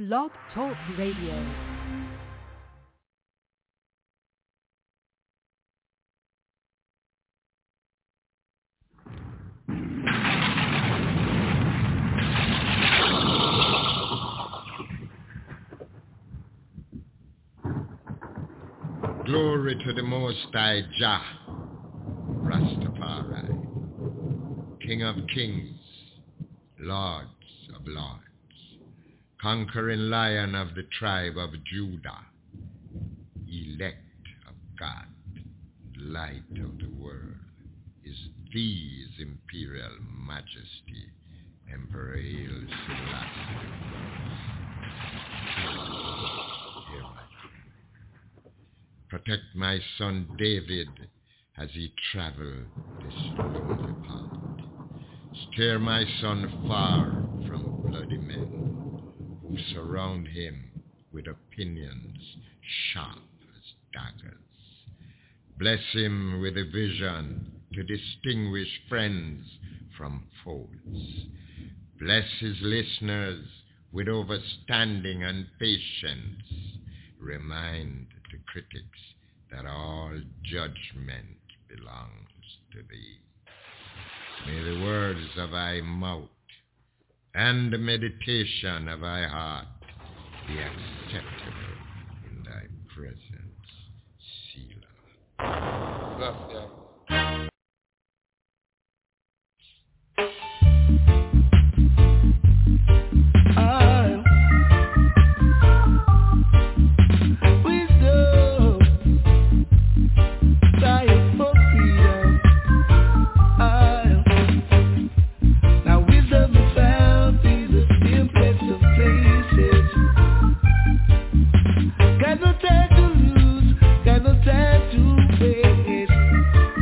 Blog Talk Radio. Glory to the Most High Jah, Rastafari, King of Kings, Lords of Lords, conquering Lion of the tribe of Judah, elect of God, light of the world, is His Imperial Majesty, Emperor Haile Selassie. Protect my son David as he travel this lonely path. Steer my son far from bloody men who surround him with opinions sharp as daggers. Bless him with a vision to distinguish friends from foes. Bless his listeners with overstanding and patience. Remind the critics that all judgment belongs to thee. May the words of thy mouth and the meditation of thy heart be acceptable in thy presence, Selah. Gracias. Got no time to lose, got no time to waste.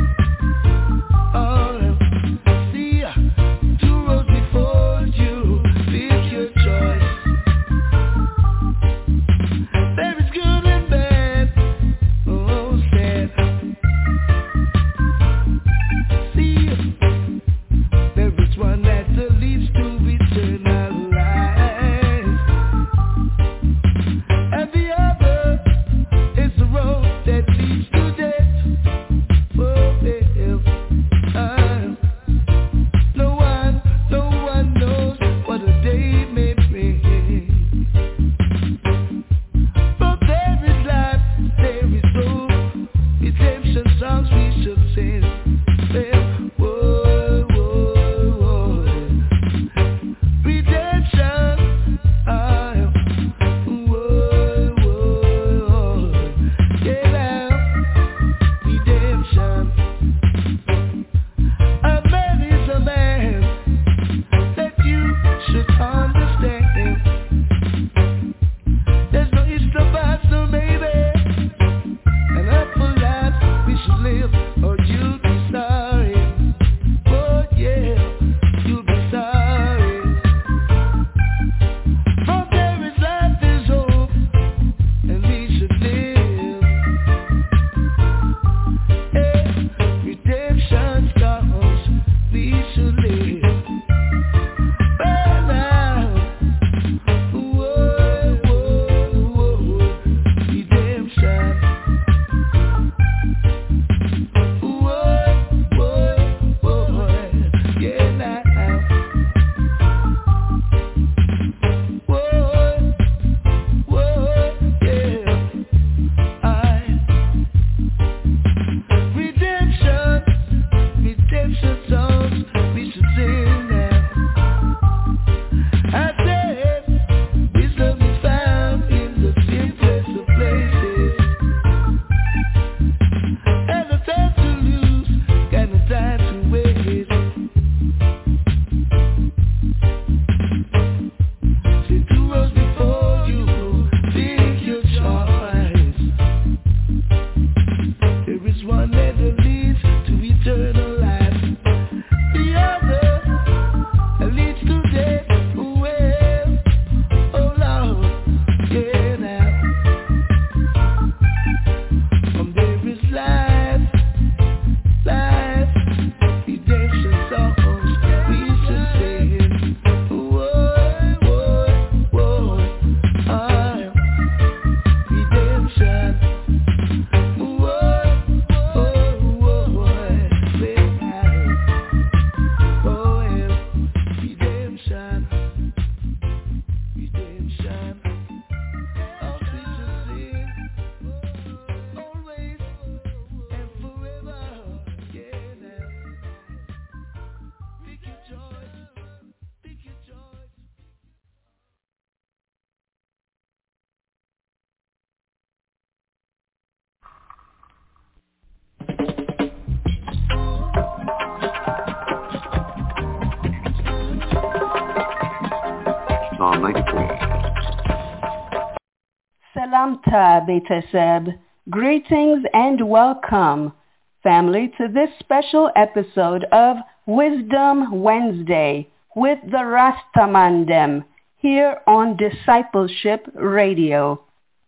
Salamta Beteseb. Greetings and welcome, family, to this special episode of Wisdom Wednesday with the Rastamandem here on Discipleship Radio.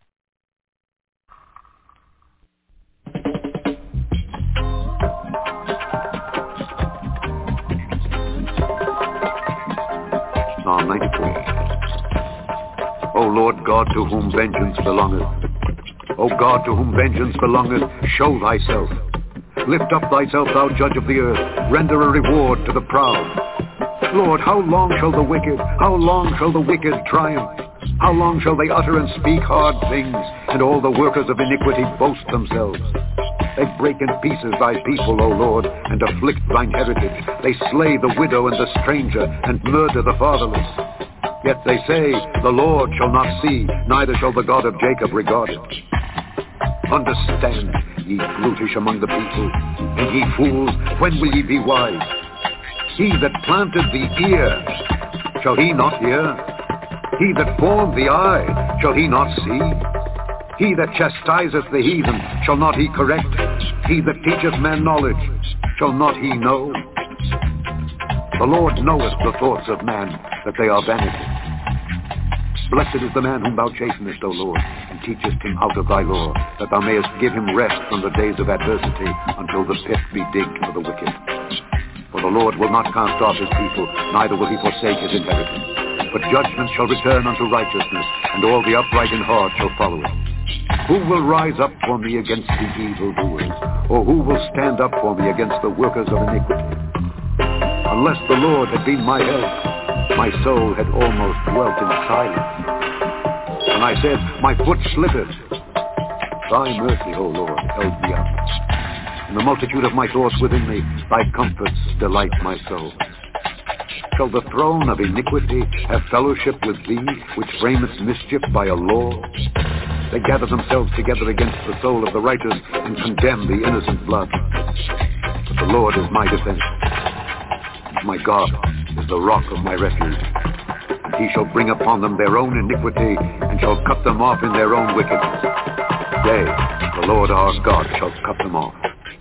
Psalm 93. O Lord God, to whom vengeance belongeth, O God, to whom vengeance belongeth, show thyself. Lift up thyself, thou judge of the earth. Render a reward to the proud. Lord, how long shall the wicked triumph? How long shall they utter and speak hard things, and all the workers of iniquity boast themselves? They break in pieces thy people, O Lord, and afflict thine heritage. They slay the widow and the stranger, and murder the fatherless. Yet they say, the Lord shall not see, neither shall the God of Jacob regard it. Understand, ye brutish among the people, and ye fools, when will ye be wise? He that planted the ear, shall he not hear? He that formed the eye, shall he not see? He that chastiseth the heathen, shall not he correct? He that teacheth men knowledge, shall not he know? The Lord knoweth the thoughts of man, that they are vanity. Blessed is the man whom thou chastenest, O Lord, and teachest him out of thy law, that thou mayest give him rest from the days of adversity, until the pit be digged for the wicked. For the Lord will not cast off his people, neither will he forsake his inheritance. But judgment shall return unto righteousness, and all the upright in heart shall follow it. Who will rise up for me against the evildoers? Or who will stand up for me against the workers of iniquity? Unless the Lord had been my help, my soul had almost dwelt in silence. And I said, my foot slippeth. Thy mercy, O Lord, held me up. In the multitude of my thoughts within me, thy comforts delight my soul. Shall the throne of iniquity have fellowship with thee, which framest mischief by a law? They gather themselves together against the soul of the righteous, and condemn the innocent blood. But the Lord is my defense. My God is the rock of my refuge. And he shall bring upon them their own iniquity, and shall cut them off in their own wickedness. Yea, the Lord our God shall cut them off.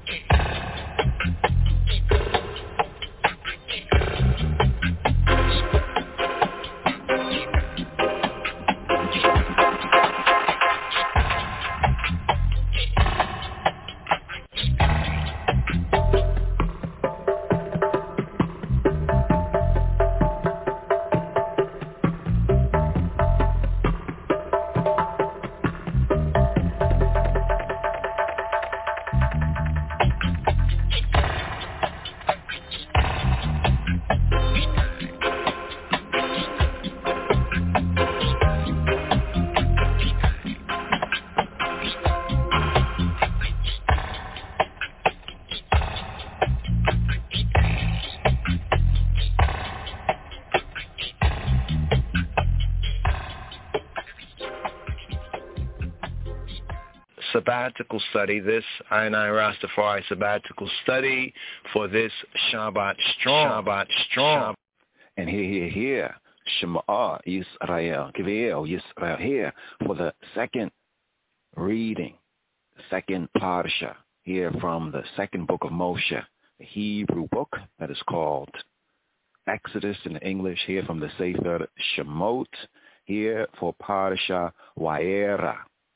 Sabbatical study, this I Rastafari sabbatical study for this Shabbat Strong. And here, Shema Yisrael, Giveel Yisrael, here for the second reading, the second Parsha, here from the second book of Moshe, the Hebrew book that is called Exodus in English, here from the Sefer Shemot, here for Parsha Wa'era,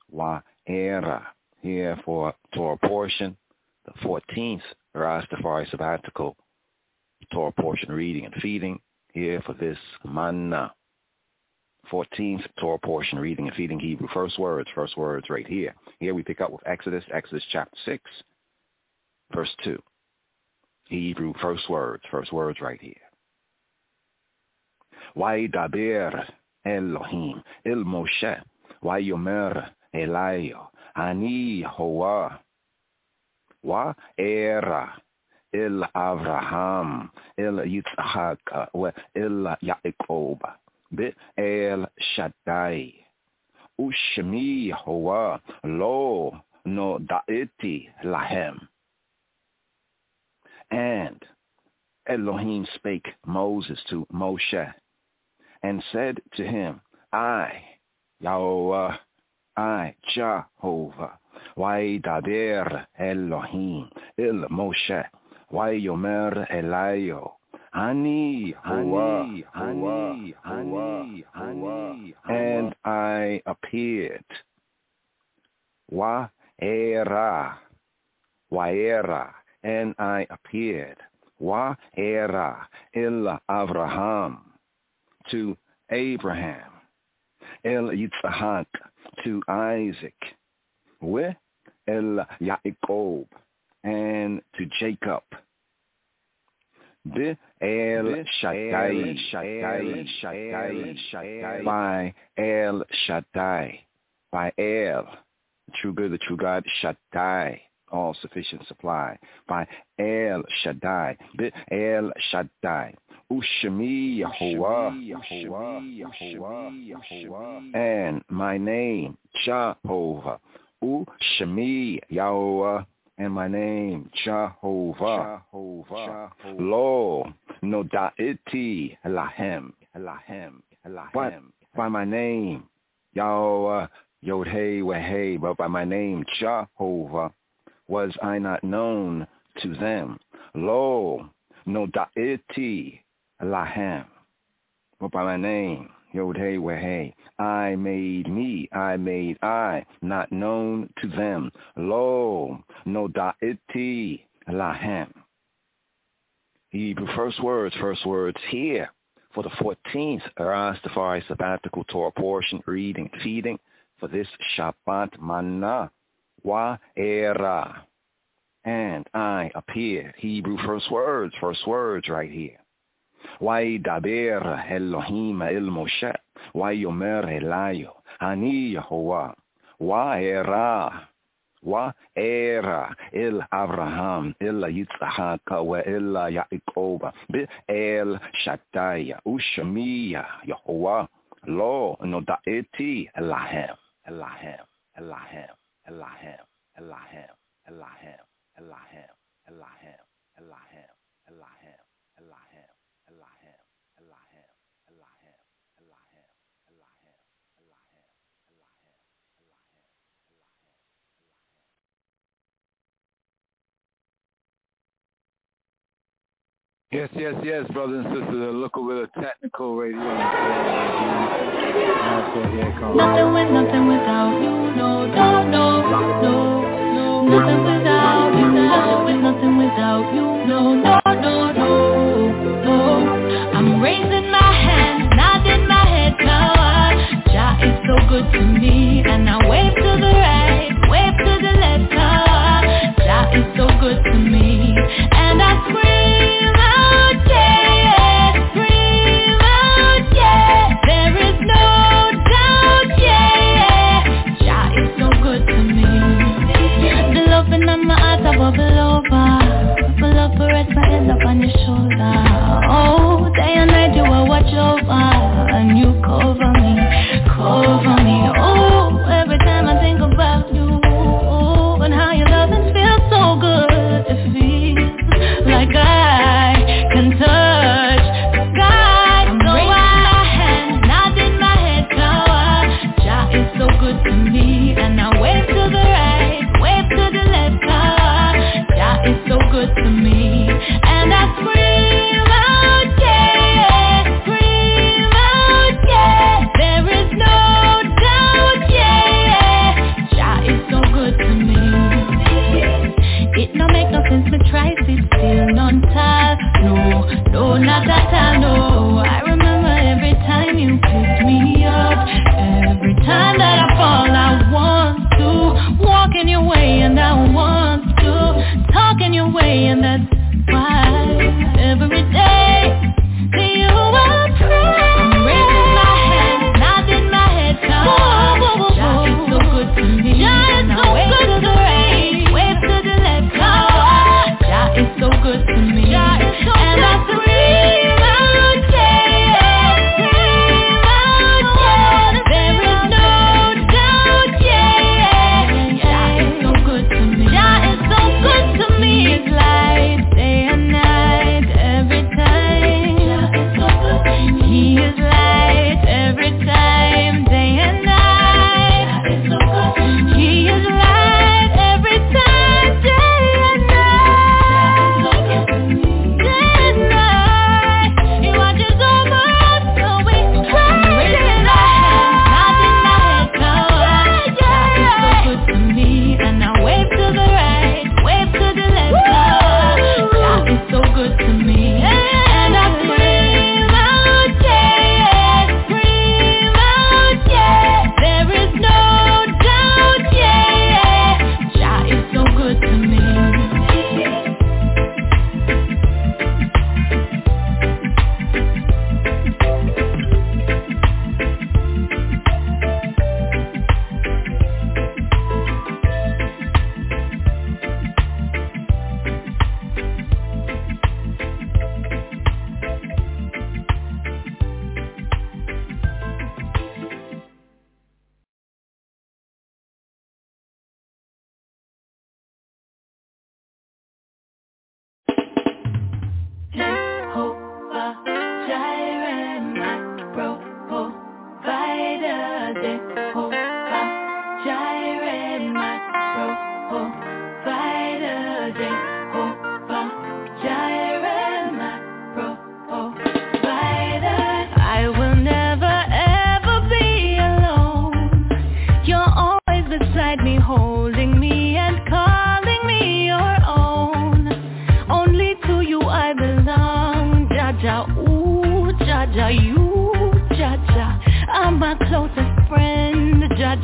here for Torah portion, the 14th Rastafari sabbatical Torah portion reading and feeding, here for this manna, 14th Torah portion reading and feeding Hebrew first words right here. Here we pick up with Exodus chapter 6, verse 2. Hebrew first words right here. Vaydaber Elohim el Moshe, Vayomer Elayo, Ani Hoa, Wa'era el Avraham, el Yitzhak, el Yaakov, Be'el Shaddai, Ushmi Hoa, Lo no Da'iti Lahem. And Elohim spake Moses to Moshe, and said to him, I, Yahweh, I, Jehovah, Waidaber Elohim, Il Moshe, Wayomer Elayo, Ani, and I appeared. Waera, and I appeared. Waera, Il Avraham, to Abraham. El Yitzhak, to Isaac. With El Yaakov, and to Jacob. Bi El Shaddai, by El Shaddai, by El, the true good, the true God, Shaddai, all sufficient supply, by El Shaddai, Bi El Shaddai, Ushemi Yahuwah, and my name, Jehovah, Ushemi Yahweh, and my name, Jehovah. Lo, no da'iti, Elohim. But by my name, Yahweh, Yod-Heh, Weh-Heh, but by my name, Jehovah, was I not known to them. Lo, no da'iti, Elohim. But by my name, Yod-Heh, Weh-Heh, I made I, not known to them. Lo, no da'iti, Elohim. Hebrew first words here for the 14th Rastafari sabbatical Torah portion, reading, feeding for this Shabbat Manna, Wa'era, and I appeared. Hebrew first words right here. Waidaber Elohim El Moshe, Wayomer Elayo, Ani Yehovah, Wa'era, El Avraham, El Yitzhak, El Yaakov, Bi El Shaddai, Ushemi Yehovah, Lo no da'iti, Elohim. Yes, brothers and sisters, a little bit of technical radio. Nothing without you, no. Nothing without you, nothing without you, no. I'm raising my hands, nodding my head, God. Jah is so good to me, and I wave to the right, wave to the left, God. Jah is so good to me, and I scream out, yeah, scream out, yeah. There is no doubt, yeah. Jah is so good to me. The loving of my heart I bubble over. My love for rest my head up on your shoulder. Oh, day and night you will watch over, and you cover me. Oh, every time I think about you, and how your loving feels so good. It feels like I can touch the sky. I'm raising my hands, nodding my head, God. Jah is so good to me, and I wave to the right, wave to the left, God. Jah is so good to me, and I scream out, yeah, scream out, yeah. There is no doubt, yeah. Jah is so good to me. It no make no sense me try to still none tall. No, not at all, no. I remember every time you picked me up. Every time that I fall, I want to walk in your way, and I want to talk in your way, and that's why every day to you I pray. I'm raising my hand, nodding my head, God. Jah is so good to me. Jah is so good to me. Wave to the left, God. Jah is so good to me. And I scream out, yeah, scream out, yeah. There is no doubt, yeah. Jah is so good to me. Jah is so good to me. It's like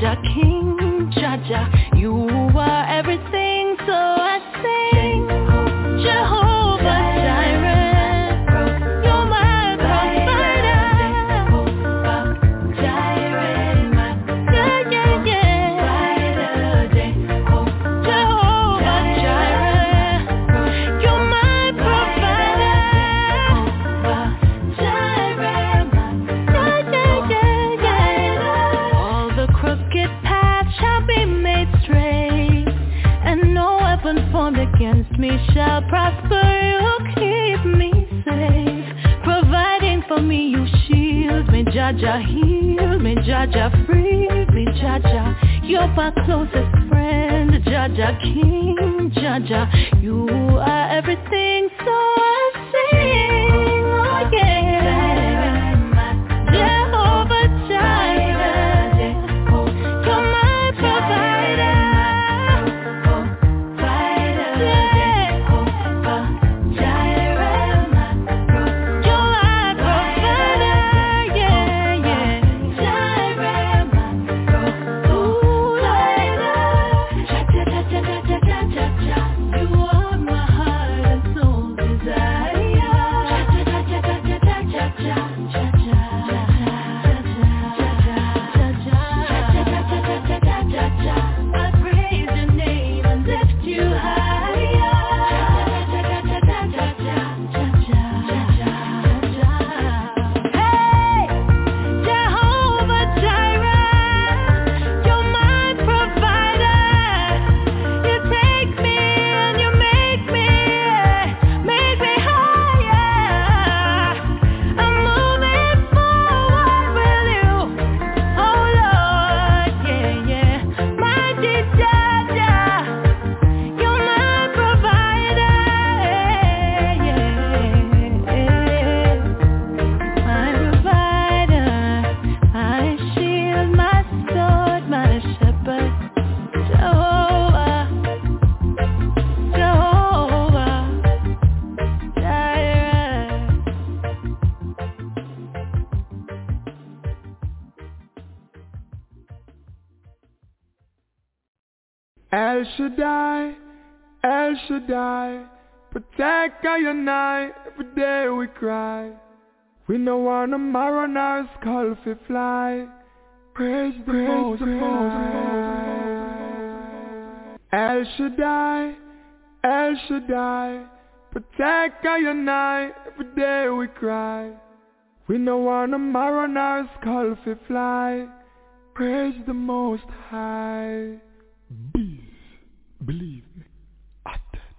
Jaja King, Jaja, you are everything, so I sing. Jehovah Jireh, you're my provider. Jehovah Jireh, Jehovah Jireh, you're my provider. All the crooked paths shall be made straight, and no weapon formed against me shall prosper. You keep me safe, providing for me. You shield me, Jaja, heal me, Jaja, free me, Jaja. You're my closest friend, Jaja King, Jaja. You are everything, so I sing. Oh yeah, Jehovah Jireh, you're my provider. Jehovah Jireh, you're my provider. Yeah, yeah. Jireh, ooh, you are my heart and soul desire. I praise your name and lift you higher. Hey, Jehovah Jireh, you're my provider. You take me and you make me higher. I'm moving forward with you, oh Lord, yeah, yeah. Mighty Jaja, you're my provider, yeah, my provider, my shield, my sword, my shepherd, Jehovah Jireh. El Shaddai, El Shaddai, protect I and I, every day we cry. We no want a marrow nor skull fi fly. Praise the Most High. El Shaddai, El Shaddai, protect I and I, every day we cry. We no want a marrow nor skull fi fly. Praise the Most High. Believe me, I did.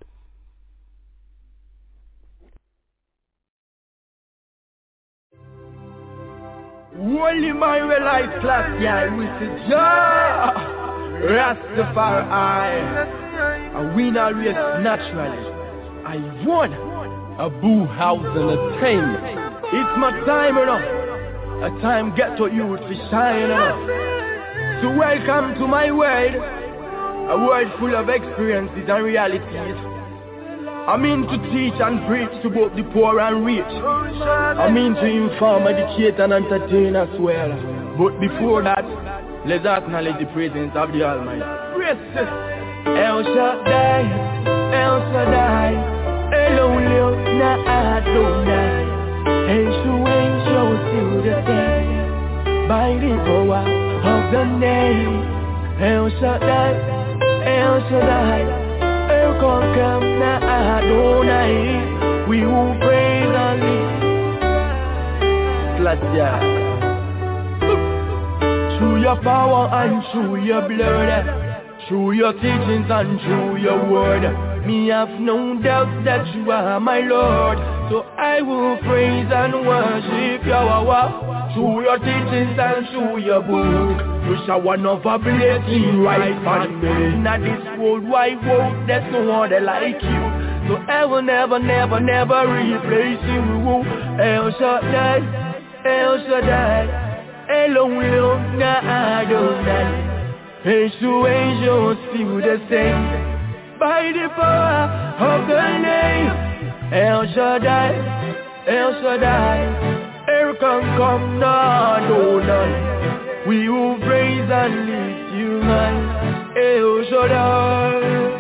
Holy Manuel I class, yeah, with the Jah Rastafari. I win always naturally. I won a boo house and a time. It's my time enough. A time get to you to shine enough. So welcome to my world. A world full of experiences and realities. I'm in to teach and preach to both the poor and rich. I'm in to inform, educate and entertain as well. But before that, let's acknowledge the presence of the Almighty. El Shaddai, El Shaddai, Elohim na Adonai. Ancient still the same, by the power of the name. El Shaddai, El Shaddai, El Conquer na Adonai. We will praise and live. Through your power and through your blood, through your teachings and through your word, me have no doubt that you are my Lord. So I will praise and worship Yahweh through your teachings and through your book. You shall one of a blessing right on me. Now this world wide world, there's no other like you. So I will never, never, never replace you. El Shaddai, El Shaddai, Elohim na Adonai. Ancient still the same, by the power of the name. El Shaddai, El Shaddai, El Conquer na Adonai. We will praise and lift you high. El Shaddai.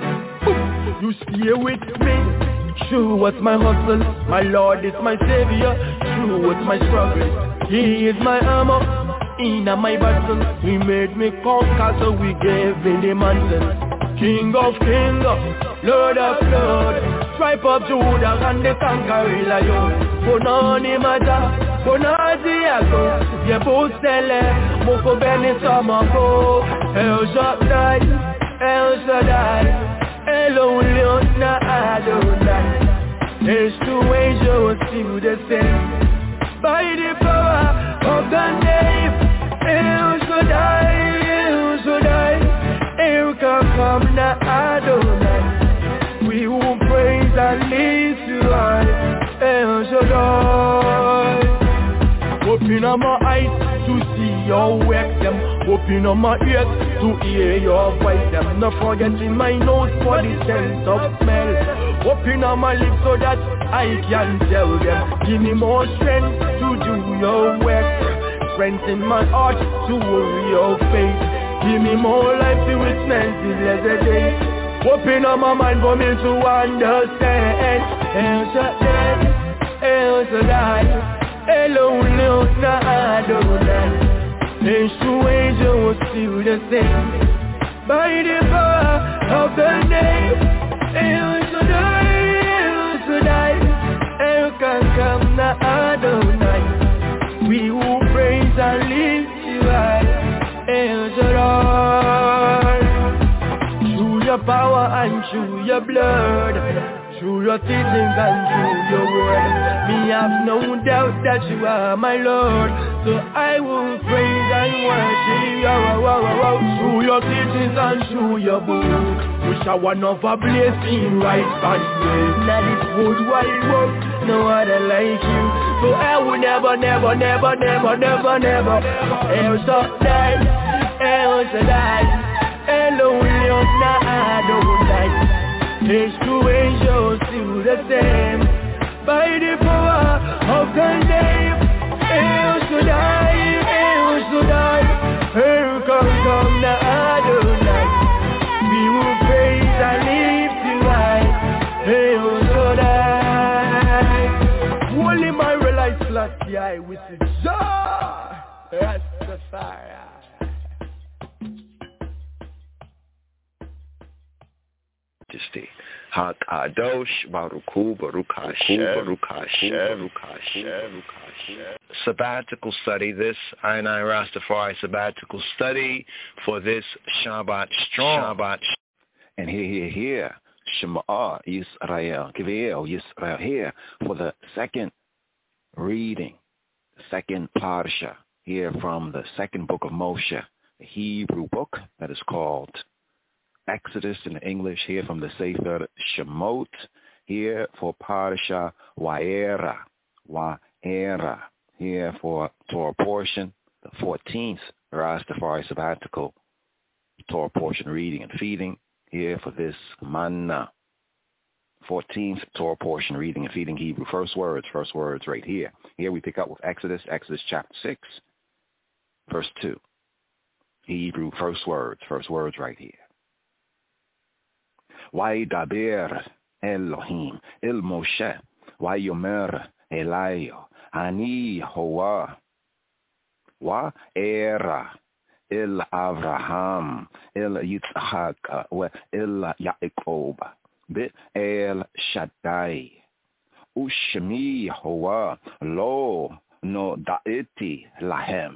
You stay with me. True was my hustle. My Lord is my Savior. True was my struggle. He is my armor. In my battle, He made me conquer, so we gave me the mantle. King of kings, Lord of lords, stripe of Judah and the conquering lion. Bonani mata, bonadi ago, ye postele, moko beni samako. El Shaddai, El Shaddai, Elohim na Adonai. There's two ways you will see the same. By the power of the name El Shaddai, El Shaddai, El Kakam na Adonai. We will praise and lift you high, El Shaddai. Open up my eyes to see your work them. Open up my ears to hear your voice them. Not forgetting my nose for the sense of smell. Open up my lips so that I can tell them. Give me more strength to do your work. Strength in my heart to worry your faith. Give me more life to witness the blessed day. Open up my mind for me to understand. El Shaddai, El Shaddai, Elohim na Adonai. There's two ways you will still the same. By the power of the name El Shaddai, El Shaddai, El Kakam na Adonai. We will praise and lift you high, El Shaddai. Through your power and through your blood, through your teachings and through your word, me have no doubt that you are my Lord. So I will praise and worship you. Through your teachings and through your book, you shall one of a blessing right and way. Now this wood wide world, no other like you. So I will never El Shaddai, El Shaddai, Elohim na Adonai. There's two ways you're still the same. By the power of the name El Shaddai, El Shaddai, El Kakam na Adonai. We will praise and lift you high, El Shaddai. Holy my reliance last year with the joy. Rastafari. Majesty. HaKadosh, Baruchu, Baruch Hashem, Baruch Hashem, Baruch Hashem, Baruch Hashem. Sabbatical study, this I Rastafari sabbatical study for this Shabbat Strong. And here, Shema Yisrael, Kivil Yisrael, here for the second reading, the second Parsha, here from the second book of Moshe, the Hebrew book that is called Exodus in English, here from the Sefer Shemot, here for Parsha Waera, here for Torah portion, the 14th Rastafari sabbatical Torah portion reading and feeding, here for this manna, 14th Torah portion reading and feeding Hebrew, first words right here. Here we pick up with Exodus chapter 6, verse 2. Hebrew, first words right here. Vaydaber Elohim el Moshe, Vayomer Elayo, Ani Hoa, Va'era el Avraham, el Yitzhak, el Yaakov, Be'el Shaddai, Ushmi Hoa, Lo no Da'iti Lahem.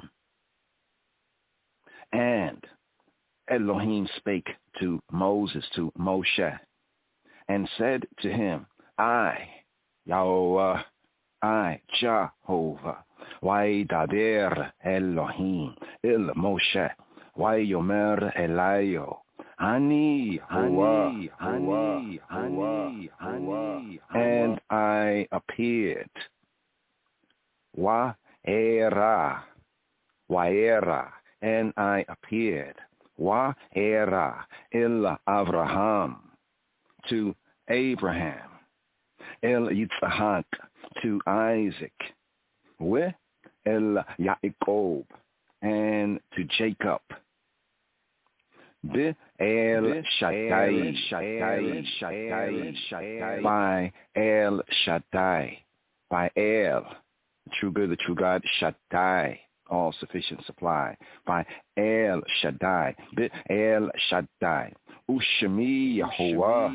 And Elohim spake to Moses, to Moshe, and said to him, I, Yahweh, I, Jehovah, Vaydaber Elohim el Moshe, Vayomer Elayo, Ani, and I appeared, Wa'era, and I appeared, Wa'era el Avraham, to Abraham, el Yitzhak, to Isaac, el Yaakov, and to Jacob. El Shaddai, by El Shaddai, by El, the true good, the true God, Shaddai, all sufficient supply, by El Shaddai, El Shaddai, Ushemi Yahuwah,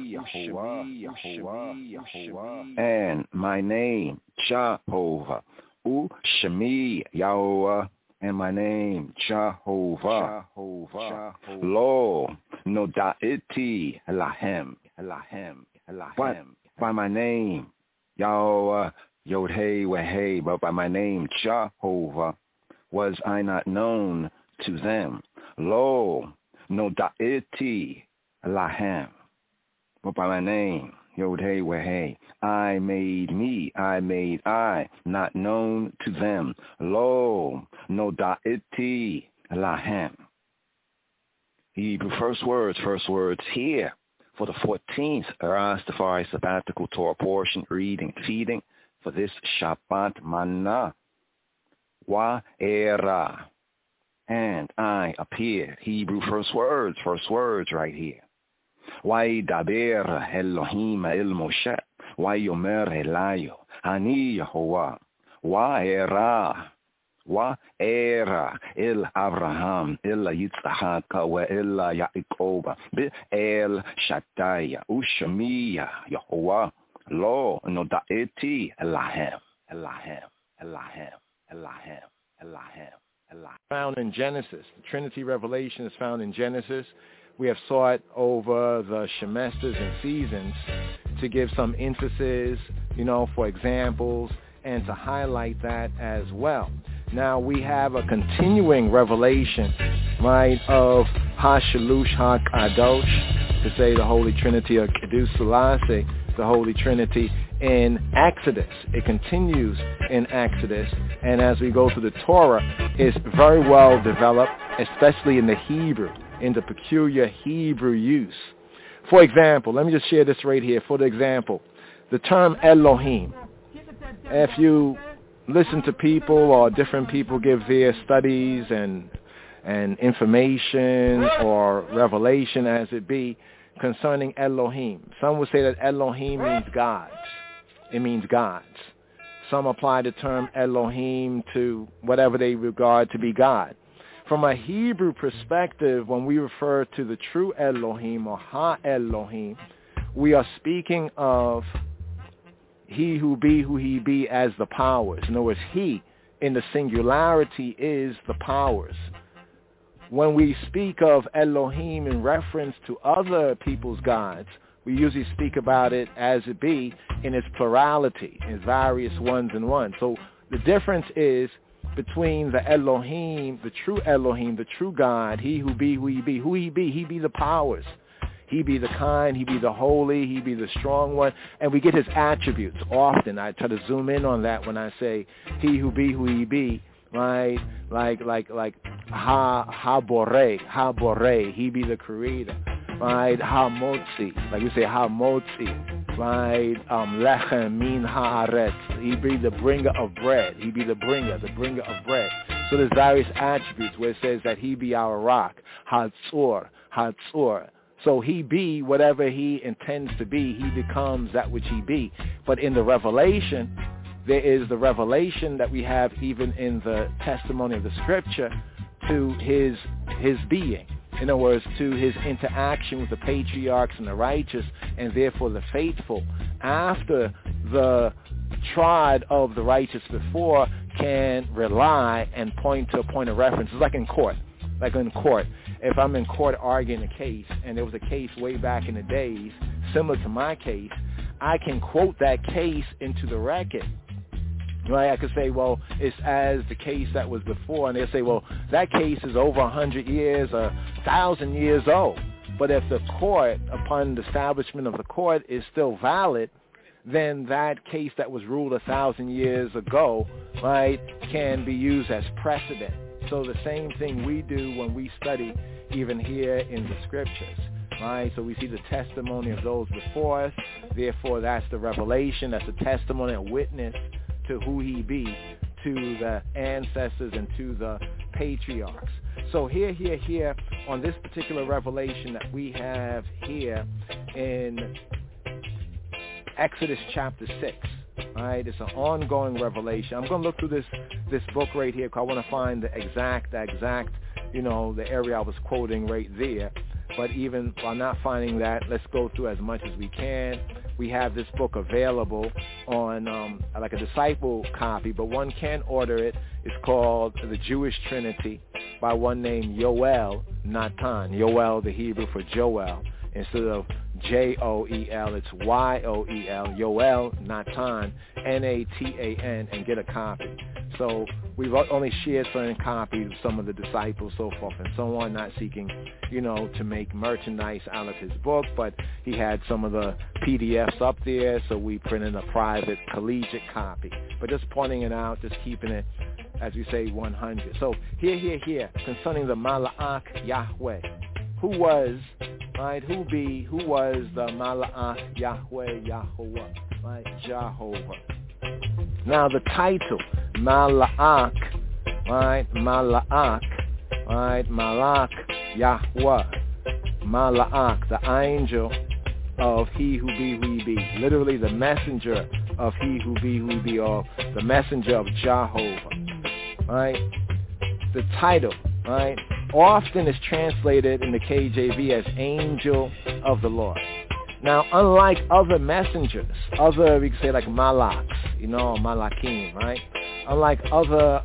and my name Jehovah, Ushemi Yahuwah, and my name Jehovah, Lo Nodaiti Lahem, by my name Yahweh Yod-Heh Weh-Heh, but by my name Jehovah was I not known to them. Lo Nodaiti Lahem, but by my name Yod-Heh Weh-Heh, I made I, not known to them. Lo Nodaiti Lahem. Hebrew first words here for the 14th Rastafari sabbatical Torah portion, reading, feeding for this Shabbat Manna. Wa'era, and I appeared. Hebrew first words right here. Wa'daber Elohim el Moshe, Wa'yomer Elayo, Ani Yehovah, Wa'era el Abraham, el Yitzhak, wa el Yaakov, el Shaddai, Ushemiya, Yehovah, Lo Nodaiti Elahem. Found in Genesis. The Trinity revelation is found in Genesis. We have sought over the semesters and seasons to give some emphasis, for examples, and to highlight that as well. Now we have a continuing revelation, right, of HaShalush HaKadosh, to say the Holy Trinity, or Kedush Selassie, the Holy Trinity, in Exodus. It continues in Exodus, and as we go through the Torah, it's very well developed, especially in the Hebrew, in the peculiar Hebrew use. For example, let me just share this right here. For the example, the term Elohim. If you listen to people or different people give their studies and information or revelation, as it be, concerning Elohim, some would say that Elohim means gods. It means gods. Some apply the term Elohim to whatever they regard to be God. From a Hebrew perspective, when we refer to the true Elohim or Ha-Elohim, we are speaking of he who be, who he be, as the powers. In other words, he in the singularity is the powers. When we speak of Elohim in reference to other people's gods, we usually speak about it as it be in its plurality, in various ones and ones. So the difference is between the Elohim, the true God, he who be, who he be, he be the powers. He be the kind, he be the holy, he be the strong one, and we get his attributes often. I try to zoom in on that when I say he who be, who he be, right? Like ha-borei, he be the creator, right? Ha-motzi, like we say ha-motzi, right? Lechem min haaretz, he be the bringer of bread, he be the bringer of bread. So there's various attributes where it says that he be our rock, Hatzor. So he be whatever he intends to be. He becomes that which he be. But in the revelation, there is the revelation that we have even in the testimony of the scripture to his being. In other words, to his interaction with the patriarchs and the righteous, and therefore the faithful. After the trod of the righteous before can rely and point to a point of reference. It's like in court. If I'm in court arguing a case, and there was a case way back in the days similar to my case, I can quote that case into the record. Right? I could say, well, it's as the case that was before, and they'll say, well, that case is over 100 years, 1,000 years old. But if the court, upon the establishment of the court, is still valid, then that case that was ruled 1,000 years ago, right, can be used as precedent. So the same thing we do when we study even here in the scriptures, right? So we see the testimony of those before us. Therefore, that's the revelation. That's a testimony, a witness to who he be, to the ancestors and to the patriarchs. So here, on this particular revelation that we have here in Exodus chapter 6, right? It's an ongoing revelation. I'm going to look through this book right here because I want to find the exact, the area I was quoting right there. But even while not finding that, let's go through as much as we can. We have this book available on like a disciple copy, but one can order it. It's called The Jewish Trinity by one named Yoel Natan. Yoel, the Hebrew for Joel. Instead of Joel, it's Yoel, Yoel Natan, Natan, and get a copy. So we've only shared certain copies of some of the disciples, so forth and so on, not seeking, to make merchandise out of his book, but he had some of the PDFs up there, so we printed a private collegiate copy. But just pointing it out, just keeping it, as we say, 100. So here, concerning the Mala'ach Yahweh, who was the Mala'ach Yahweh, right, Jehovah. Now the title, Mala'ach, right, Mala'ach, right, Mala'ach Yahweh, Mala'ach, the angel of he who be, who he be. Literally the messenger of he who be, who he be, or the messenger of Jehovah, right? The title, right, often is translated in the KJV as angel of the Lord. Now, unlike other messengers, we could say like malaks, malakim, right? Unlike other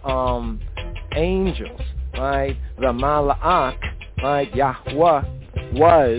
angels, right? The mala'ach, right, Yahweh, was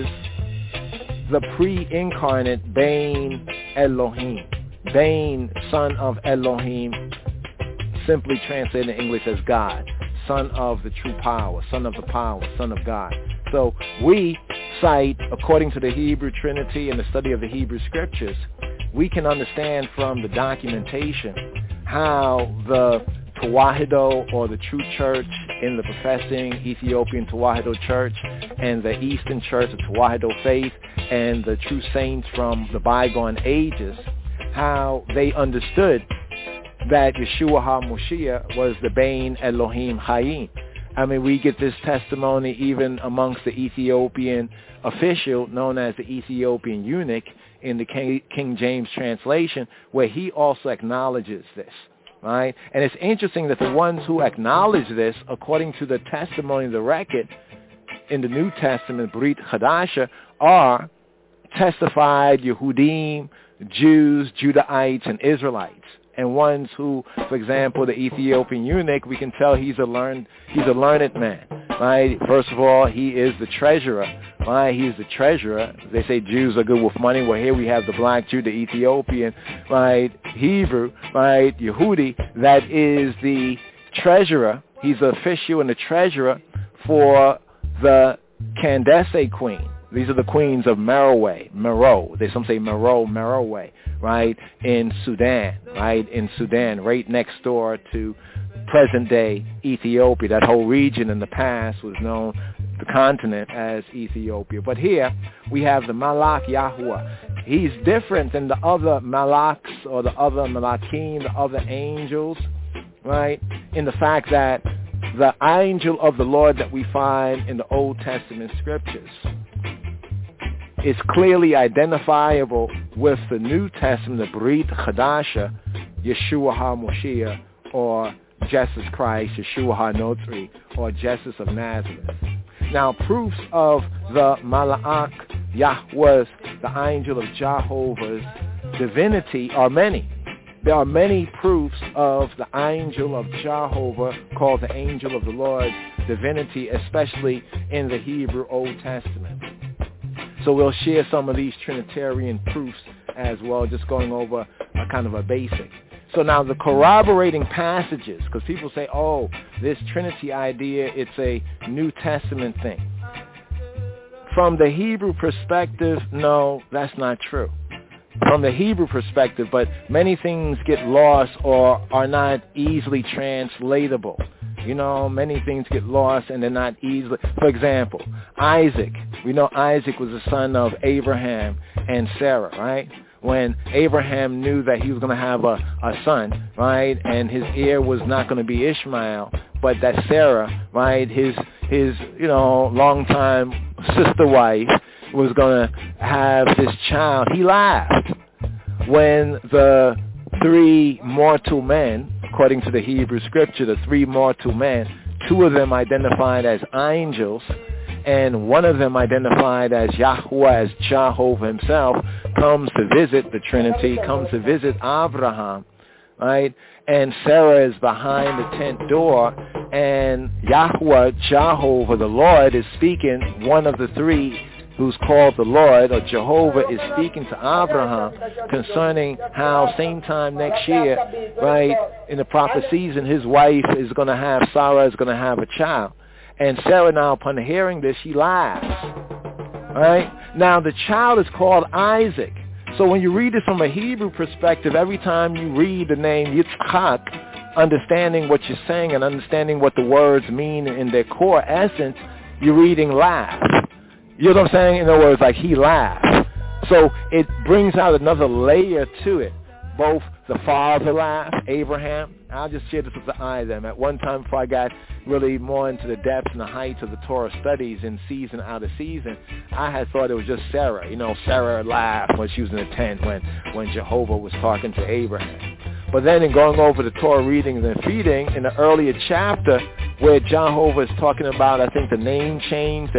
the pre-incarnate Bain Elohim. Bain, son of Elohim, simply translated in English as God. Son of the true power, son of the power, son of God. So we cite, according to the Hebrew Trinity and the study of the Hebrew Scriptures, we can understand from the documentation how the Tewahedo, or the true church in the professing Ethiopian Tewahedo church, and the Eastern church, the Tewahedo faith, and the true saints from the bygone ages, how they understood that Yeshua HaMoshiach was the Bain Elohim Hayim. I mean, we get this testimony even amongst the Ethiopian official known as the Ethiopian eunuch in the King James translation, where he also acknowledges this, right? And it's interesting that the ones who acknowledge this, according to the testimony of the record in the New Testament, Brit Hadasha, are testified Yehudim, Jews, Judahites, and Israelites. And ones who, for example, the Ethiopian eunuch, we can tell he's a learned man, right? First of all, he is the treasurer, right? He's the treasurer. They say Jews are good with money. Well, here we have the black Jew, the Ethiopian, right? Hebrew, right? Yehudi, that is the treasurer. He's the official and the treasurer for the Candace queen. These are the queens of Meroe. Some say Meroe, right, in Sudan, right next door to present-day Ethiopia. That whole region in the past was known, the continent, as Ethiopia. But here we have the Malach Yahweh. He's different than the other Malaks or the other Malakim, the other angels, right, in the fact that the angel of the Lord that we find in the Old Testament scriptures is clearly identifiable with the New Testament, the Brit Chadasha, Yeshua HaMoshiach, or Jesus Christ, Yeshua HaNotri, or Jesus of Nazareth. Now, proofs of the Mala'ach Yahweh's, the angel of Jehovah's divinity, are many. There are many proofs of the angel of Jehovah, called the angel of the Lord's divinity, especially in the Hebrew Old Testament. So we'll share some of these Trinitarian proofs as well, just going over a kind of a basic. So now the corroborating passages, because people say, oh, this Trinity idea, it's a New Testament thing. From the Hebrew perspective, no, that's not true. From the Hebrew perspective, but many things get lost or are not easily translatable. Many things get lost and they're not easily. For example, Isaac. We know Isaac was the son of Abraham and Sarah, right? When Abraham knew that he was going to have a son, right, and his heir was not going to be Ishmael, but that Sarah, right, his longtime sister wife, was going to have this child. He laughed when the three mortal men, according to the Hebrew scripture, the three mortal men, two of them identified as angels, and one of them identified as Yahweh, as Jehovah himself, comes to visit the Trinity, comes to visit Abraham, right? And Sarah is behind the tent door, and Yahweh, Jehovah, the Lord, is speaking. One of the three, who's called the Lord, or Jehovah, is speaking to Abraham concerning how same time next year, right, in the proper season, his wife is going to have, Sarah is going to have a child. And Sarah now, upon hearing this, she laughs, right? Now, the child is called Isaac. So when you read this from a Hebrew perspective, every time you read the name Yitzchak, understanding what you're saying and understanding what the words mean in their core essence, you're reading laugh. You know what I'm saying? In other words, like he laughed. So it brings out another layer to it. Both the father laughed, Abraham. I'll just share this with the eye of them. At one time, before I got really more into the depths and the heights of the Torah studies in season out of season, I had thought it was just Sarah. Sarah laughed when she was in the tent when Jehovah was talking to Abraham. But then in going over the Torah readings and feeding, in the earlier chapter where Jehovah is talking about, I think, the name change,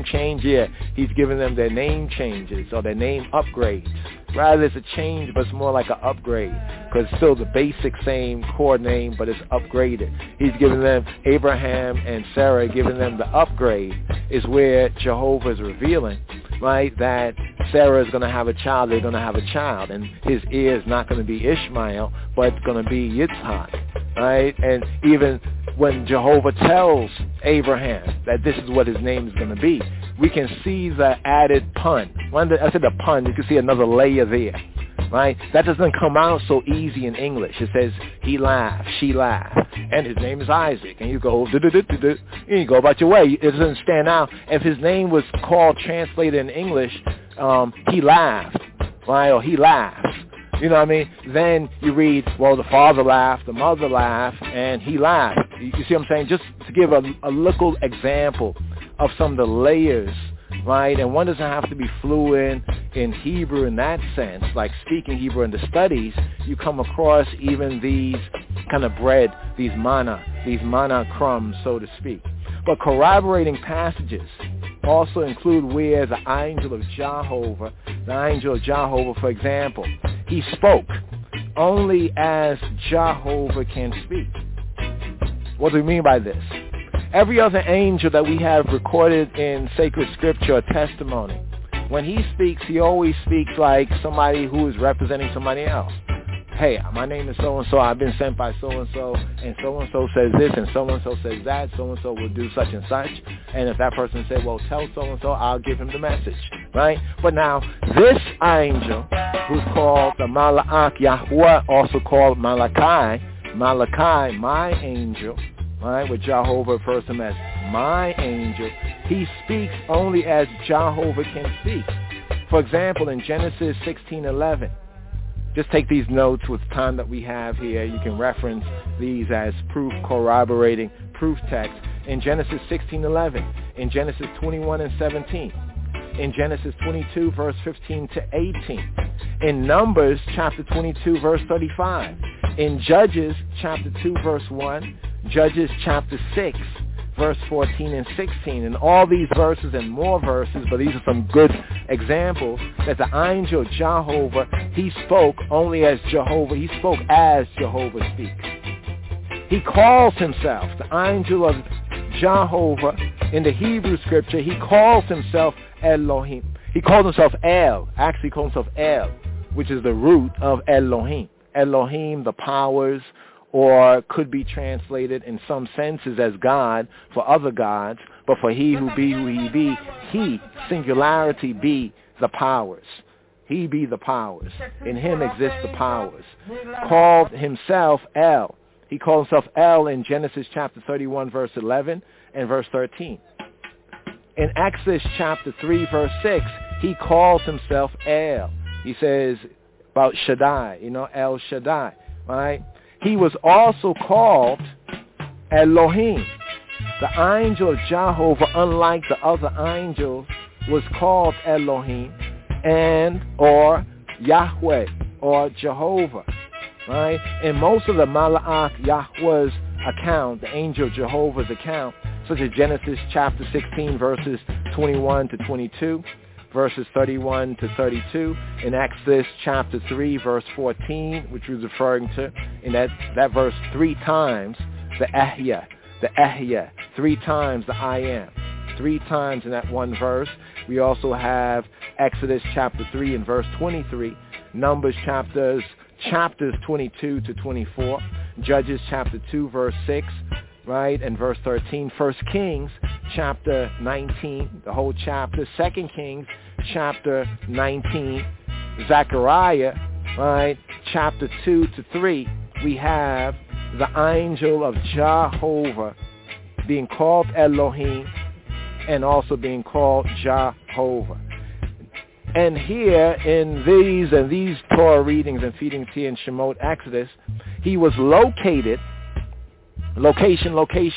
he's giving them their name changes or their name upgrades. Rather, it's a change, but it's more like an upgrade because it's still the basic same core name, but it's upgraded. He's giving them, Abraham and Sarah giving them the upgrade is where Jehovah is revealing, right, that Sarah is going to have a child, they're going to have a child, and his heir is not going to be Ishmael, but it's going to be Yitzhak, right? And even when Jehovah tells Abraham that this is what his name is going to be, we can see the added pun. When I said the pun, you can see another layer there, right? That doesn't come out so easy in English. It says he laughed, she laughed, and his name is Isaac. And you go, and you go about your way. It doesn't stand out. If his name was called, translated in English, he laughed, right? Or he laughs. You know what I mean? Then you read, well, the father laughed, the mother laughed, and he laughed. You see what I'm saying? Just to give a little example of some of the layers, right? And one doesn't have to be fluent in Hebrew in that sense, like speaking Hebrew in the studies. You come across even these kind of bread, these manna crumbs, so to speak. But corroborating passages also include where the angel of Jehovah, for example, he spoke only as Jehovah can speak. What do we mean by this? Every other angel that we have recorded in sacred scripture or testimony, when he speaks, he always speaks like somebody who is representing somebody else. Hey, my name is so-and-so, I've been sent by so-and-so says this, and so-and-so says that, so-and-so will do such and such. And if that person said, well, tell so-and-so, I'll give him the message, right? But now, this angel, who's called the Malach Yahweh, also called Malachi, my angel, right, with Jehovah refers to him as my angel, he speaks only as Jehovah can speak. For example, in Genesis 16:11, just take these notes with time that we have here. You can reference these as proof, corroborating proof text. In Genesis 16:11, in Genesis 21:17, in Genesis 22, verse 15 to 18, in Numbers chapter 22, verse 35, in Judges chapter 2, verse 1, Judges chapter 6, verse 14 and 16, and all these verses and more verses, but these are some good examples, that the angel Jehovah, he spoke only as Jehovah, he spoke as Jehovah speaks. He calls himself, the angel of Jehovah, in the Hebrew scripture, he calls himself Elohim. He calls himself El, actually calls himself El, which is the root of Elohim. Elohim, the powers, or could be translated in some senses as God for other gods, but for he who be who he be, he, singularity, be the powers. He be the powers. In him exist the powers. Called himself El. He called himself El in Genesis chapter 31, verse 11 and verse 13. In Exodus chapter 3, verse 6, he calls himself El. He says about Shaddai, El Shaddai, right? He was also called Elohim. The angel of Jehovah, unlike the other angels, was called Elohim and or Yahweh or Jehovah. Right? In most of the Mala'ach Yahweh's account, the angel Jehovah's account, such as Genesis chapter 16 verses 21 to 22, verses 31 to 32, in Exodus chapter 3 verse 14, which was referring to in that verse 3 times the Ehya, 3 times the I am, 3 times in that one verse. We also have Exodus chapter 3 and verse 23, Numbers chapters 22 to 24, Judges chapter 2 verse 6, right, and verse 13, 1 Kings chapter 19, the whole chapter, 2 Kings chapter 19, Zechariah, right, chapter 2 to 3, we have the angel of Jehovah being called Elohim and also being called Jehovah. And here in these Torah readings and feeding tea in Shemot Exodus, he was located, location.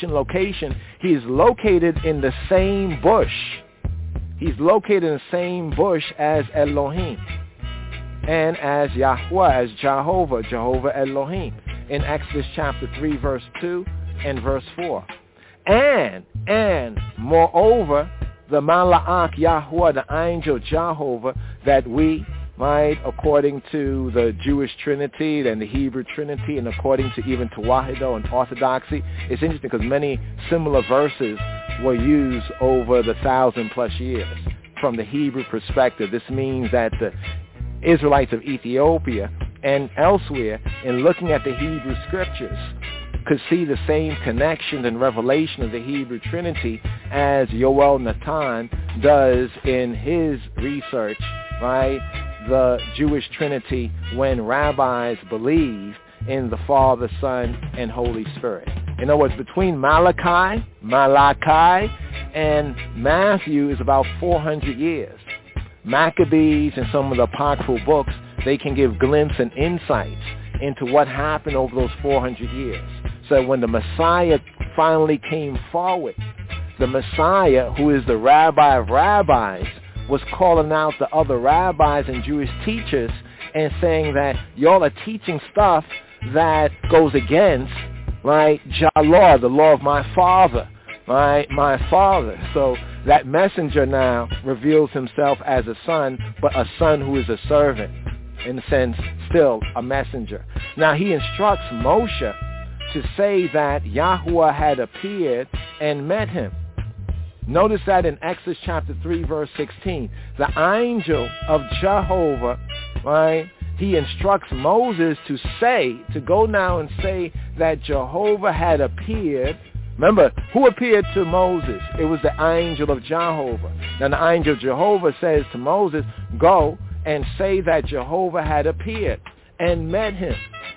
He is located in the same bush. He's located in the same bush as Elohim and as Yahweh, as Jehovah Elohim in Exodus chapter 3 verse 2 and verse 4. And moreover, the Mala'ach Yahweh, the angel Jehovah, that we, right, according to the Jewish Trinity and the Hebrew Trinity, and according to even Tewahedo and Orthodoxy, it's interesting because many similar verses were used over the 1,000+ years from the Hebrew perspective. This means that the Israelites of Ethiopia and elsewhere, in looking at the Hebrew scriptures, could see the same connection and revelation of the Hebrew Trinity as Yoel Natan does in his research, right? The Jewish Trinity, when rabbis believe in the Father, Son, and Holy Spirit. In other words, between Malachi, and Matthew is about 400 years. Maccabees and some of the apocryphal books, they can give glimpses and insights into what happened over those 400 years. So when the Messiah finally came forward, the Messiah, who is the Rabbi of rabbis, was calling out the other rabbis and Jewish teachers and saying that y'all are teaching stuff that goes against, right, Jah-law, the law of my father, right, my father. So that messenger now reveals himself as a son, but a son who is a servant, in a sense, still a messenger. Now he instructs Moshe to say that Yahweh had appeared and met him. Notice that in Exodus chapter 3 verse 16, the angel of Jehovah, right, he instructs Moses to go now and say that Jehovah had appeared. Remember, who appeared to Moses? It was the angel of Jehovah. Now the angel of Jehovah says to Moses, go and say that Jehovah had appeared and met him.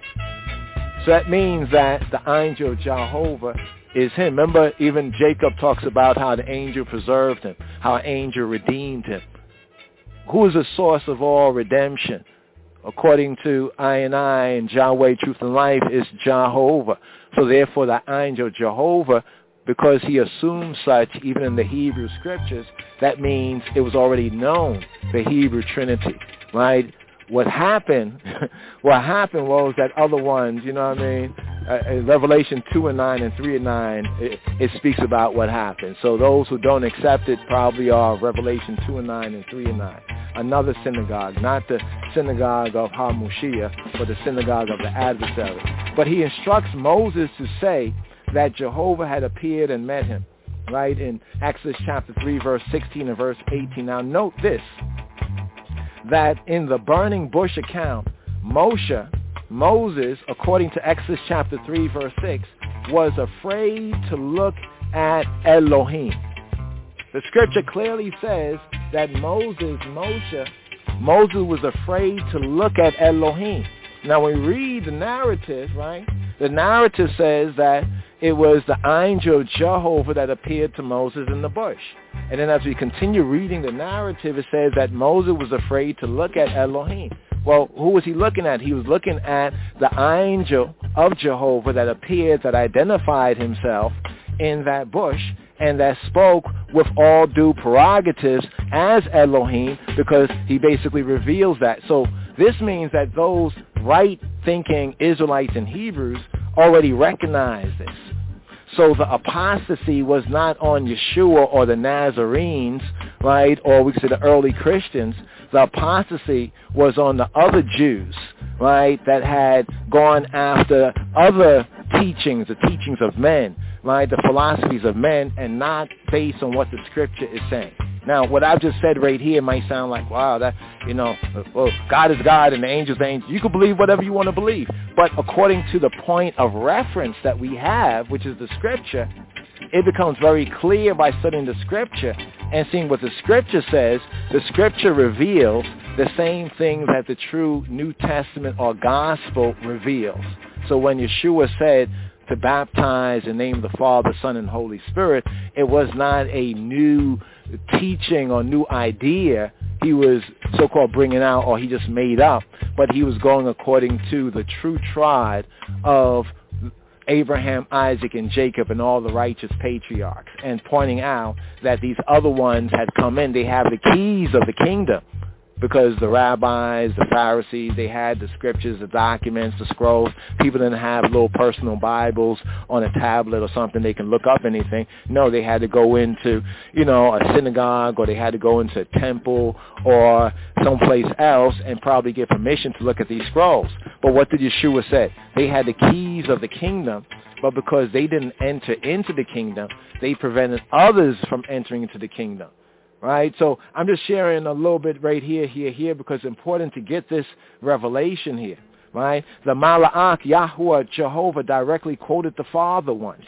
So that means that the angel of Jehovah is him. Remember, even Jacob talks about how the angel preserved him, how an angel redeemed him. Who is the source of all redemption? According to I and Yahweh, Truth and Life, is Jehovah. So therefore the angel Jehovah, because he assumes such even in the Hebrew scriptures, that means it was already known, the Hebrew Trinity, right? What happened was that other ones, you know what I mean? In Revelation 2 and 9 and 3 and 9, it speaks about what happened. So those who don't accept it probably are Revelation 2 and 9 and 3 and 9. Another synagogue, not the synagogue of HaMoshiach, but the synagogue of the adversary. But he instructs Moses to say that Jehovah had appeared and met him, right, in Exodus chapter 3, verse 16 and verse 18. Now note this, that in the burning bush account, Moses, according to Exodus chapter 3, verse 6, was afraid to look at Elohim. The scripture clearly says that Moses was afraid to look at Elohim. Now when we read the narrative, right, the narrative says that it was the angel of Jehovah that appeared to Moses in the bush. And then as we continue reading the narrative, it says that Moses was afraid to look at Elohim. Well, who was he looking at? He was looking at the angel of Jehovah that appeared, that identified himself in that bush, and that spoke with all due prerogatives as Elohim, because he basically reveals that. So this means that those right-thinking Israelites and Hebrews already recognized this. So the apostasy was not on Yeshua or the Nazarenes, right, or we could say the early Christians. The apostasy was on the other Jews, right, that had gone after other teachings, the teachings of men, right, the philosophies of men, and not based on what the scripture is saying. Now, what I've just said right here might sound like, wow, that, well, God is God and the angels are angels. You can believe whatever you want to believe. But according to the point of reference that we have, which is the scripture, it becomes very clear by studying the scripture and seeing what the scripture says. The scripture reveals the same thing that the true New Testament or gospel reveals. So when Yeshua said to baptize in the name of the Father, Son, and Holy Spirit, it was not a new teaching or new idea he was so-called bringing out, or he just made up, but he was going according to the true trod of Abraham, Isaac, and Jacob, and all the righteous patriarchs, and pointing out that these other ones had come in. They have the keys of the kingdom, because the rabbis, the Pharisees, they had the scriptures, the documents, the scrolls. People didn't have little personal Bibles on a tablet or something they can look up anything. No, they had to go into, a synagogue, or they had to go into a temple or someplace else and probably get permission to look at these scrolls. But what did Yeshua say? They had the keys of the kingdom, but because they didn't enter into the kingdom, they prevented others from entering into the kingdom. Right, so I'm just sharing a little bit right here, because it's important to get this revelation here, right? The Mala'ach, Yahuwah, Jehovah, directly quoted the Father once.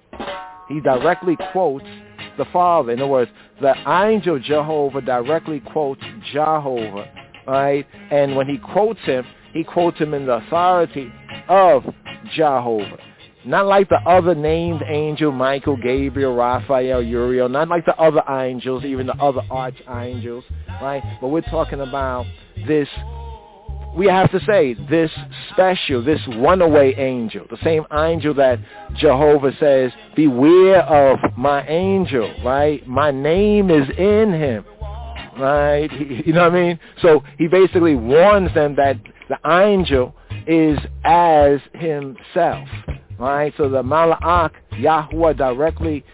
He directly quotes the Father. In other words, the angel Jehovah directly quotes Jehovah, right? And when he quotes him in the authority of Jehovah. Not like the other named angel, Michael, Gabriel, Raphael, Uriel, not like the other angels, even the other archangels, right? But we're talking about this, we have to say, this special, this one-away angel, the same angel that Jehovah says, beware of my angel, right? My name is in him, right? You know what I mean? So he basically warns them that the angel is as himself. Right, so the Mala'ach, Yahuwah, directly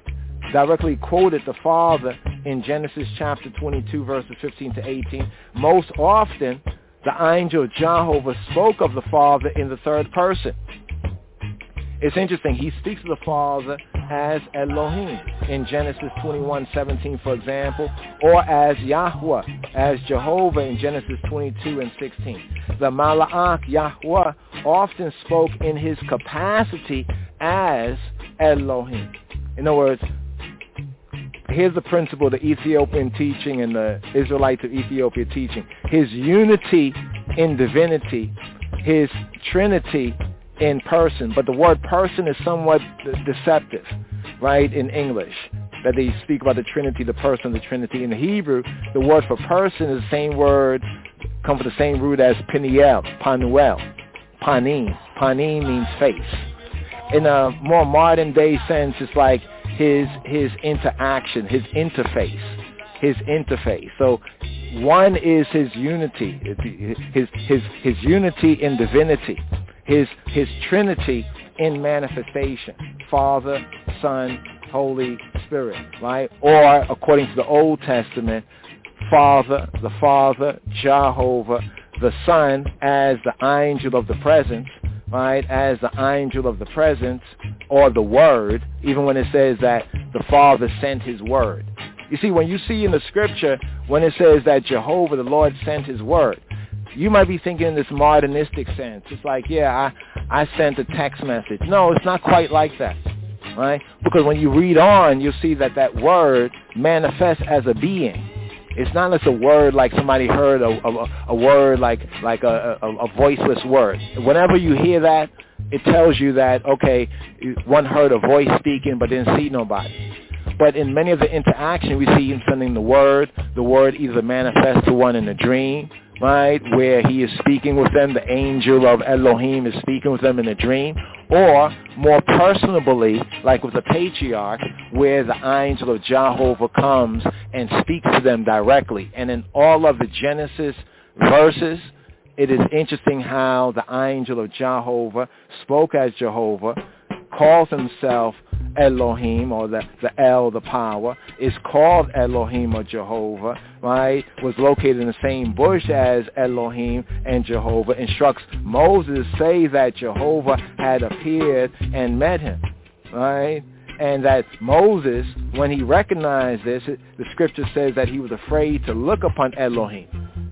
quoted the Father in Genesis chapter 22, verses 15 to 18. Most often, the angel Jehovah spoke of the Father in the third person. It's interesting. He speaks of the Father as Elohim in Genesis 21:17, for example, or as Yahuwah, as Jehovah in Genesis 22 and 16. The Mala'ach, Yahuwah, often spoke in his capacity as Elohim. In other words, here's the principle, the Ethiopian teaching and the Israelites of Ethiopia teaching. His unity in divinity, his Trinity in person, but the word person is somewhat deceptive, right, in English, that they speak about the Trinity, the person of the Trinity. In the Hebrew, the word for person is the same word, comes from the same root as Peniel, Panuel, Panim. Panim means face. In a more modern day sense, it's like his interaction, his interface. So one is his unity, his unity in divinity, his Trinity in manifestation, Father, Son, Holy Spirit, right? Or according to the Old Testament, the Father, Jehovah, the Son as the angel of the presence, right? As the angel of the presence, or the Word, even when it says that the Father sent his Word. You see, when you see in the scripture, when it says that Jehovah, the Lord, sent his Word, you might be thinking in this modernistic sense. It's like, yeah, I sent a text message. No, it's not quite like that, right? Because when you read on, you'll see that word manifests as a being. It's not just a word like somebody heard a word like a voiceless word. Whenever you hear that, it tells you that, okay, one heard a voice speaking but didn't see nobody. But in many of the interaction, we see him sending the word either manifests to one in a dream, right, where he is speaking with them, the angel of Elohim is speaking with them in a dream, or more personally, like with the patriarch, where the angel of Jehovah comes and speaks to them directly. And in all of the Genesis verses, it is interesting how the angel of Jehovah spoke as Jehovah, calls himself Elohim, or the El, the power, is called Elohim or Jehovah, right, was located in the same bush as Elohim and Jehovah, instructs Moses say that Jehovah had appeared and met him, right, and that Moses, when he recognized this, the scripture says that he was afraid to look upon Elohim.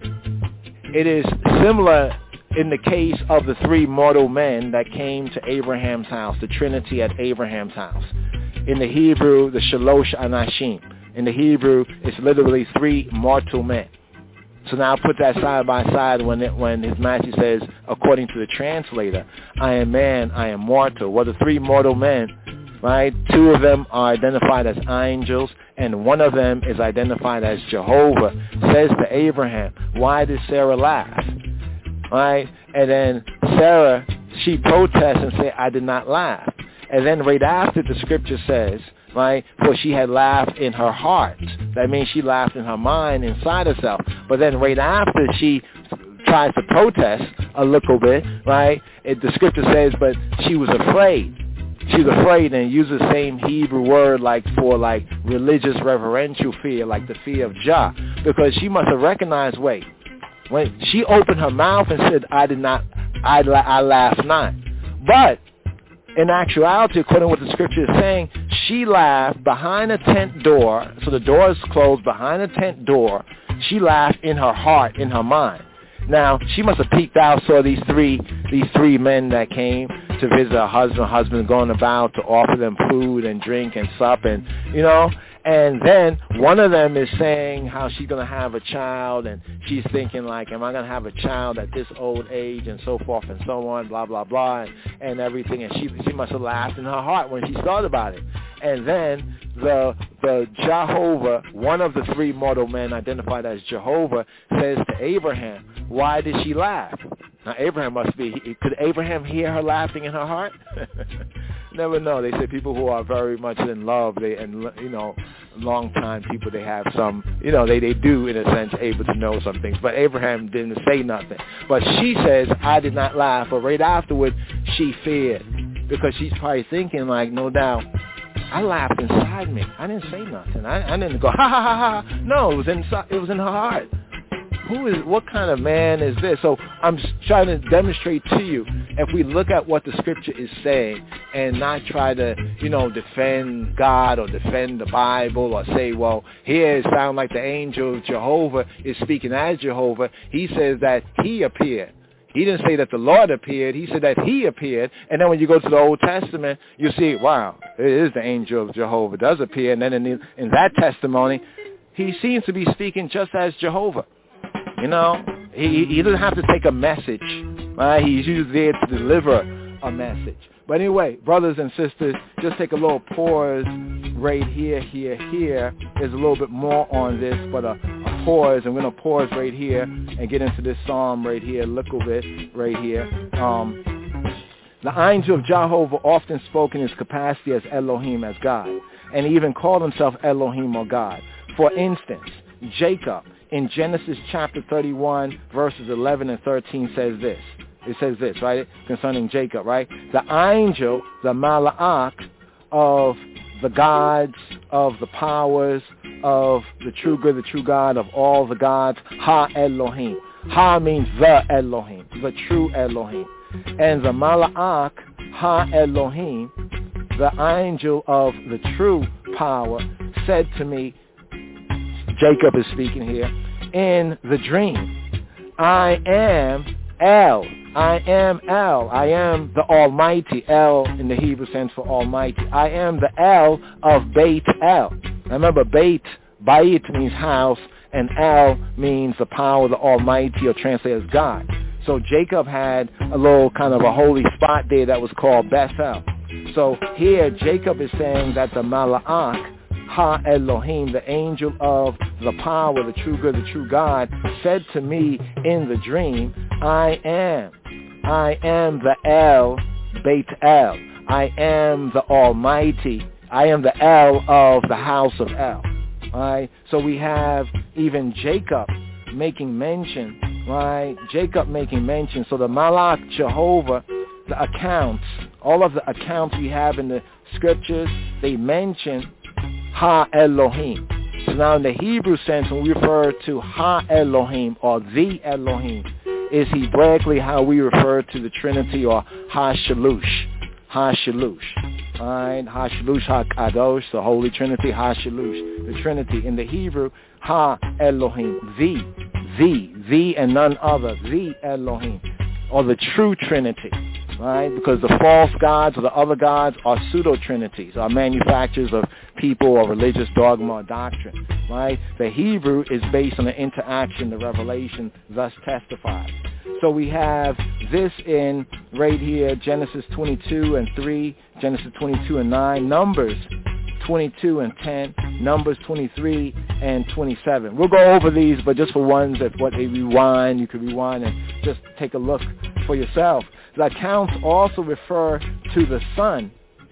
It is similar in the case of the three mortal men that came to Abraham's house, the Trinity at Abraham's house. In the Hebrew, the Shalosh Anashim. In the Hebrew, it's literally three mortal men. So now put that side by side when his master says, according to the translator, I am man, I am mortal. Well, the three mortal men, right, two of them are identified as angels, and one of them is identified as Jehovah. Says to Abraham, why did Sarah laugh? Right? And then Sarah, she protests and says, I did not laugh. And then right after, the scripture says, right, for she had laughed in her heart. That means she laughed in her mind, inside herself. But then right after, she tries to protest a little bit, right, the scripture says, but she was afraid. She was afraid, and used the same Hebrew word like for like religious reverential fear, like the fear of Jah, because she must have recognized, wait, when she opened her mouth and said, I laughed not. But in actuality, according to what the scripture is saying, she laughed behind a tent door. So the door is closed behind a tent door. She laughed in her heart, in her mind. Now, she must have peeked out, saw these three men that came to visit her husband going about to offer them food and drink and sup, and, you know, and then one of them is saying how she's going to have a child, and she's thinking like, am I going to have a child at this old age, and so forth and so on, blah, blah, blah, and everything, and she must have laughed in her heart when she thought about it. And then the Jehovah, one of the three mortal men identified as Jehovah, says to Abraham, why did she laugh? Now, could Abraham hear her laughing in her heart? Never know. They say people who are very much in love, long time people, they have some, they do, in a sense, able to know some things. But Abraham didn't say nothing. But she says, I did not laugh. But right afterward, she feared. Because she's probably thinking, like, no doubt, I laughed inside me. I didn't say nothing. I didn't go, ha, ha, ha, ha. No, it was in her heart. What kind of man is this? So I'm trying to demonstrate to you, if we look at what the scripture is saying and not try to, defend God or defend the Bible or say, well, here it sounds like the angel of Jehovah is speaking as Jehovah. He says that he appeared. He didn't say that the Lord appeared. He said that he appeared. And then when you go to the Old Testament, you see, wow, it is the angel of Jehovah does appear. And then in that testimony, he seems to be speaking just as Jehovah. He doesn't have to take a message, right? He's usually there to deliver a message. But anyway, brothers and sisters, just take a little pause right here. There's a little bit more on this, but a pause. I'm going to pause right here and get into this psalm right here, a little bit right here. The angel of Jehovah often spoke in his capacity as Elohim, as God, and he even called himself Elohim or God. For instance, Jacob, in Genesis chapter 31, verses 11 and 13 says this. It says this, right, concerning Jacob, right? The angel, the Mala'ach of the gods, of the powers, of the true good, the true God, of all the gods, Ha-Elohim. Ha means the Elohim, the true Elohim. And the Mala'ach, Ha-Elohim, the angel of the true power, said to me, Jacob is speaking here, in the dream, I am El. I am El. I am the Almighty. El in the Hebrew stands for Almighty. I am the El of Beit El. Now remember, Beit means house, and El means the power of the Almighty, or translated as God. So Jacob had a little kind of a holy spot there that was called Bethel. So here Jacob is saying that the Mala'ach, Ha-Elohim, the angel of the power, the true good, the true God, said to me in the dream, I am the El Beit El. I am the Almighty. I am the El of the house of El. Right? So we have even Jacob making mention, right? Jacob making mention. So the Malach Jehovah, the accounts, all of the accounts we have in the scriptures, they mention Ha-Elohim. So now in the Hebrew sense, when we refer to Ha-Elohim or the Elohim, is Hebraically how we refer to the Trinity or Ha-Shalush. Ha-Shalush. Right? Ha-Shalush, Ha-Kadosh, the Holy Trinity, Ha-Shalush, the Trinity. In the Hebrew, Ha-Elohim, the and none other, the Elohim, or the true Trinity. Right? Because the false gods or the other gods are pseudo-trinities, are manufacturers of people or religious dogma or doctrine. Right? The Hebrew is based on the interaction, the revelation thus testifies. So we have this in right here, Genesis 22:3, Genesis 22:9, Numbers 22:10, Numbers 23:27. We'll go over these, but just for ones that what they rewind, you can rewind and just take a look for yourself. The accounts also refer to the Son,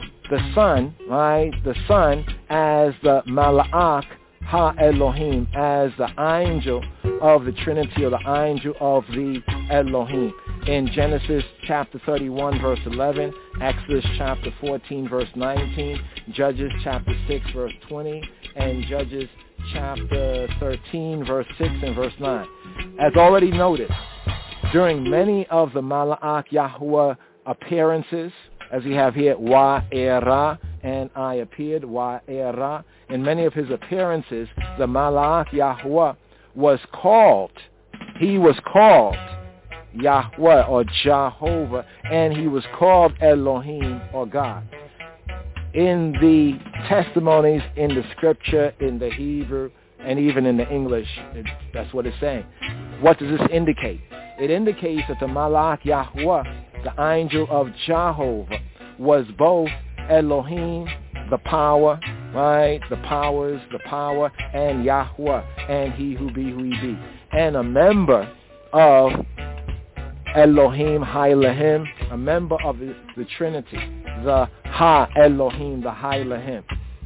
right? The Son as the Mala'ach Ha-Elohim, as the angel of the Trinity or the angel of the Elohim. In Genesis chapter 31 verse 11, Exodus chapter 14 verse 19, Judges chapter 6 verse 20, and Judges chapter 13 verse 6 and verse 9. As already noted, during many of the Mala'ach Yahuwah appearances, as we have here, Wa'era, and I appeared, Wa'era, in many of his appearances, the Mala'ach Yahuwah was called, he was called Yahweh or Jehovah, and he was called Elohim or God. In the testimonies in the scripture, in the Hebrew, and even in the English, that's what it's saying. What does this indicate? It indicates that the Malach Yahuwah, the angel of Jehovah, was both Elohim, the power, right? The powers, the power, and Yahuwah, and he who be, and a member of Elohim, Ha-Elohim, a member of the Trinity, the Ha-Elohim, the Ha-Elohim.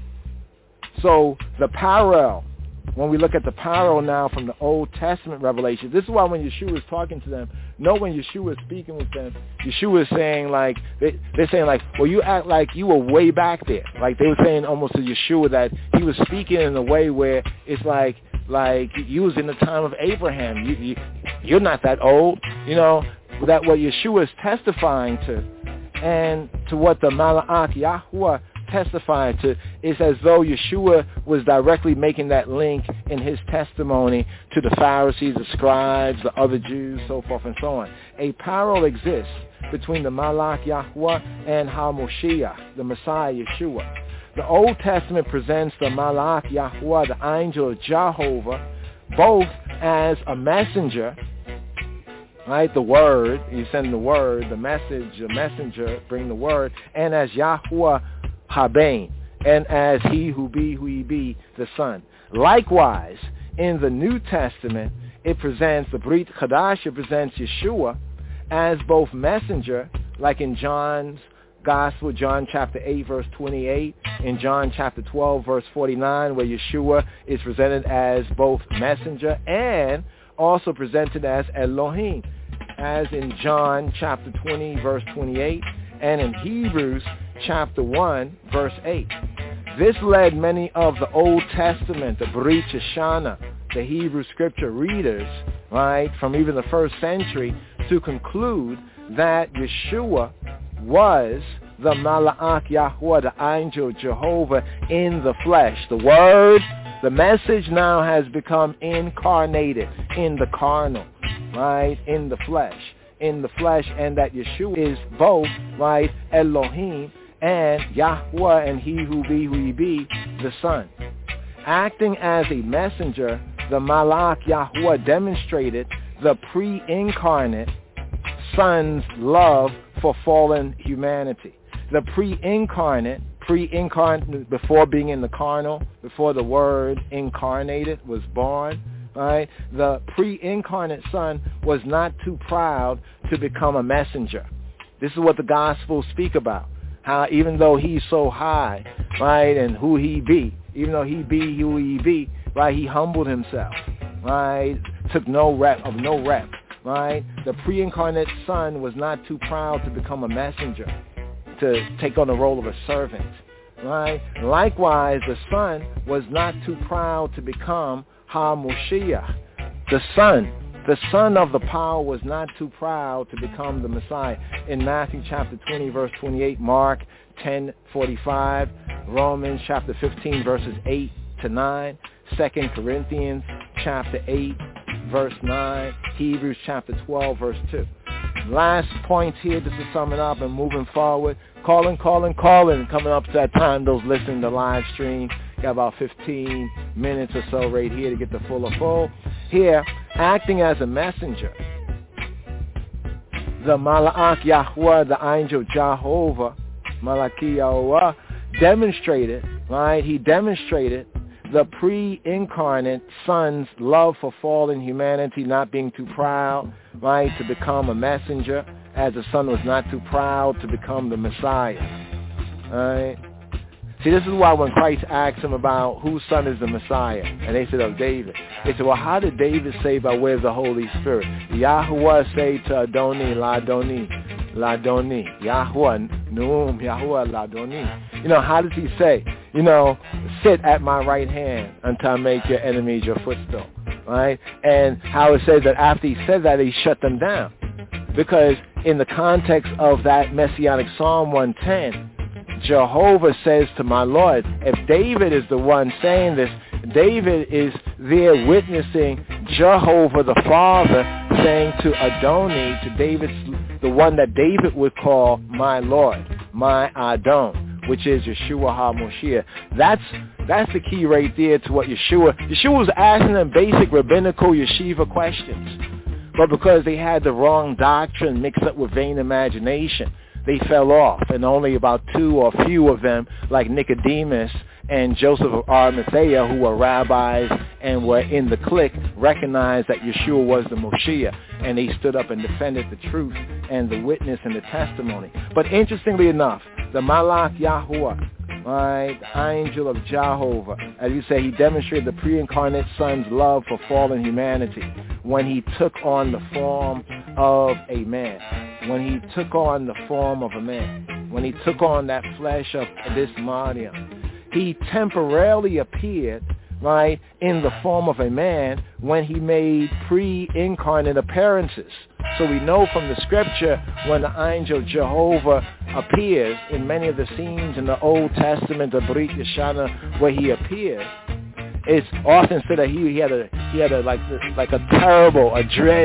So the parallel, when we look at the parallel now from the Old Testament revelation, this is why when Yeshua is talking to them, when Yeshua is speaking with them, Yeshua is saying like, they're saying like, well, you act like you were way back there. Like they were saying almost to Yeshua that he was speaking in a way where it's like you was in the time of Abraham. You're not that old, that what Yeshua is testifying to, and to what the Mala'ach Yahuwah testified to, is as though Yeshua was directly making that link in his testimony to the Pharisees, the scribes, the other Jews, so forth and so on. A parallel exists between the Malach Yahuwah and HaMoshiach, the Messiah Yeshua. The Old Testament presents the Malach Yahuwah, the angel of Jehovah, both as a messenger, right? The word, you send the word, the message, the messenger, bring the word, and as Yahuwah Habain, and as he who be, the Son. Likewise, in the New Testament, it presents the Brit Chadash, it presents Yeshua as both messenger, like in John's Gospel, John chapter 8, verse 28, in John chapter 12, verse 49, where Yeshua is presented as both messenger and also presented as Elohim, as in John chapter 20, verse 28, and in Hebrews chapter 1, verse 8. This led many of the Old Testament, the Brit Shana, the Hebrew scripture readers, right, from even the first century, to conclude that Yeshua was the Mala'ach Yahuwah, the angel Jehovah in the flesh. The word, the message now has become incarnated in the carnal, right, in the flesh, and that Yeshua is both, right, Elohim and Yahuwah, and he who be, the Son. Acting as a messenger, the Malach Yahuwah demonstrated the pre-incarnate Son's love for fallen humanity. The pre-incarnate pre-incarnate, before being in the carnal, before the word incarnated was born, right? The pre-incarnate Son was not too proud to become a messenger. This is what the Gospels speak about. How even though he's so high, right, and who he be, even though he be who he be, right, he humbled himself, right, took no rep, right? The pre-incarnate Son was not too proud to become a messenger, to take on the role of a servant, right? Likewise, the Son was not too proud to become HaMoshiach. The Son of the power was not too proud to become the Messiah. In Matthew chapter 20, verse 28, Mark 10:45, Romans chapter 15, verses 8 to 9, 2 Corinthians chapter 8, verse 9, Hebrews chapter 12, verse 2. Last point here, just to sum it up and moving forward. Calling. Coming up to that time, those listening to live stream, got about 15 minutes or so right here to get the full. Here, acting as a messenger, the Malach Yahweh, the angel Jehovah, Malachi Yahweh, demonstrated, right? He demonstrated the pre-incarnate Son's love for fallen humanity, not being too proud, right, to become a messenger, as the Son was not too proud to become the Messiah, right? See, this is why when Christ asked him about whose son is the Messiah, and they said, of David, they said, well, how did David say by way of the Holy Spirit? Yahweh say to Adoni, Ladoni, Yahweh, Noom, Yahweh, Ladoni. You know, how does he say, you know, sit at my right hand until I make your enemies your footstool, right? And how it says that after he said that, he shut them down. Because in the context of that Messianic Psalm 110, Jehovah says to my Lord, if David is the one saying this, David is there witnessing Jehovah the Father saying to Adoni, to David's, the one that David would call my Lord, my Adon, which is Yeshua HaMoshiach. That's the key right there to what Yeshua was asking them basic rabbinical yeshiva questions. But because they had the wrong doctrine mixed up with vain imagination, they fell off, and only about two or few of them, like Nicodemus and Joseph of Arimathea, who were rabbis and were in the clique, recognized that Yeshua was the Moshiach, and they stood up and defended the truth and the witness and the testimony. But interestingly enough, the Malach Yahuwah, right, the angel of Jehovah, as you say, he demonstrated the pre-incarnate Son's love for fallen humanity when he took on the form of a man. When he took on the form of a man, when he took on that flesh of this Mariam, he temporarily appeared, right, in the form of a man when he made pre-incarnate appearances. So we know from the scripture when the angel Jehovah appears in many of the scenes in the Old Testament, the Brit Yashana, where he appears, it's often said that he had a like a terrible, a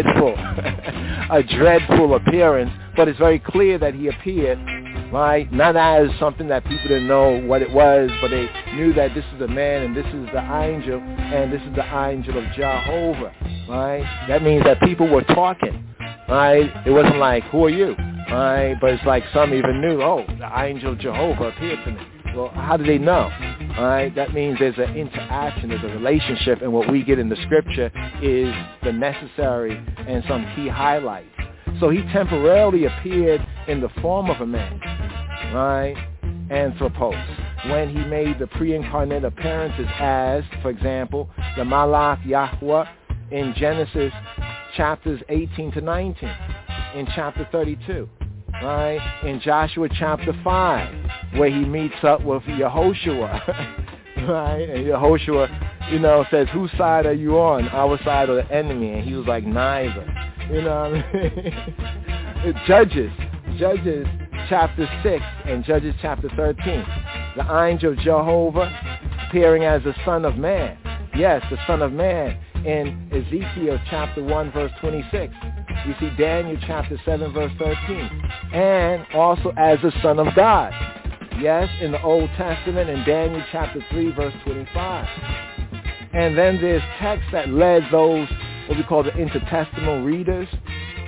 dreadful appearance, but it's very clear that he appeared, right, not as something that people didn't know what it was, but they knew that this is a man and this is the angel and this is the angel of Jehovah, right? That means that people were talking, right? It wasn't like, who are you, right? But it's like some even knew, oh, the angel Jehovah appeared to me. Well, how do they know? All right, that means there's an interaction, there's a relationship, and what we get in the scripture is the necessary and some key highlights. So he temporarily appeared in the form of a man, right, anthropos, when he made the pre-incarnate appearances as, for example, the Malach Yahweh in Genesis chapters 18 to 19, in chapter 32. Right, in Joshua chapter 5, where he meets up with Yehoshua, right, and Yehoshua, you know, says, whose side are you on, our side or the enemy? And he was like, neither, you know what I mean? Judges chapter 6 and Judges chapter 13, the angel Jehovah appearing as the Son of Man, yes, the Son of Man, in Ezekiel chapter 1 verse 26. You see Daniel chapter 7 verse 13. And also as the Son of God. Yes, in the Old Testament in Daniel chapter 3 verse 25. And then there's texts that led those, what we call the intertestamental readers,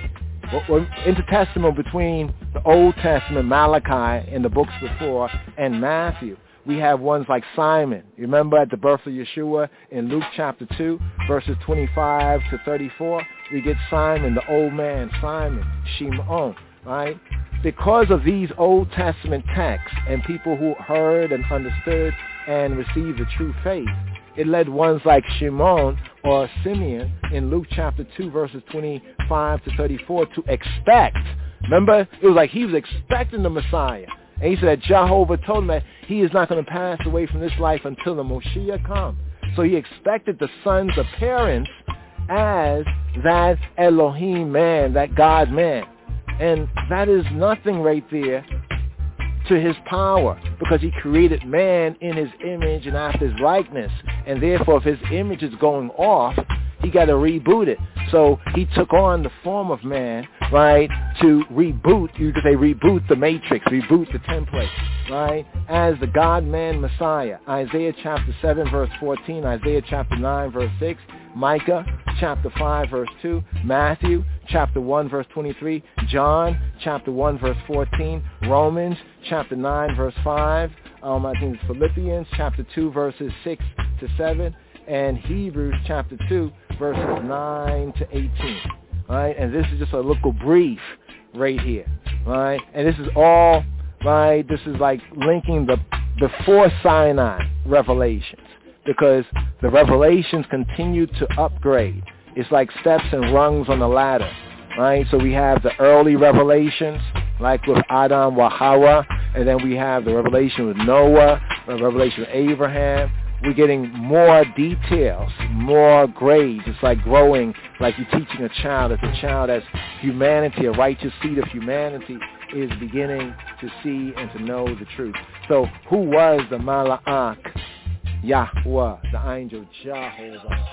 intertestament between the Old Testament, Malachi, and the books before, and Matthew. We have ones like Simon. You remember at the birth of Yeshua in Luke chapter 2, verses 25 to 34, we get Simon, the old man, Simon, Shimon, right? Because of these Old Testament texts and people who heard and understood and received the true faith, it led ones like Shimon or Simeon in Luke chapter 2, verses 25 to 34 to expect. Remember, it was like he was expecting the Messiah. And he said that Jehovah told him that he is not going to pass away from this life until the Moshiach comes. So he expected the son's appearance as that Elohim man, that God man. And that is nothing right there to his power, because he created man in his image and after his likeness. And therefore, if his image is going off, he got to reboot it. So he took on the form of man, right, to reboot, you could say reboot the matrix, reboot the template, right, as the God-man Messiah. Isaiah chapter 7, verse 14, Isaiah chapter 9, verse 6, Micah chapter 5, verse 2, Matthew chapter 1, verse 23, John chapter 1, verse 14, Romans chapter 9, verse 5, I think it's Philippians chapter 2, verses 6 to 7, and Hebrews chapter 2, verses 9 to 18. Right? And this is just a little brief right here. Right? And this is all, right, this is like linking the before Sinai revelations, because the revelations continue to upgrade. It's like steps and rungs on the ladder. Right? So we have the early revelations, like with Adam wa Hawa, and then we have the revelation with Noah, the revelation with Abraham. We're getting more details, more grades. It's like growing, like you're teaching a child. As a child, as humanity, a righteous seed of humanity, is beginning to see and to know the truth. So who was the Mala'ach Yahweh, the angel Jehovah?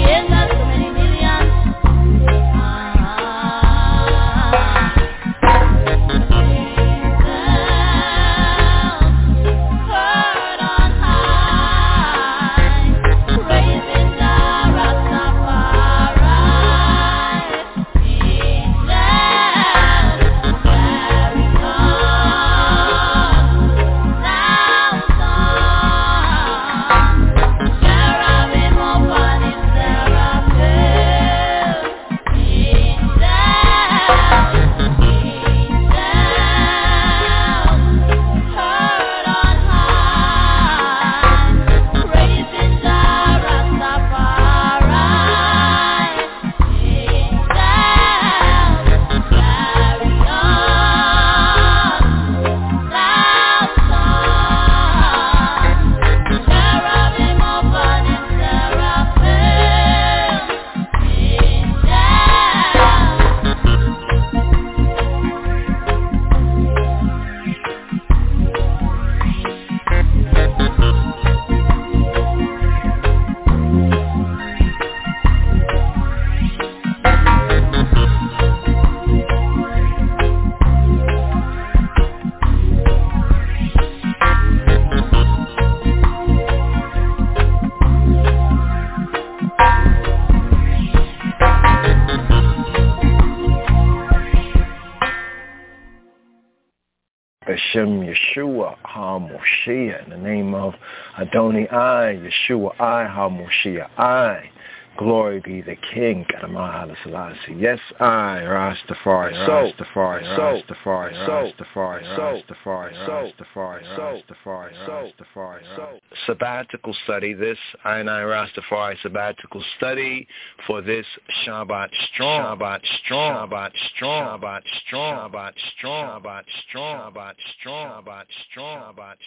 Hashem Yeshua HaMoshiach, in the name of Adonai I, Yeshua I, HaMoshiach I. Glory be the King, Kadamah Haile Selassie. Yes, I, Rastafari, Rastafari, Rastafari, Rastafari, Rastafari, Rastafari, Rastafari, Rastafari. Sabbatical study, this I and I Rastafari sabbatical study for this Shabbat strong, Shabbat strong, Shabbat strong, Shabbat strong, Shabbat strong, Shabbat strong, Shabbat strong, Shabbat strong, Shabbat strong.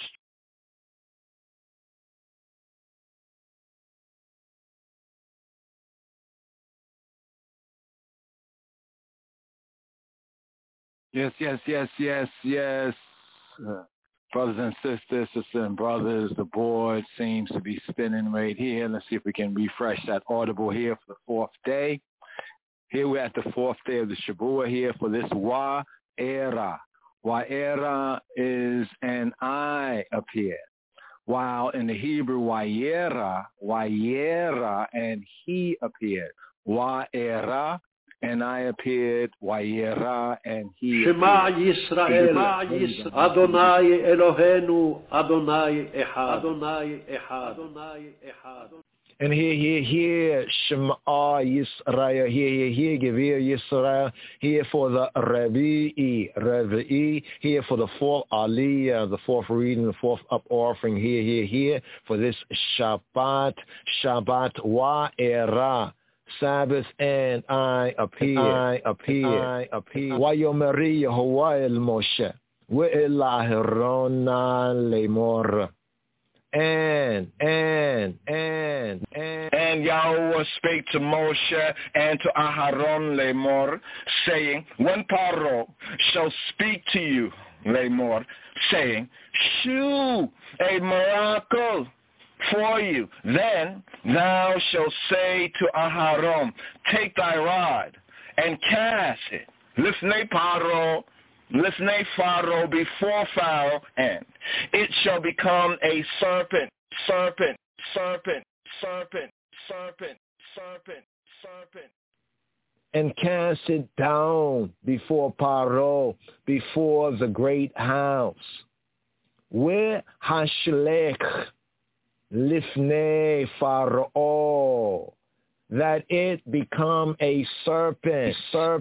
Yes. Brothers and sisters and brothers, the board seems to be spinning right here. Let's see if we can refresh that audible here for the fourth day. Here we're at the fourth day of the Shabua here for this Wa'era. Wa'era is an I up here. While in the Hebrew, Wa'era, and he appeared. Wa'era, and I appeared, Wa'era, and he Shema Yisrael, Adonai Eloheinu, Adonai Echad, Adonai Echad, Adonai Echad. And here, Shema Yisrael, here, Gevir Yisrael, here for the Revi'i, here for the fourth Aliyah, the fourth reading, the fourth up offering, here, for this Shabbat Wa'era. Sabbath and I appear. Wayomeri Yehovah el Moshe ve'el Aharon lemor. And Yahweh spake to Moshe and to Aharon lemor, saying, when Paro shall speak to you, lemor, saying, shew a miracle for you, then thou shalt say to Aharon, take thy rod and cast it, lifnei Pharaoh before Pharaoh, and it shall become a serpent, and cast it down before Pharaoh, before the great house, where Hashlech Lifnei Pharaoh, that it become a serpent.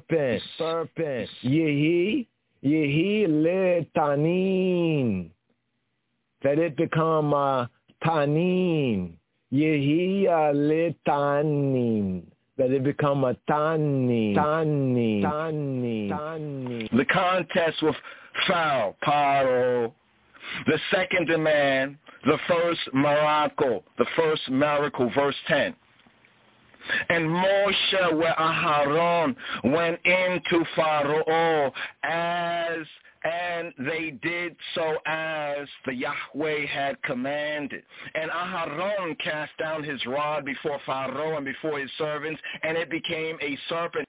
Yehi le tanin, that it become a tanin. Yehi le tanin, that it become a tanin. The contest with Pharaoh, Paro, the second demand, the first miracle, verse 10. And Moshe with Aharon went into Pharaoh and they did so as the Yahweh had commanded. And Aharon cast down his rod before Pharaoh and before his servants, and it became a serpent.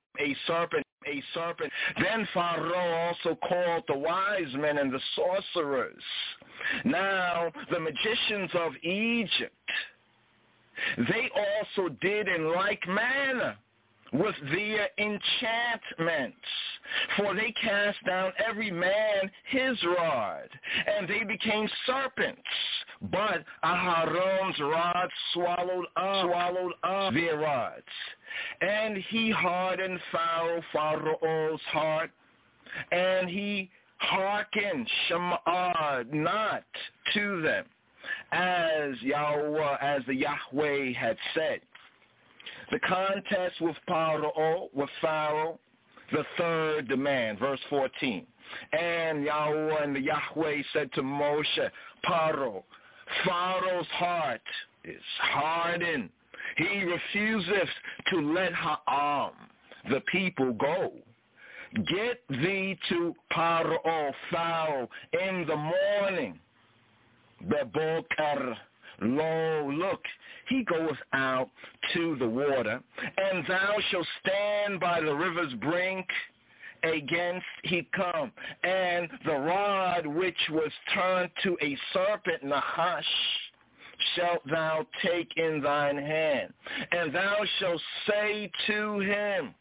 Then Pharaoh also called the wise men and the sorcerers. Now the magicians of Egypt, they also did in like manner with their enchantments, for they cast down every man his rod, and they became serpents. But Aharon's rod swallowed up their rods, and he hardened Pharaoh's heart, and he hearkened not to them, as the Yahweh had said. The contest with Pharaoh, the third demand, verse 14. And the Yahweh said to Moshe, Pharaoh's heart is hardened. He refuseth to let Ha'am, the people, go. Get thee to Pharaoh in the morning. Beboker, lo, look, he goeth out to the water, and thou shalt stand by the river's brink. Against he come, and the rod which was turned to a serpent, Nahash, shalt thou take in thine hand, and thou shalt say to him,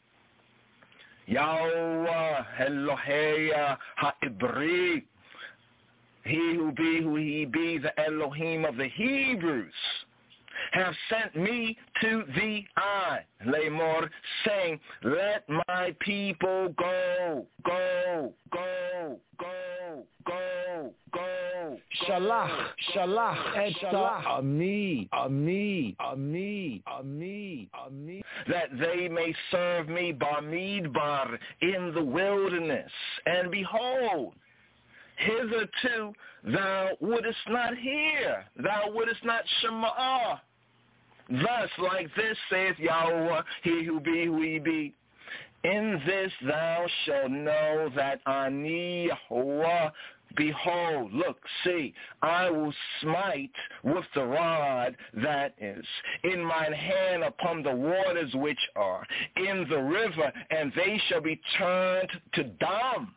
Yahweh Elohei ha'ibri, he who he be, the Elohim of the Hebrews, have sent me to thee, Lamor, saying, let my people go. Shalach, Ami, that they may serve me Bamidbar in the wilderness. And behold, hitherto thou wouldest not hear, thou wouldest not shema. Thus, like this saith Yahweh, he who be. In this thou shalt know that Ani Yahweh, behold, look, see, I will smite with the rod that is in mine hand upon the waters which are in the river, and they shall be turned to dam,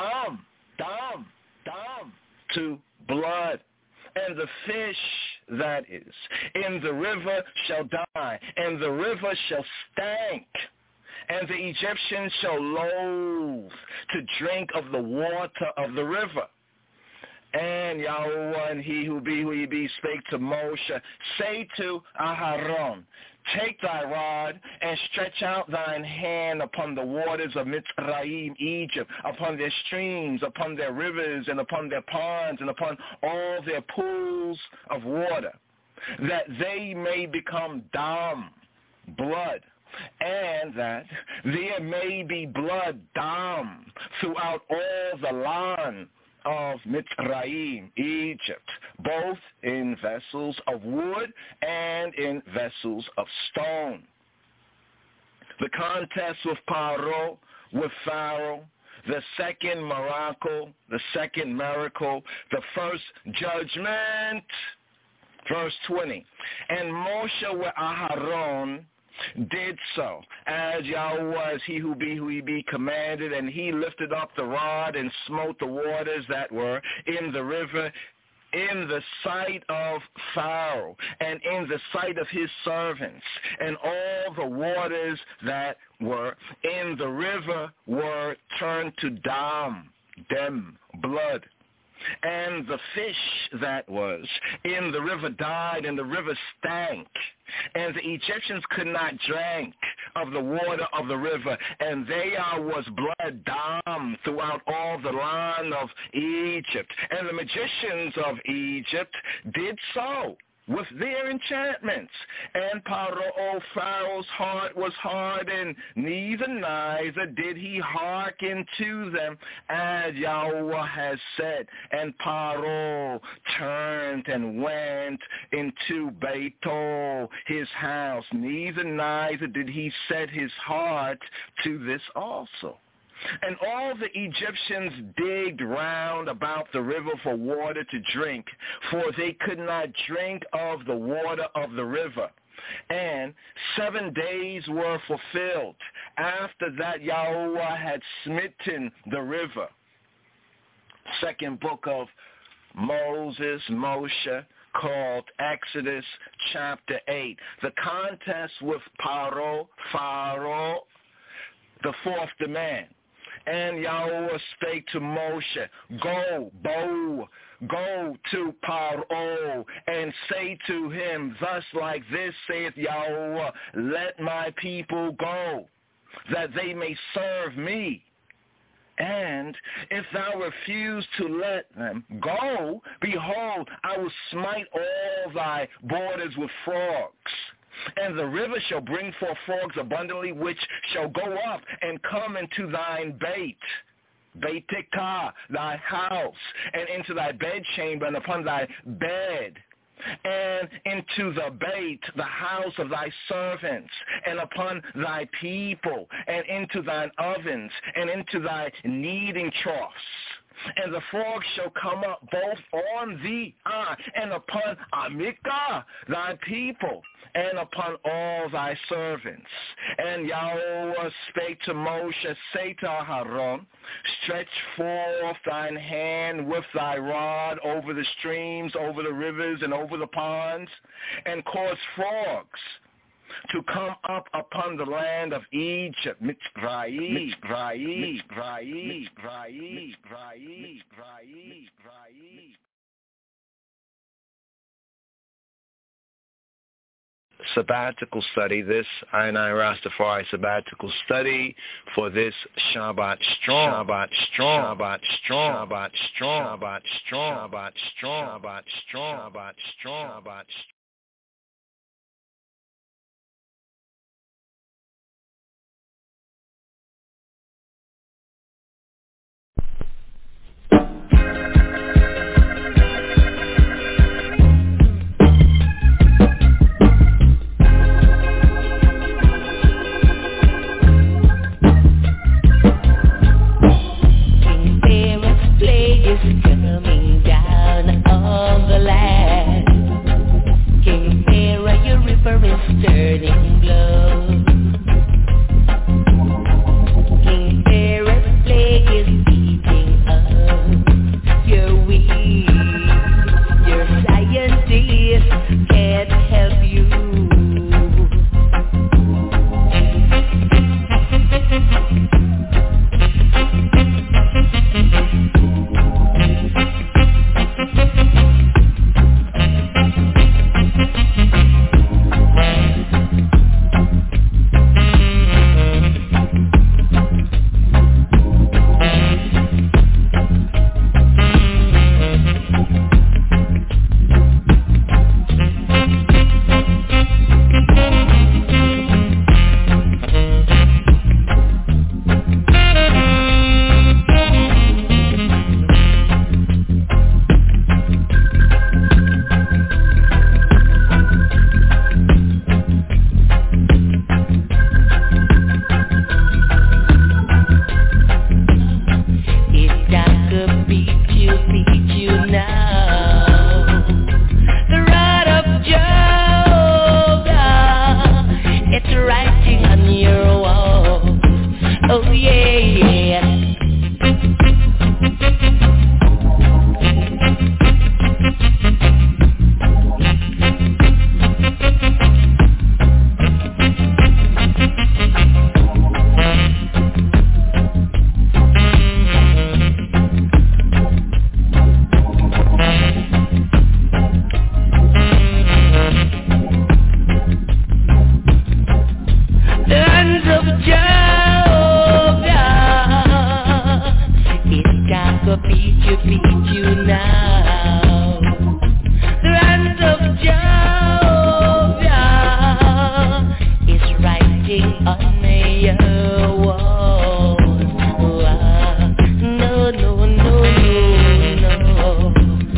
to blood. And the fish that is in the river shall die, and the river shall stank, and the Egyptians shall loathe to drink of the water of the river. And Yahweh, and he who be, spake to Moshe, say to Aharon, take thy rod and stretch out thine hand upon the waters of Mitzrayim, Egypt, upon their streams, upon their rivers, and upon their ponds, and upon all their pools of water, that they may become dam, blood, and that there may be blood, dam, throughout all the land of Mitzrayim, Egypt, both in vessels of wood and in vessels of stone. The contest with Pharaoh, the second miracle, the first judgment. Verse 20. And Moshe with Aharon did so, as Yahweh, he who be commanded, and he lifted up the rod and smote the waters that were in the river in the sight of Pharaoh and in the sight of his servants, and all the waters that were in the river were turned to dam, blood. And the fish that was in the river died, and the river stank. And the Egyptians could not drink of the water of the river, and there was blood dam throughout all the land of Egypt. And the magicians of Egypt did so, with their enchantments. And Paro, Pharaoh's heart was hardened, neither did he hearken to them, as Yahweh has said. And Paro turned and went into Beito, his house, neither did he set his heart to this also. And all the Egyptians digged round about the river for water to drink, for they could not drink of the water of the river. And 7 days were fulfilled after that Yahweh had smitten the river. Second book of Moshe, called Exodus chapter 8. The contest with Pharaoh, the fourth demand. And Yahweh spake to Moshe, go to Paro, and say to him, thus like this saith Yahweh, let my people go, that they may serve me. And if thou refuse to let them go, behold, I will smite all thy borders with frogs. And the river shall bring forth frogs abundantly, which shall go up and come into thine Beitika, thy house, and into thy bedchamber, and upon thy bed, and into the bait, the house of thy servants, and upon thy people, and into thine ovens, and into thy kneading troughs. And the frogs shall come up both on thee and upon Amika, thy people, and upon all thy servants. And Yahweh spake to Moshe, say to Aharon, stretch forth thine hand with thy rod over the streams, over the rivers, and over the ponds, and cause frogs to come up upon the land of Egypt, Mitzrayim. Sabbatical study, this Ainai Rastafari sabbatical study for this Shabbat strong. Coming down on the land. King Pharaoh, your river is turning blood. King Pharaoh's plague is beating up your weed. Your scientists can't help you. knocking on your wall. No, no, no, no, no.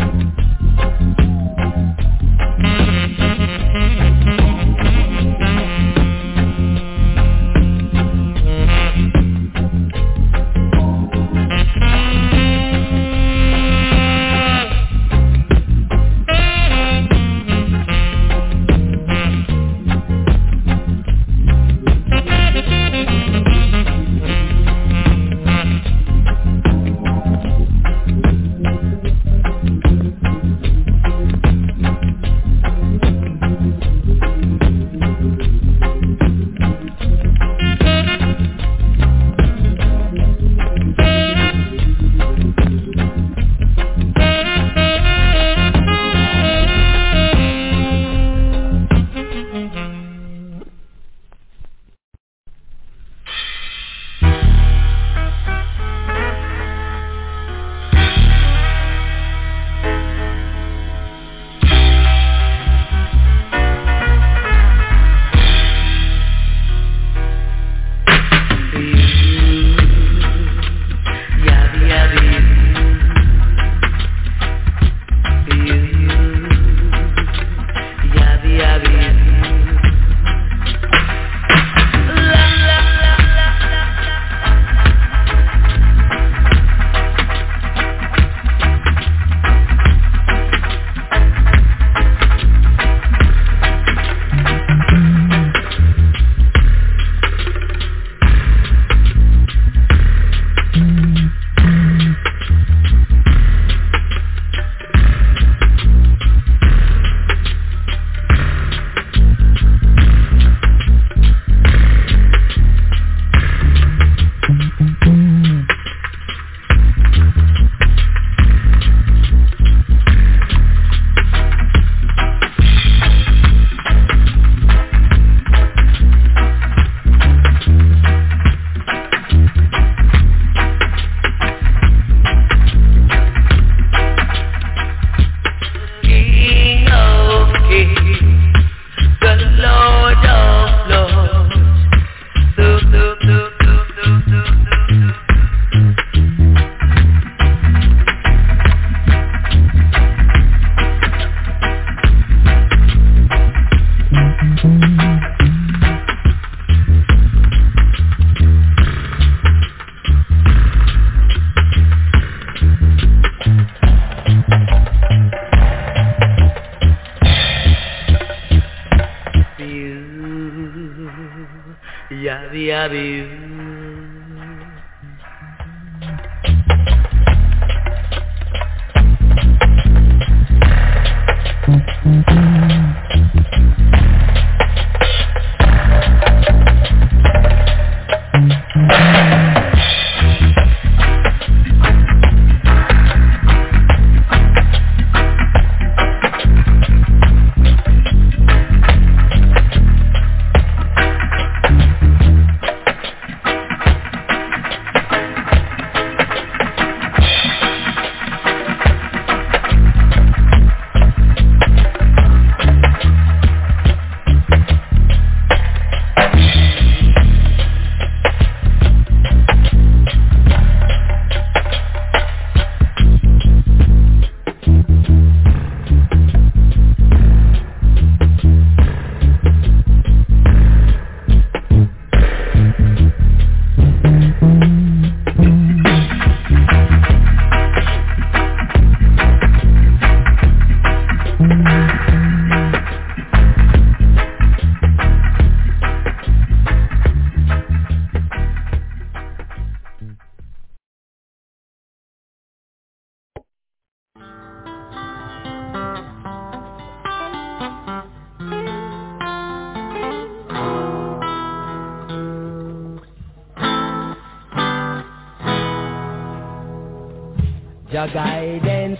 The guidance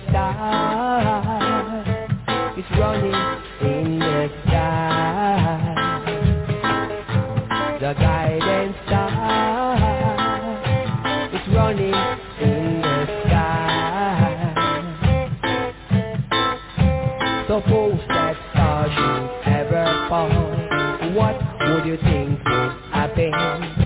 star is running in the sky. The guidance star is running in the sky. Suppose that star should ever fall, what would you think would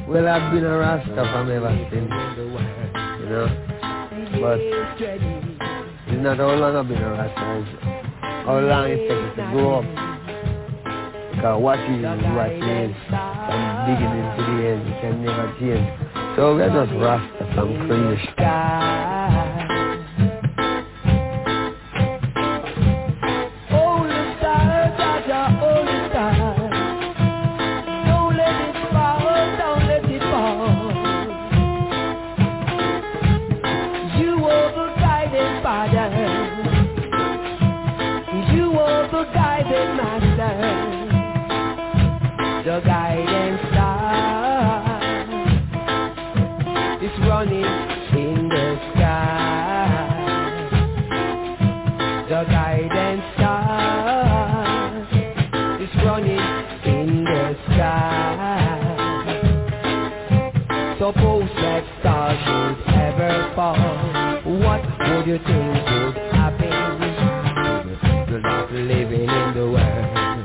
Well, I've been a Rasta from ever since, you know. But it's not how long I've been a Rasta, it's how long it takes to grow up. Because what is what is, from beginning to the end, you can never change. So we're just Rasta from creation. The guiding star is running in the sky. The guiding star is running in the sky. Suppose that star should ever fall, what would you think would happen? You're not living in the world.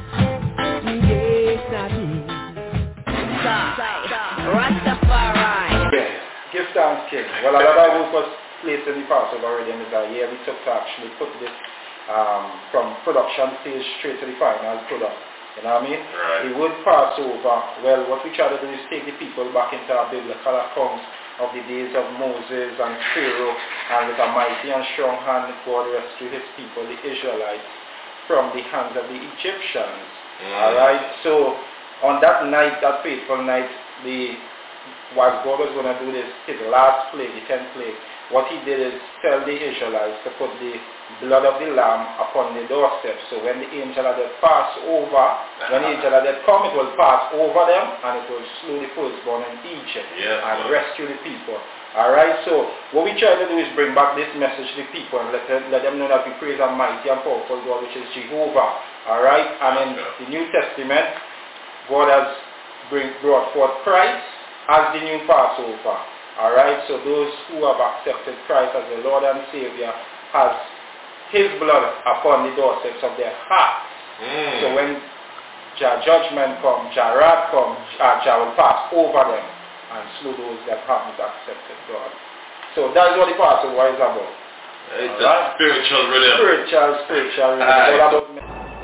Rastafari. Give thanks, King. Well, a lot of work was placed in the Passover already, and yeah, we took to actually put this from production stage straight to the final product. You know what I mean? Right. The word Passover, well, what we try to do is take the people back into our biblical accounts of the days of Moses and Pharaoh, and with a mighty and strong hand, God rescued his people, the Israelites, from the hands of the Egyptians. Alright, so on that night, that fateful night, what God was going to do is his last plague, the 10th plague. What he did is tell the Israelites to put the blood of the lamb upon the doorstep. So when the angel of death pass over, when the angel of death come, it will pass over them and it will slew the firstborn in Egypt and rescue the people. Alright, so what we try to do is bring back this message to the people and let them know that we praise a mighty and powerful God, which is Jehovah. Alright, and in the New Testament, God has brought forth Christ as the new Passover. Alright, so those who have accepted Christ as the Lord and Savior has his blood upon the doorsteps of their hearts. So when Jah judgment comes, Jah wrath comes, Jah will pass over them and slew those that haven't accepted God. So that's what the Passover is about. It's a spiritual rhythm. Spiritual rhythm. It's all about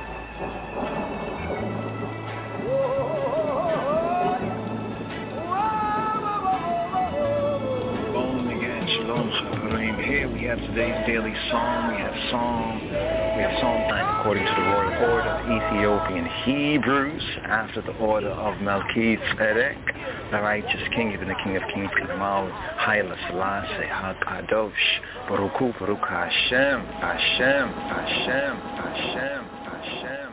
here we have today's daily psalm. We have Psalm 9 according to the royal order of Ethiopian Hebrews, after the order of Melchizedek, the righteous king, even the King of Kings, Kinamal, Haile Selassie, HaKadosh, Baruch Hu, Baruch Hashem, Hashem, Hashem, Hashem, Hashem.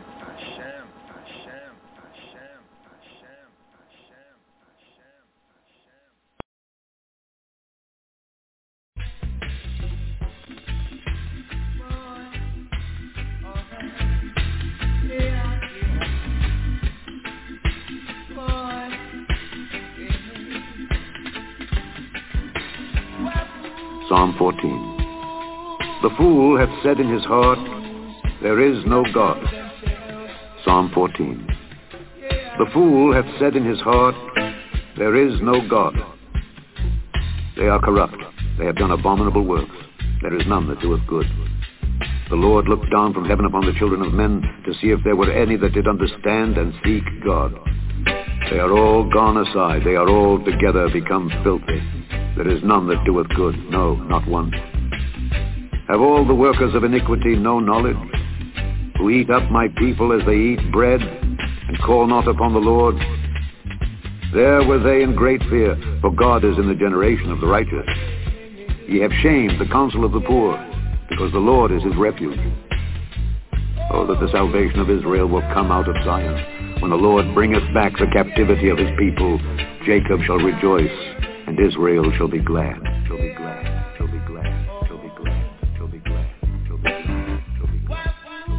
Psalm 14. The fool hath said in his heart, there is no God. Psalm 14. The fool hath said in his heart, there is no God. They are corrupt. They have done abominable works. There is none that doeth good. The Lord looked down from heaven upon the children of men to see if there were any that did understand and seek God. They are all gone aside. They are all together become filthy. There is none that doeth good, no, not one. Have all the workers of iniquity no knowledge, who eat up my people as they eat bread, and call not upon the Lord? There were they in great fear, for God is in the generation of the righteous. Ye have shamed the counsel of the poor, because the Lord is his refuge. Oh, that the salvation of Israel will come out of Zion. When the Lord bringeth back the captivity of his people, Jacob shall rejoice, and Israel shall be glad, shall be glad, shall be glad, shall be glad, shall be glad, shall be glad, shall be glad,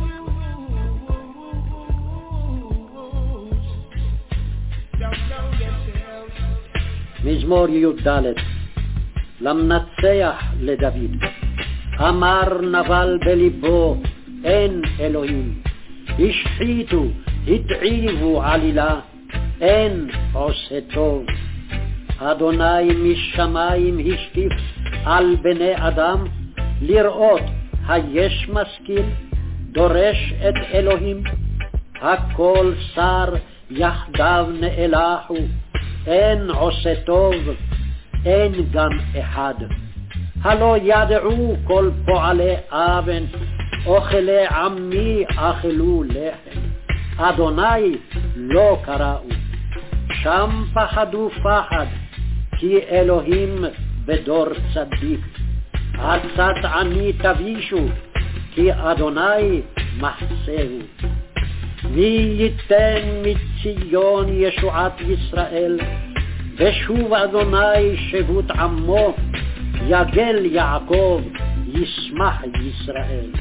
מזמור י"ד. למנצח לדוד. אמר נבל בליבו אין אלוהים. השחיתו, התעיבו עלילה, אין עושה טוב. אדוני משמיים השקיף על בני אדם, לראות היש משכיל, דורש את אלוהים. הכל שר יחדיו נאלחו, אין עושה טוב, אין גם אחד. הלא ידעו כל פועלי אבן, אוכלי עמי אכלו לחם. אדוני לא קראו, שם פחדו פחד, כי אלוהים בדור צדיק. עצת עני תבישו, כי אדוני מחסהו. מי ייתן מציון ישועת ישראל, ושוב אדוני שבות עמו, יגל יעקב, ישמח ישראל.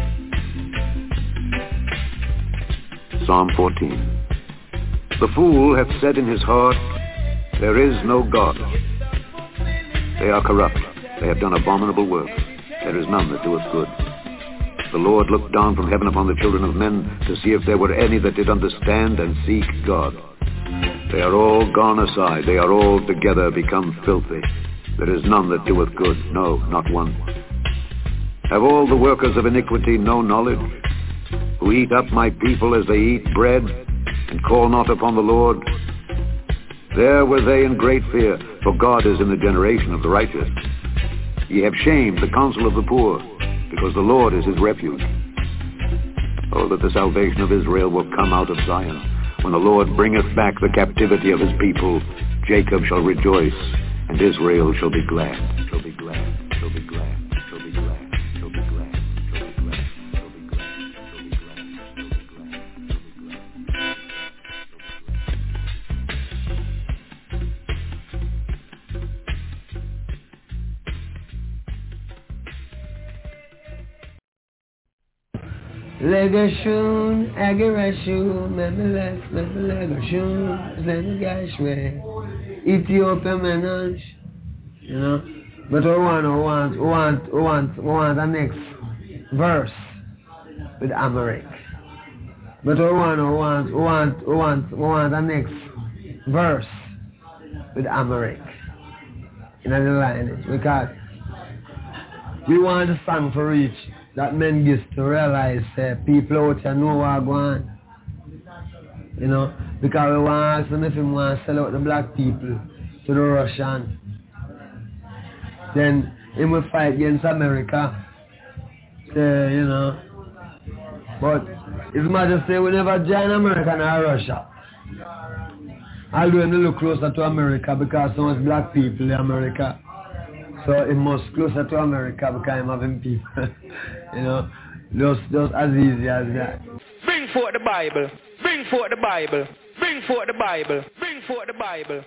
Psalm 14. The fool hath said in his heart, there is no God. They are corrupt. They have done abominable works. There is none that doeth good. The Lord looked down from heaven upon the children of men to see if there were any that did understand and seek God. They are all gone aside. They are all together become filthy. There is none that doeth good. No, not one. Have all the workers of iniquity no knowledge? Who eat up my people as they eat bread, and call not upon the Lord? There were they in great fear, for God is in the generation of the righteous. Ye have shamed the counsel of the poor, because the Lord is his refuge. Oh, that the salvation of Israel will come out of Zion. When the Lord bringeth back the captivity of his people, Jacob shall rejoice, and Israel shall be glad, shall be glad, shall be glad, shall be glad, shall be glad, shall be glad, shall be glad, shall be glad, shall be glad, Legashun, Agarashun, Memelech, Memelegashun, Zenigashwe, Ethiopia Menage, you know. But we want the next verse with Amharic. But we want the next verse with Amharic in the lineage, because we want the song to reach that men gets to realize people out here know what going on. You know, because we want to ask them if we want to sell out the black people to the Russian. Then he will fight against America. You know. But His Majesty will never join America nor Russia. Although he look closer to America because so much black people in America. So he must closer to America because I'm having people. You know, just as easy as that. Bring forth the Bible. Bring forth the Bible. Bring forth the Bible. Bring forth the Bible.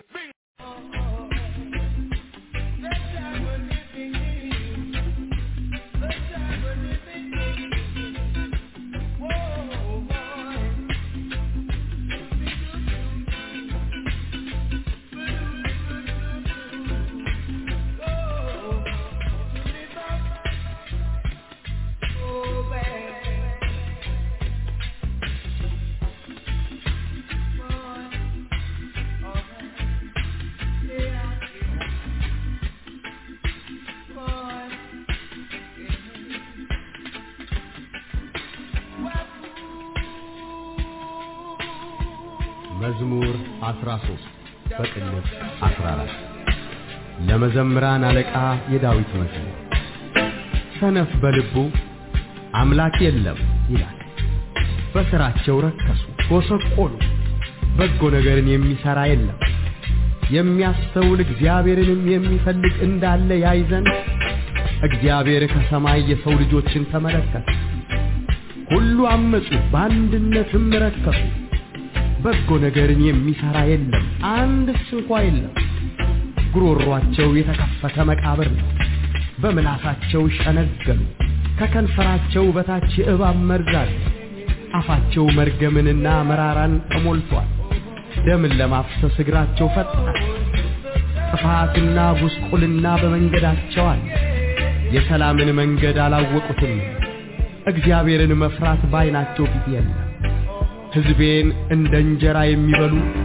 መዝሙር 13 በቅንፍ 14 ለመዘምራን አለቃ የዳዊት መዝሙር። ሰነፍ በልቡ አምላክ የለም ይላል። በስራቸው ረከሱ ጎሰቆሉ፣ በጎ ነገርን የሚሰራ የለም። የሚያስተውል እግዚአብሔርንም የሚፈልግ እንዳለ ያይዘን እግዚአብሔር ከሰማይ የሰው ልጆችን ተመለከተ። ሁሉ አመጹ በአንድነትም ረከሱ። በጎ ነገርን የሚሰራ የለም አንድስ እንኳ የለም። ጉሮሯቸው የተከፈተ መቃብር ነው። በምላሳቸው ሸነገሉ፣ ከከንፈራቸው በታች እባብ መርዛል። አፋቸው መርገምንና መራራን ተሞልቷል። ደምን ለማፍሰስ እግራቸው ፈጠነ። ጥፋትና ጉስቁልና በመንገዳቸው አለ። የሰላምን መንገድ አላወቁትም። እግዚአብሔርን መፍራት ባይናቸው ፊት የለም። ሕዝቤን እንደ እንጀራ የሚበሉ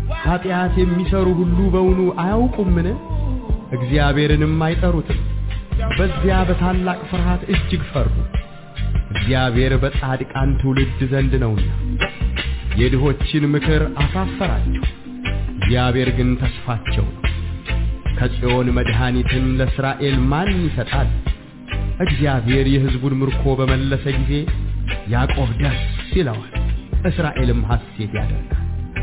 ኃጢአት የሚሰሩ ሁሉ በውኑ አያውቁምን? እግዚአብሔርንም አይጠሩትም። በዚያ በታላቅ ፍርሃት እጅግ ፈሩ። እግዚአብሔር በጻድቃን ትውልድ ዘንድ ነውና የድሆችን ምክር አሳፈራቸው። እግዚአብሔር ግን ተስፋቸው ነው። ከጽዮን መድኃኒትን ለእስራኤል ማን ይሰጣል? እግዚአብሔር የሕዝቡን ምርኮ በመለሰ ጊዜ ያዕቆብ ደስ ይለዋል፣ እስራኤልም ሐሴት ያደርጋል።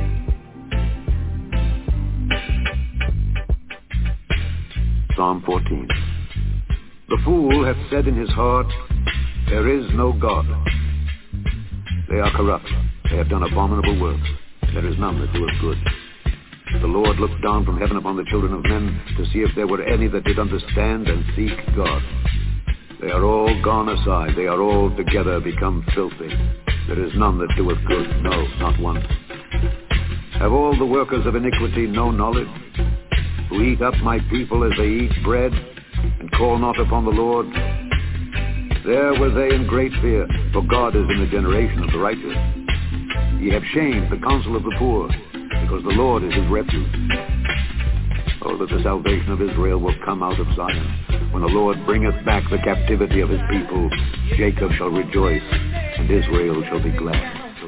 Psalm 14. The fool hath said in his heart, there is no God. They are corrupt. They have done abominable works. There is none that doeth good. The Lord looked down from heaven upon the children of men to see if there were any that did understand and seek God. They are all gone aside. They are all together become filthy. There is none that doeth good. No, not one. Have all the workers of iniquity no knowledge? Who eat up my people as they eat bread, and call not upon the Lord? There were they in great fear, for God is in the generation of the righteous. Ye have shamed the counsel of the poor, because the Lord is his refuge. Oh, that the salvation of Israel will come out of Zion. When the Lord bringeth back the captivity of his people, Jacob shall rejoice, and Israel shall be glad.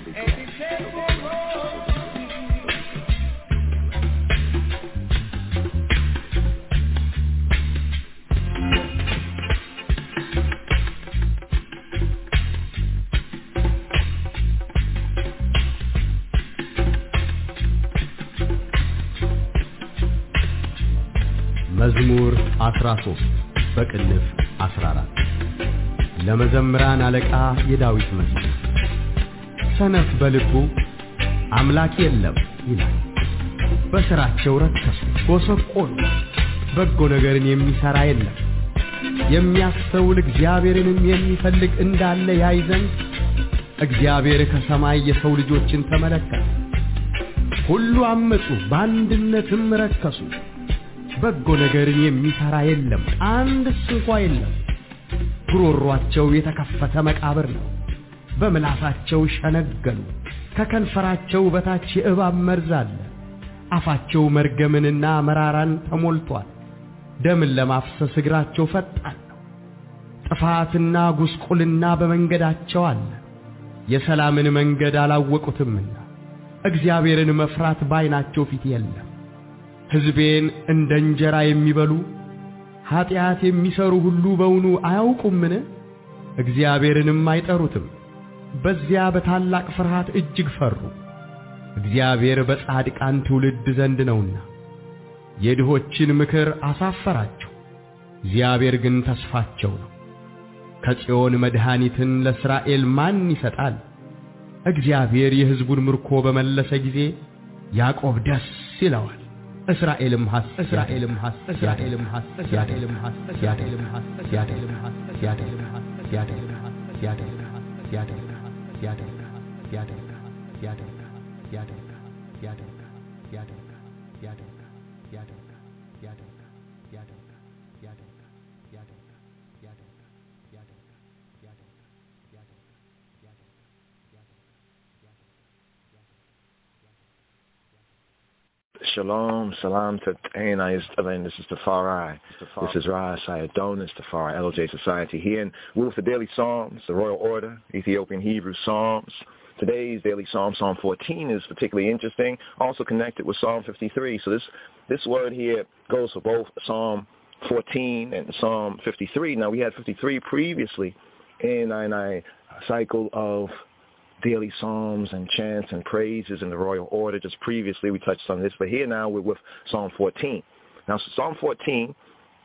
መዝሙር 13 በቅንፍ 14 ለመዘምራን አለቃ የዳዊት መዝሙር። ሰነፍ በልቡ አምላክ የለም ይላል። በሥራቸው ረከሱ ጎሰቆሉ፣ በጎ ነገርን የሚሰራ የለም። የሚያስተውል እግዚአብሔርንም የሚፈልግ እንዳለ ያይ ዘንድ እግዚአብሔር ከሰማይ የሰው ልጆችን ተመለከተ። ሁሉ አመጹ፣ በአንድነትም ረከሱ። በጎ ነገርን የሚሰራ የለም፣ አንድስ እንኳ የለም። ጉሮሯቸው የተከፈተ መቃብር ነው፣ በምላሳቸው ሸነገሉ። ከከንፈራቸው በታች የእባብ መርዝ አለ። አፋቸው መርገምንና መራራን ተሞልቷል። ደምን ለማፍሰስ እግራቸው ፈጣን ነው። ጥፋትና ጉስቁልና በመንገዳቸው አለ፣ የሰላምን መንገድ አላወቁትምና። እግዚአብሔርን መፍራት ባይናቸው ፊት የለም። ሕዝቤን እንደ እንጀራ የሚበሉ ኃጢአት የሚሰሩ ሁሉ በውኑ አያውቁምን? እግዚአብሔርንም አይጠሩትም። በዚያ በታላቅ ፍርሃት እጅግ ፈሩ። እግዚአብሔር በጻድቃን ትውልድ ዘንድ ነውና የድሆችን ምክር አሳፈራቸው። እግዚአብሔር ግን ተስፋቸው ነው። ከጽዮን መድኃኒትን ለእስራኤል ማን ይሰጣል? እግዚአብሔር የሕዝቡን ምርኮ በመለሰ ጊዜ ያዕቆብ ደስ ይለዋል፣ እስራኤልም ሐሴት Shalom, salam to Ainai. This is Tafari. This is Ra Sayadonis, Tafari, LJ Society here in with the Daily Psalms, the Royal Order, Ethiopian Hebrew Psalms. Today's Daily Psalm, Psalm 14, is particularly interesting, also connected with Psalm 53. So this word here goes for both Psalm 14 and Psalm 53. Now, we had 53 previously in our cycle of daily psalms and chants and praises in the royal order. Just previously we touched on this, but here now we're with Psalm 14. Now Psalm 14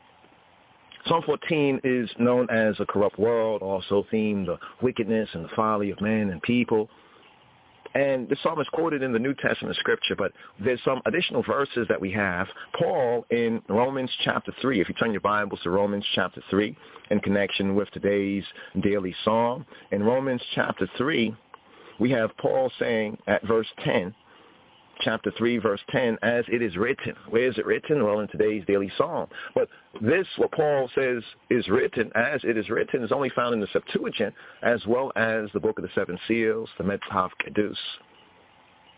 is known as a corrupt world, also themed the wickedness and the folly of man and people. And this psalm is quoted in the New Testament scripture, but there's some additional verses that we have. Paul in Romans chapter 3, if you turn your Bibles to Romans chapter 3 in connection with today's daily psalm, in Romans chapter 3, we have Paul saying at verse 10, chapter 3, verse 10, as it is written. Where is it written? Well, in today's daily psalm. But this, what Paul says is written, as it is written, is only found in the Septuagint, as well as the Book of the Seven Seals, the Metzav Kedus.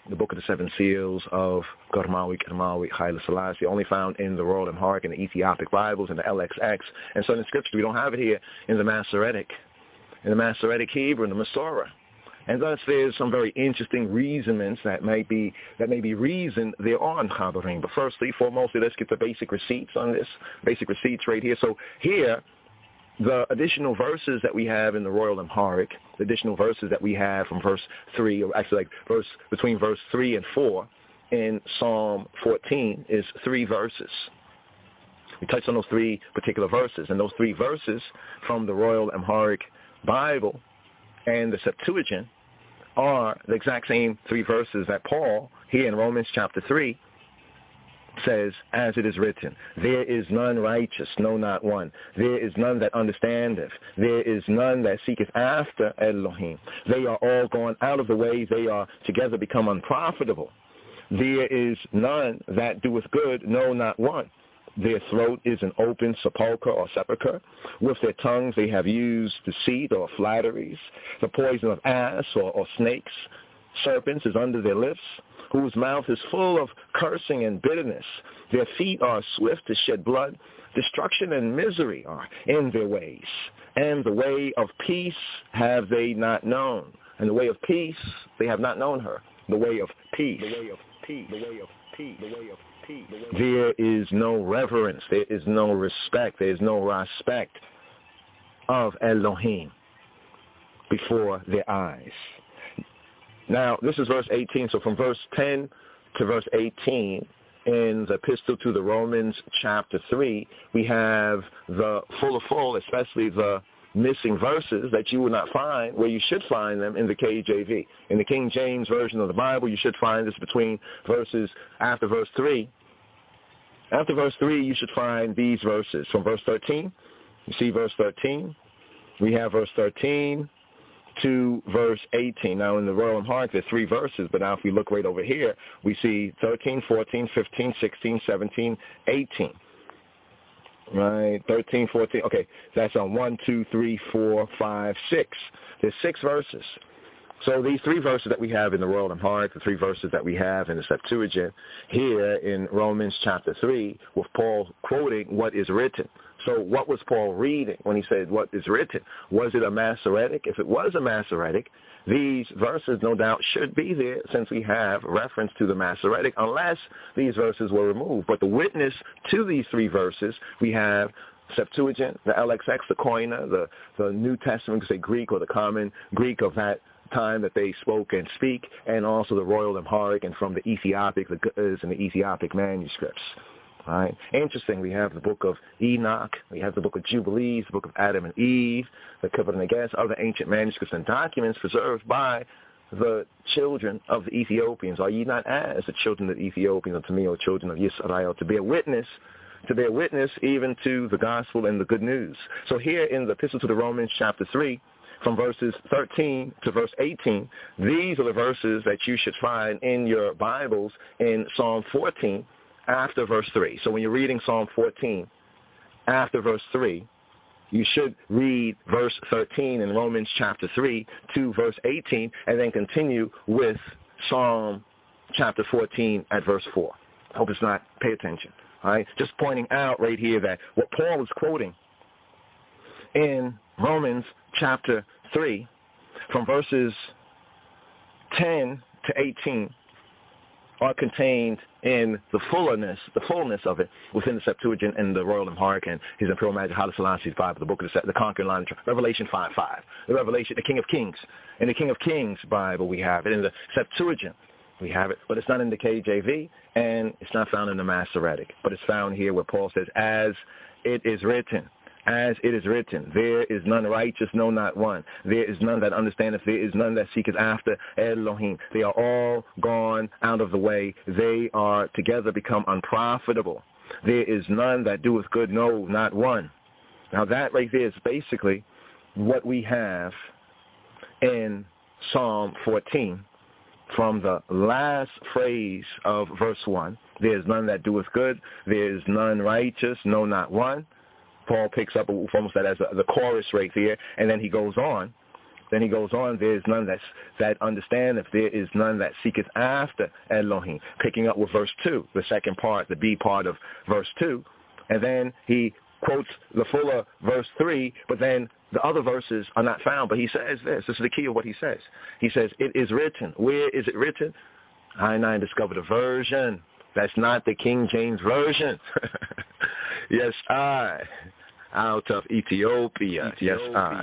the Book of the Seven Seals of Karmawi Haile Selassie, only found in the Royal Amharic and the Ethiopic Bibles and the LXX. And so in Scripture, we don't have it here in the Masoretic Hebrew, in the Masorah. And thus there's some very interesting reasonments that may be reasoned thereon, Chaverim. But firstly, foremostly, let's get the basic receipts on this, basic receipts right here. So here, the additional verses that we have in the Royal Amharic, the additional verses that we have from verse 3, or actually between verse 3 and 4 in Psalm 14 is 3 verses. We touched on those 3 particular verses, and those 3 verses from the Royal Amharic Bible and the Septuagint are the exact same 3 verses that Paul, here in Romans chapter 3, says, as it is written, there is none righteous, no, not one. There is none that understandeth. There is none that seeketh after Elohim. They are all gone out of the way. They are together become unprofitable. There is none that doeth good, no, not one. Their throat is an open sepulchre or sepulchre. With their tongues they have used deceit or flatteries. The poison of ass or snakes, serpents is under their lips, whose mouth is full of cursing and bitterness. Their feet are swift to shed blood. Destruction and misery are in their ways. And the way of peace have they not known. And the way of peace, they have not known her. The way of peace. The way of peace. The way of peace. The way of peace. There is no reverence. There is no respect. There is no respect of Elohim before their eyes. Now, this is verse 18. So from verse 10 to verse 18 in the epistle to the Romans chapter 3, we have the full, especially the missing verses that you will not find where you should find them in the KJV. In the King James Version of the Bible, you should find this between verses after verse 3. After verse 3, you should find these verses. From verse 13, you see verse 13. We have verse 13 to verse 18. Now, in the Royal Amharic, there's 3 verses, but now if we look right over here, we see 13, 14, 15, 16, 17, 18. Right, 13, 14. Okay, that's on 1, 2, 3, 4, 5, 6. There's 6 verses. So these 3 verses that we have in the Royal Amharic, the 3 verses that we have in the Septuagint, here in Romans chapter 3, with Paul quoting what is written. So what was Paul reading when he said what is written? Was it a Masoretic? If it was a Masoretic, these verses no doubt should be there since we have reference to the Masoretic, unless these verses were removed. But the witness to these 3 verses, we have Septuagint, the LXX, the Koine, the New Testament, say Greek or the common Greek of that time that they spoke and speak, and also the Royal Amharic and from the Ethiopic, the Ge'ez and the Ethiopic manuscripts. Right. Interesting, we have the book of Enoch, we have the book of Jubilees, the book of Adam and Eve, the Kebra Nagast, other ancient manuscripts and documents preserved by the children of the Ethiopians. Are ye not as the children of the Ethiopians unto me, O children of Yisrael, to bear witness even to the gospel and the good news. So here in the epistle to the Romans chapter 3, from verses 13 to verse 18, these are the verses that you should find in your Bibles in Psalm 14 after verse 3. So when you're reading Psalm 14 after verse 3, you should read verse 13 in Romans chapter 3 to verse 18 and then continue with Psalm chapter 14 at verse 4. I hope it's not, pay attention. All right? Just pointing out right here that what Paul is quoting in Romans chapter 3 from verses 10 to 18 are contained in the fullness of it within the Septuagint and the Royal Amharic and His Imperial Majesty Haile Selassie's Bible, the book of the Conquering Lion, Revelation 5:5, the King of Kings. In the King of Kings Bible we have it. In the Septuagint we have it, but it's not in the KJV and it's not found in the Masoretic, but it's found here where Paul says, as it is written. As it is written, there is none righteous, no, not one. There is none that understandeth. There is none that seeketh after Elohim. They are all gone out of the way. They are together become unprofitable. There is none that doeth good, no, not one. Now that right there is basically what we have in Psalm 14 from the last phrase of verse 1. There is none that doeth good. There is none righteous, no, not one. Paul picks up almost that as the chorus right there, and then he goes on Then he goes on, there is none that understandeth, there is none that seeketh after Elohim. Picking up with verse 2, the second part, the B part of verse 2. And then he quotes the fuller verse 3, but then the other verses are not found. But he says this is the key of what he says. He says, it is written. Where is it written? I discovered a version. That's not the King James Version. Yes, I. Out of Ethiopia. Yes, I.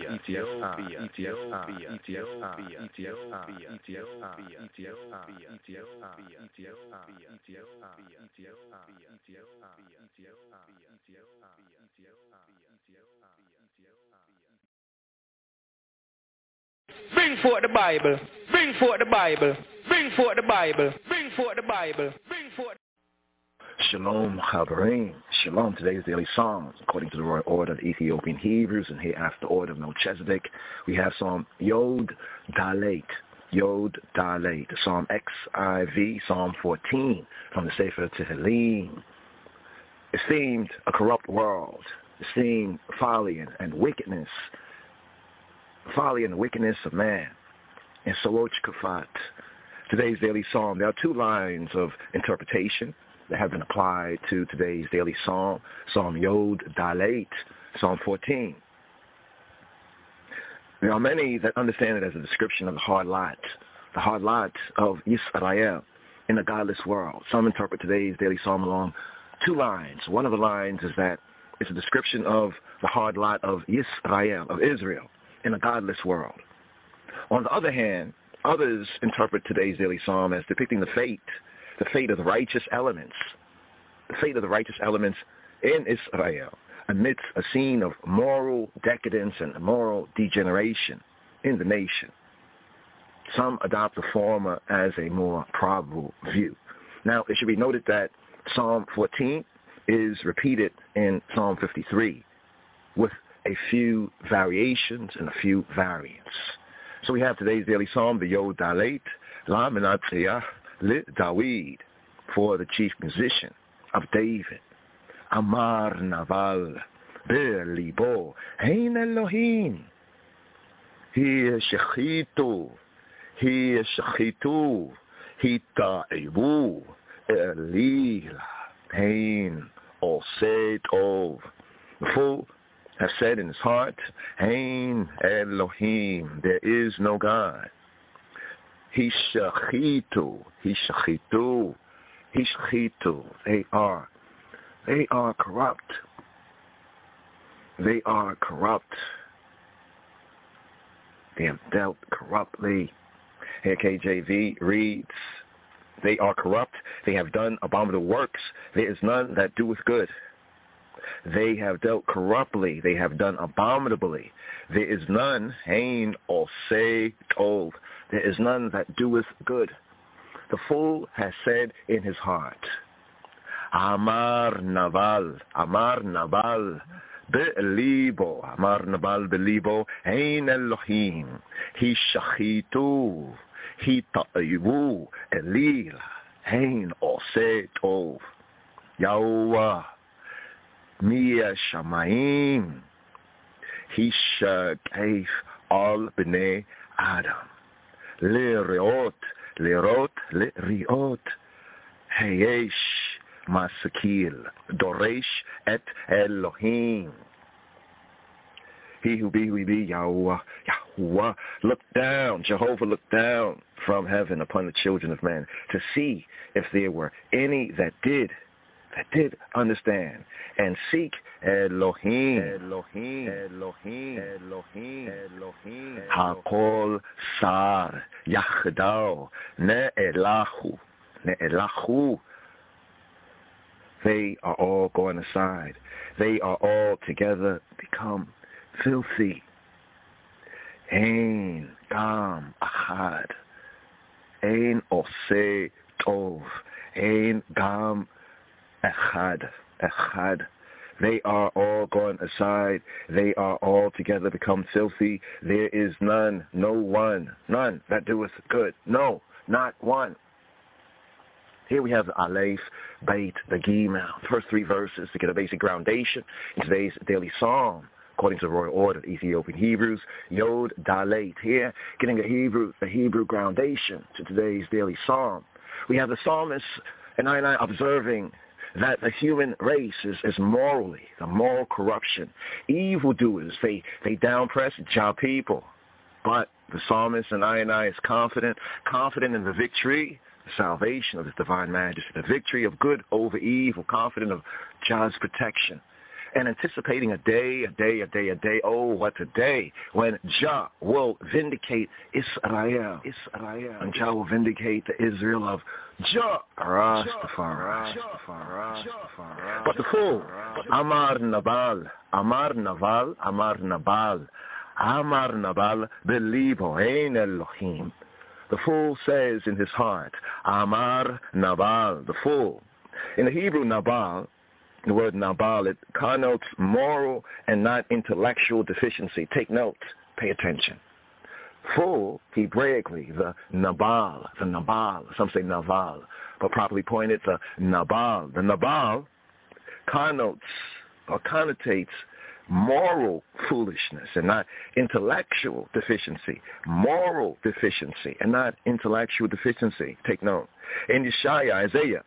Bring forth the Bible. Bring forth the Bible. Bring forth the Bible. Bring forth the Bible. Bring forth. Shalom, Chaverim. Shalom. Today's daily Psalms, according to the royal order of the Ethiopian Hebrews and hereafter order of Melchizedek. We have Psalm Yod Dalet. Yod Dalet. Psalm XIV, Psalm 14 from the Sefer Tehillim. Esteemed a corrupt world. Esteemed folly and wickedness. Folly and the wickedness of man. And Soloch Kafat. Today's daily Psalm. There are two lines of interpretation that have been applied to today's daily Psalm, Psalm Yod Dalet, Psalm 14. There are many that understand it as a description of the hard lot of Yisrael in a godless world. Some interpret today's daily Psalm along two lines. One of the lines is that it's a description of the hard lot of Yisrael, of Israel, in a godless world. On the other hand, others interpret today's daily Psalm as depicting the fate of the righteous elements, in Israel, amidst a scene of moral decadence and moral degeneration in the nation. Some adopt the former as a more probable view. Now, it should be noted that Psalm 14 is repeated in Psalm 53 with a few variations and a few variants. So we have today's daily Psalm, the Yod Dalet, La Menatzriach Le Dawid, for the chief musician of David. Amar Naval Be'libo Hein Elohim Hi Shechitu Ta'ibu Elil Hein Osei Tov. The fool has said in his heart, Hein Elohim, there is no God. Hishachitu. They are corrupt. They have dealt corruptly. Here KJV reads, they are corrupt. They have done abominable works. There is none that doeth good. They have dealt corruptly. They have done abominably. There is none, Hein Osei Tov. There is none that doeth good. The fool has said in his heart, Amar Naval Be'libo, Ein Elohim, Hishachitu, Ta'ibu, Elil, Hein Osei Tov. Yahweh, Mia Shamayim, Hishakef al Bnei Adam. Lirot, Heyesh, Masakil, Doresh et Elohim. He who be, Yahweh, look down, Jehovah looked down from heaven upon the children of men to see if there were any that did understand and seek Elohim. Hakol Sar Yachdao Ne'elahu. They are all going aside. They are all together become filthy. Ein Gam Achad. Ein Osei Tov. Ein Gam Echad. They are all gone aside. They are all together become filthy. There is none, no one, none that doeth good. No, not one. Here we have the Aleph, Beit, the Gimel. First three verses to get a basic groundation in today's daily Psalm. according to the Royal Order of Ethiopian Hebrews, Yod Dalet. Here, getting a Hebrew groundation to today's daily psalm. We have the psalmist and I observing that the human race is morally, the moral corruption. Evildoers, they downpress Jah people. But the psalmist and I is confident in the victory, the salvation of His divine majesty, the victory of good over evil, confident of Jah's protection, and anticipating a day, oh, what a day, when Jah will vindicate Israel, and Jah will vindicate the Israel of Jah, Rastafari. But the fool, Amar Nabal, Belibo, Ein Elohim. The fool says in his heart, Amar Nabal, the fool. In the Hebrew, Nabal, the word Nabal, it connotes moral and not intellectual deficiency. Take note, pay attention. Fool, Hebraically, the Nabal, some say Naval, but properly pointed, the Nabal. The Nabal connotes or connotates moral foolishness and not intellectual deficiency. Moral deficiency and not intellectual deficiency. Take note. In Isaiah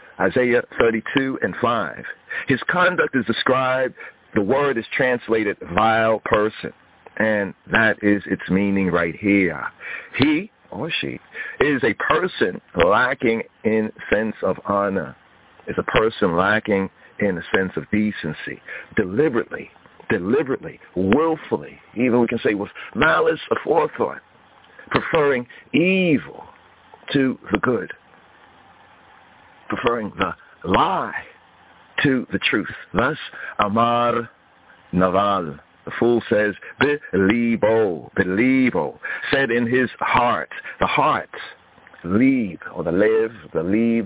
32:5, his conduct is described, the word is translated vile person, and that is its meaning right here. He or she is a person lacking in sense of honor, is a person lacking in a sense of decency, deliberately, willfully, even we can say with malice aforethought, preferring evil to the good, preferring the lie to the truth. Thus, Amar Naval, the fool says, Belibo, said in his heart, the heart, lib, or the live, the lib,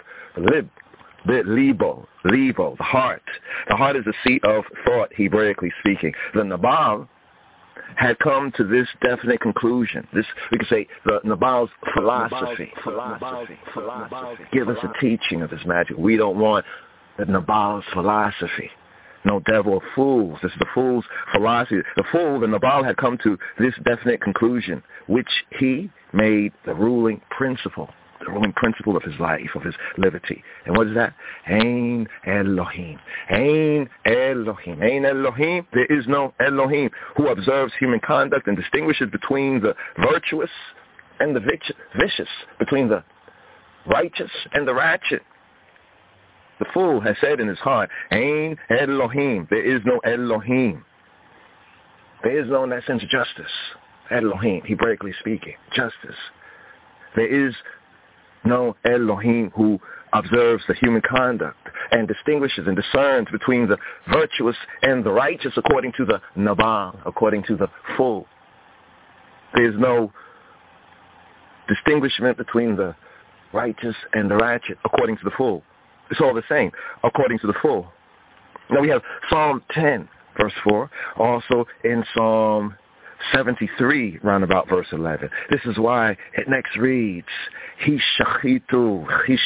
Belibo, the heart. The heart is the seat of thought, Hebraically speaking. The Nabal had come to this definite conclusion. This, we could say, the Nabal's philosophy. Give us a teaching of His magic. We don't want the Nabal's philosophy. No devil of fools. This is the fool's philosophy. The fool, the Nabal, had come to this definite conclusion, which he made the ruling principle of his life, of his liberty. And what is that? Ein Elohim. Ein Elohim. Ein Elohim. There is no Elohim who observes human conduct and distinguishes between the virtuous and the vicious, between the righteous and the ratchet. The fool has said in his heart, Ein Elohim. There is no Elohim. There is no, in that sense, justice. Elohim, Hebraically speaking, justice. There is no Elohim who observes the human conduct and distinguishes and discerns between the virtuous and the righteous according to the Nabal, according to the fool. There is no distinguishment between the righteous and the ratchet according to the fool. It's all the same according to the fool. Now we have Psalm 10, verse 4, also in Psalm 73, round about verse 11. This is why it next reads, Hishahitu,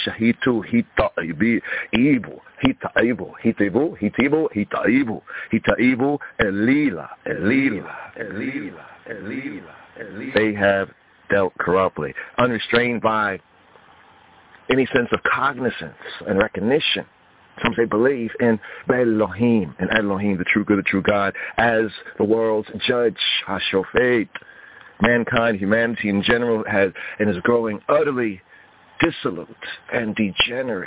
Hitaibu, Elila. They have dealt corruptly, unrestrained by any sense of cognizance and recognition. Some say believe in Elohim, the true good, the true God, as the world's judge, Hashofet. Mankind, humanity in general, has and is growing utterly dissolute and degenerate.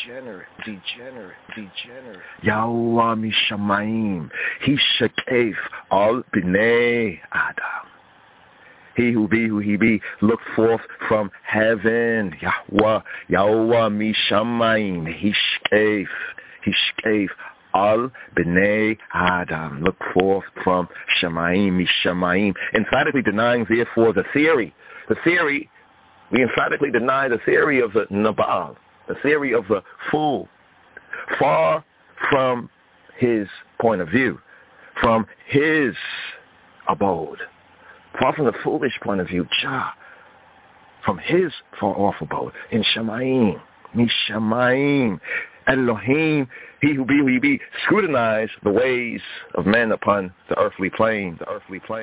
Yahweh Mishamayim, Hishakef al B'nei Adam. He who he be, look forth from heaven. Yahweh Mishamayim, Hishkef al B'nei Adam. Look forth from Shamayim, Mishamayim. Emphatically denying, therefore, the theory. We emphatically deny the theory of the Nabal, the theory of the fool. Far from his point of view, from his abode. Far from the foolish point of view, Jah, from his far off abode, in Shamayim, Mishamayim, Elohim, he who be, scrutinize the ways of men upon the earthly plane, to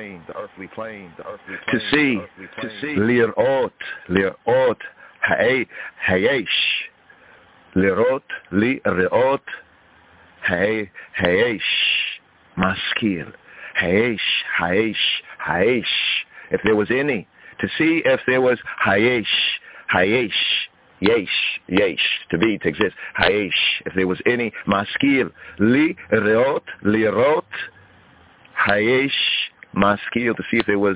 see, lirot, hayesh, lirot, hayesh, maskil, hayesh, if there was any, to see if there was hayesh, yesh, to be, to exist, hayesh, if there was any, maskil, lirot, hayesh, maskil, to see if there were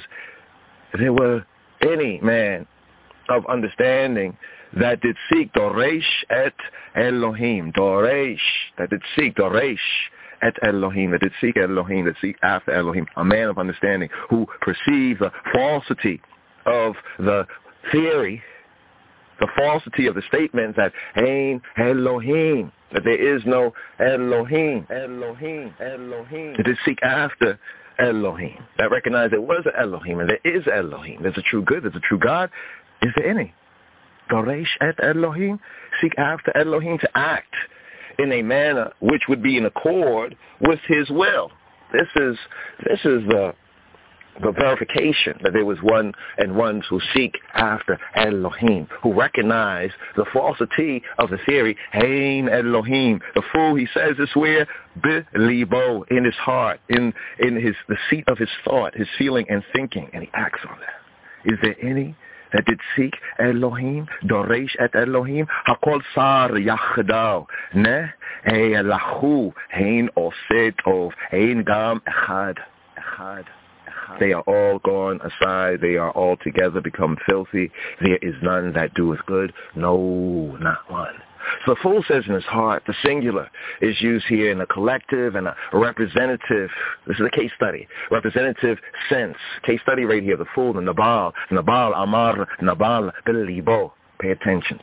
any man of understanding that did seek doresh et Elohim, that did seek Elohim, that seek after Elohim, a man of understanding who perceived the falsity of the theory, the falsity of the statement that Ein Elohim, that there is no Elohim, that did seek after Elohim, that recognized there was an Elohim and there is Elohim, there's a true good, there's a true God. Is there any? Doresh et Elohim, seek after Elohim, to act in a manner which would be in accord with his will. This is the verification that there was one and ones who seek after Elohim, who recognize the falsity of the theory, Ein Elohim. The fool, he says this where, Bilibo, in his heart, in the seat of his thought, his feeling and thinking, and he acts on that. Is there any that did seek Elohim, Doresh et Elohim, Hakol Sar Yachdav, Ne, Elahu, Hein Oset of, Hein Gam Echad. They are all gone aside, they are all together become filthy, there is none that doeth good, no, not one. So the fool says in his heart, the singular is used here in a collective and a representative, this is a case study, representative sense. Case study right here, the fool, the Nabal, Amar, Nabal, Bilibo. Pay attention.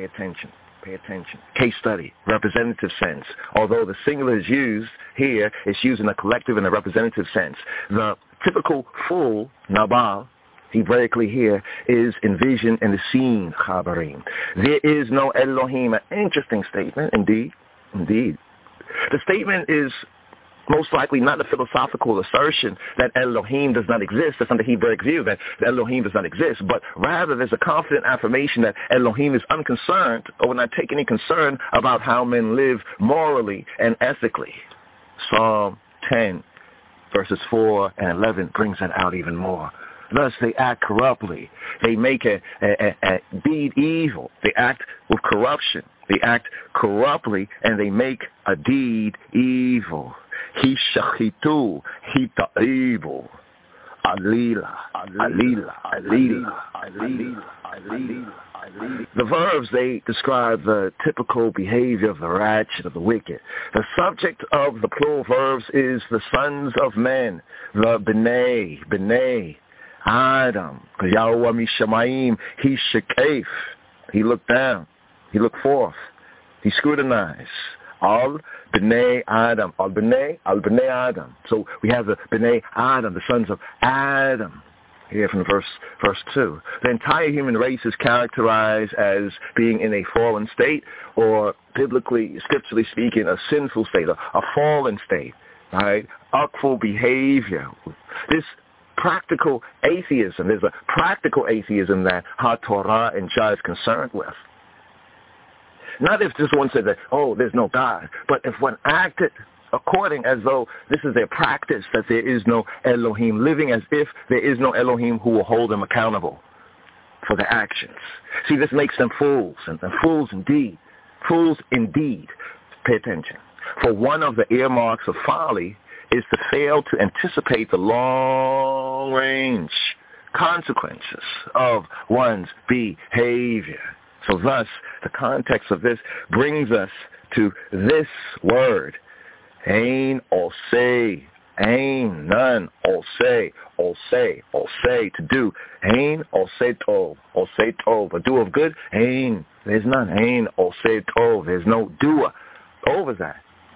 Case study, representative sense. Although the singular is used here, it's used in a collective and a representative sense. The typical fool, Nabal, Hebraically here, is envisioned in the scene, Chabarim. There is no Elohim. An interesting statement, indeed. The statement is most likely not a philosophical assertion that Elohim does not exist. That's under Hebraic view, that Elohim does not exist. But rather, there's a confident affirmation that Elohim is unconcerned or not taking any concern about how men live morally and ethically. Psalm 10, verses 4 and 11 brings that out even more. Thus, they act corruptly. They make a deed evil. They act with corruption. They act corruptly, and they make a deed evil. Hishachitu, hita'ibu, alila. The verbs, they describe the typical behavior of the ratchet, of the wicked. The subject of the plural verbs is the sons of men, the b'nei, Adam, because Yahweh Mishamayim, he shekef, he looked down, he looked forth, he scrutinized. Al B'nai Adam, Al B'nai Adam. So we have the B'nai Adam, the sons of Adam, here from verse 2. The entire human race is characterized as being in a fallen state, or biblically, scripturally speaking, a sinful state, a fallen state, right? Artful behavior. This practical atheism, there's a practical atheism that HaTorah and Jah is concerned with. Not if just one said that, oh, there's no God, but if one acted according as though this is their practice, that there is no Elohim, living as if there is no Elohim who will hold them accountable for their actions. See, this makes them fools, and fools indeed. Fools indeed. Pay attention. For one of the earmarks of folly is to fail to anticipate the long-range consequences of one's behavior. So thus, the context of this brings us to this word, Ein Osei, Ein, none, Osei, to do, Ein Osei Tov, a doer of good, Ein, there's none, Ein Osei Tov, there's no doer over that.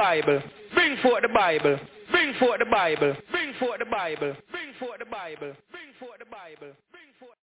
Bible. Bring forth the Bible. Bring forth the Bible. Bring forth the Bible. Bring forth the Bible. Bring forth the Bible. Bring forth.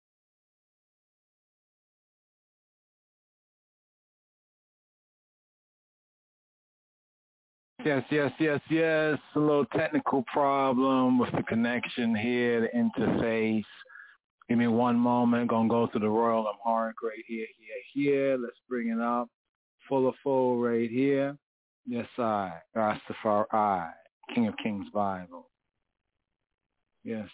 Yes. A little technical problem with the connection here, the interface. Give me one moment. Gonna go to the Royal Amharic right here. Let's bring it up. Full right here. Yes, I. Rastafari. King of Kings Bible. Yes.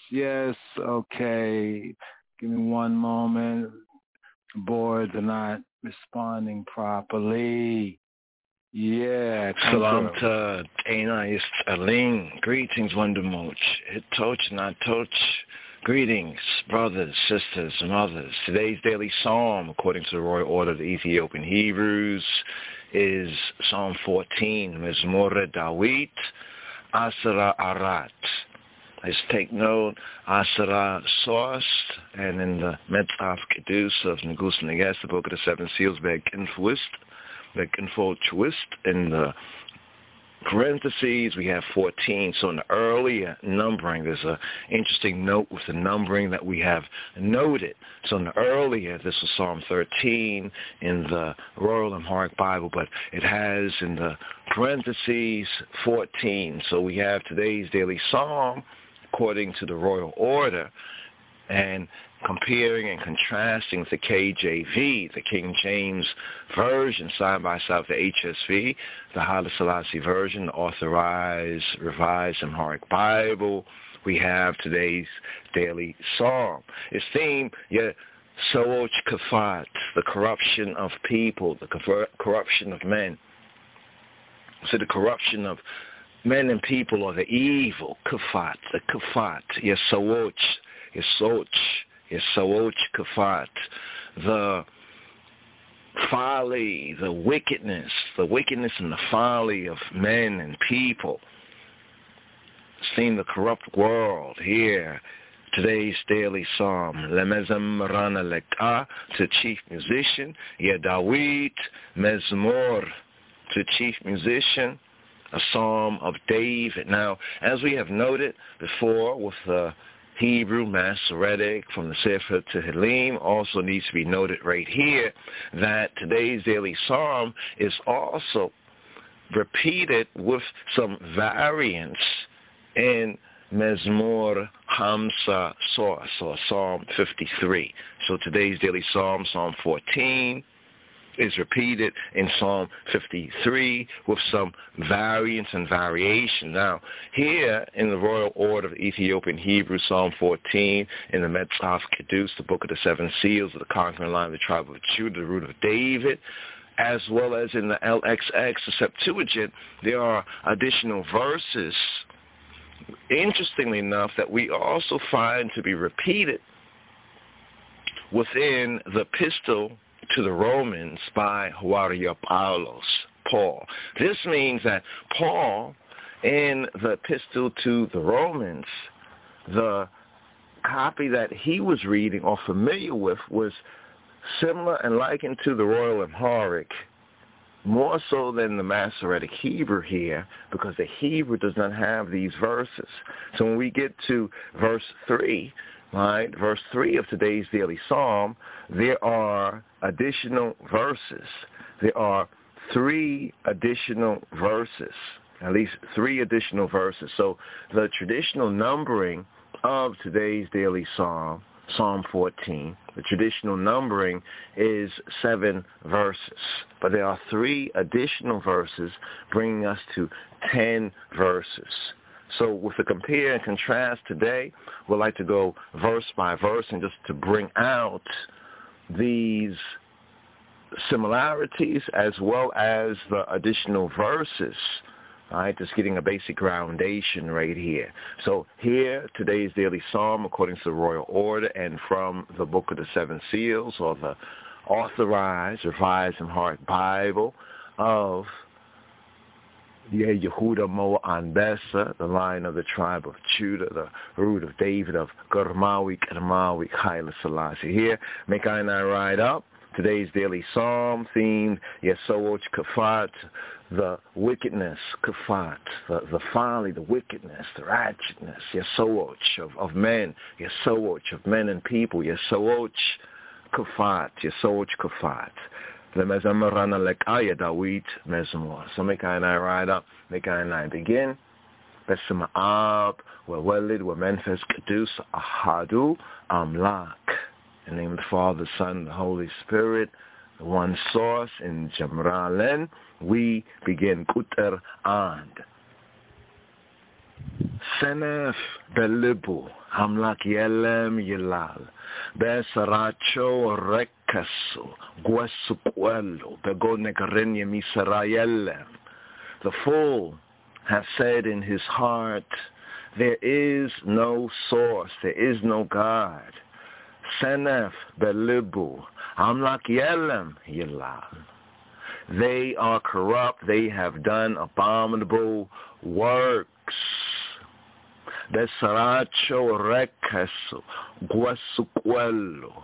Okay. Give me one moment. The boards are not responding properly. Yeah. Salam to Ainais Aling. Greetings, Wondermoch. Hitoch, not toch. Greetings, brothers, sisters, mothers. Today's daily psalm, according to the Royal Order of the Ethiopian Hebrews, is Psalm 14, Mizmor Dawit, Asara Arat. Let's take note, Asara sourced, and in the Metzaf Kedus of Negus Neges, the Book of the Seven Seals, Beginfo Twist, in the parentheses, we have 14. So in the earlier numbering, there's an interesting note with the numbering that we have noted. So in the earlier, this was Psalm 13 in the Royal Amharic Bible, but it has in the parentheses 14. So we have today's daily psalm according to the Royal Order, and comparing and contrasting with the KJV, the King James Version, side by side with the HSV, the Haile Selassie Version, the Authorized Revised Amharic Bible. We have today's daily psalm. Its theme, Soch Kafat, the corruption of people, the corruption of men. So the corruption of men and people, or the evil, Kafat, the Kafat, Yesoch Kafat, the folly, the wickedness and the folly of men and people. Seeing the corrupt world here. Today's daily psalm, Lemezem Rana Leka, to chief musician, Yedawit Mezmor, to chief musician, a psalm of David. Now, as we have noted before with the Hebrew Masoretic from the Sefer Tehillim, also needs to be noted right here that today's daily psalm is also repeated with some variants in Mezmor Hamsa Source, or Psalm 53. So today's daily psalm, Psalm 14, is repeated in Psalm 53 with some variants and variation. Now, here in the Royal Order of Ethiopian Hebrew, Psalm 14, in the Metzaf Kedus, the Book of the Seven Seals of the conquering line of the tribe of Judah, the root of David, as well as in the LXX, the Septuagint, there are additional verses, interestingly enough, that we also find to be repeated within the epistle to the Romans by Hawaria Paul. This means that Paul, in the epistle to the Romans, the copy that he was reading or familiar with was similar and likened to the Royal Amharic, more so than the Masoretic Hebrew here, because the Hebrew does not have these verses. So when we get to verse 3, right, verse 3 of today's daily psalm, there are additional verses. There are 3 additional verses, at least 3 additional verses. So the traditional numbering of today's daily psalm, Psalm 14, the traditional numbering is 7 verses. But there are 3 additional verses bringing us to 10 verses. So with the compare and contrast today, we'd like to go verse by verse and just to bring out these similarities as well as the additional verses. All right, just getting a basic foundation right here. So here, today's daily psalm, according to the Royal Order, and from the Book of the Seven Seals, or the Authorized, Revised Amharic Bible of Yehuda Mo Anbesa, the line of the tribe of Judah, the root of David, of Germawi, Haile Selassie. Here, make I ride up. Today's daily psalm themed Yesoch Kafat, the wickedness, kafat, the folly, the wickedness, the ratchetness, yesoach of men, yesoach of men and people, yesoach kafat, yesoach kafat. The mezamorana lekaya Dawit mezmor. So Micah and I ride up, Micah and I begin. Besima ab, wewelid, wemenfes kedus, ahadu, amlak. In the name of the Father, the Son, the Holy Spirit, the one source in Jamralen, we begin Kuter and. Senef belibu, hamlak yelem yilal, besaracho rekasu, guesuquelo, begonekarin yemisara yelem. The fool has said in his heart, there is no source, there is no God. Senef belibu, hamlak yelem yilal. They are corrupt, they have done abominable works. Besaracho rekasu, guesuquelo.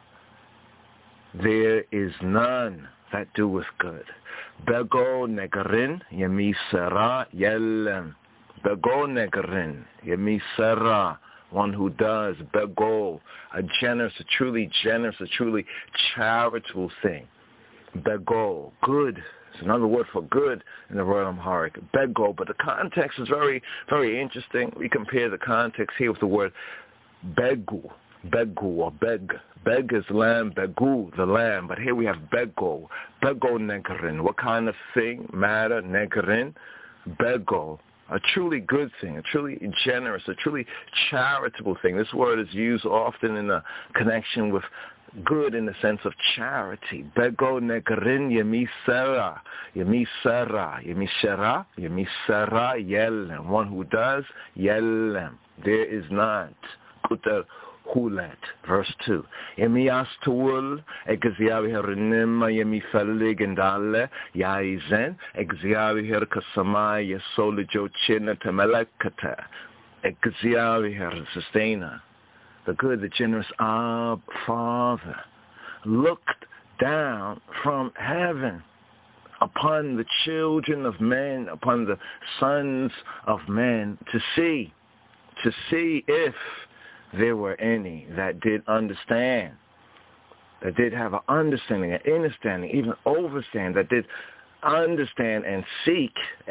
There is none that doeth good. Bego negarin yemisera yelem. Bego negarin yemisera. One who does bego, a generous, a truly charitable thing. Bego, good. It's another word for good in the word Amharic. Bego, but the context is very, very interesting. We compare the context here with the word begu or beg. Beg is lamb, begu, the lamb. But here we have bego negarin. What kind of thing? Matter, negarin, bego. A truly good thing, a truly generous, a truly charitable thing. This word is used often in a connection with good in the sense of charity. Bego negarin yemisera yelem. One who does yelem. There is not. Kuter hulet. Verse 2. Yemias tuul egziavi herinima yemifelig indale yaizen egziavi her kasamai yesole jochina temelekata egziavi her sustainer. The good, the generous Ab, Father, looked down from heaven upon the children of men, upon the sons of men, to see if there were any that did understand, that did have an understanding, an understanding, even overstand, that did understand and seek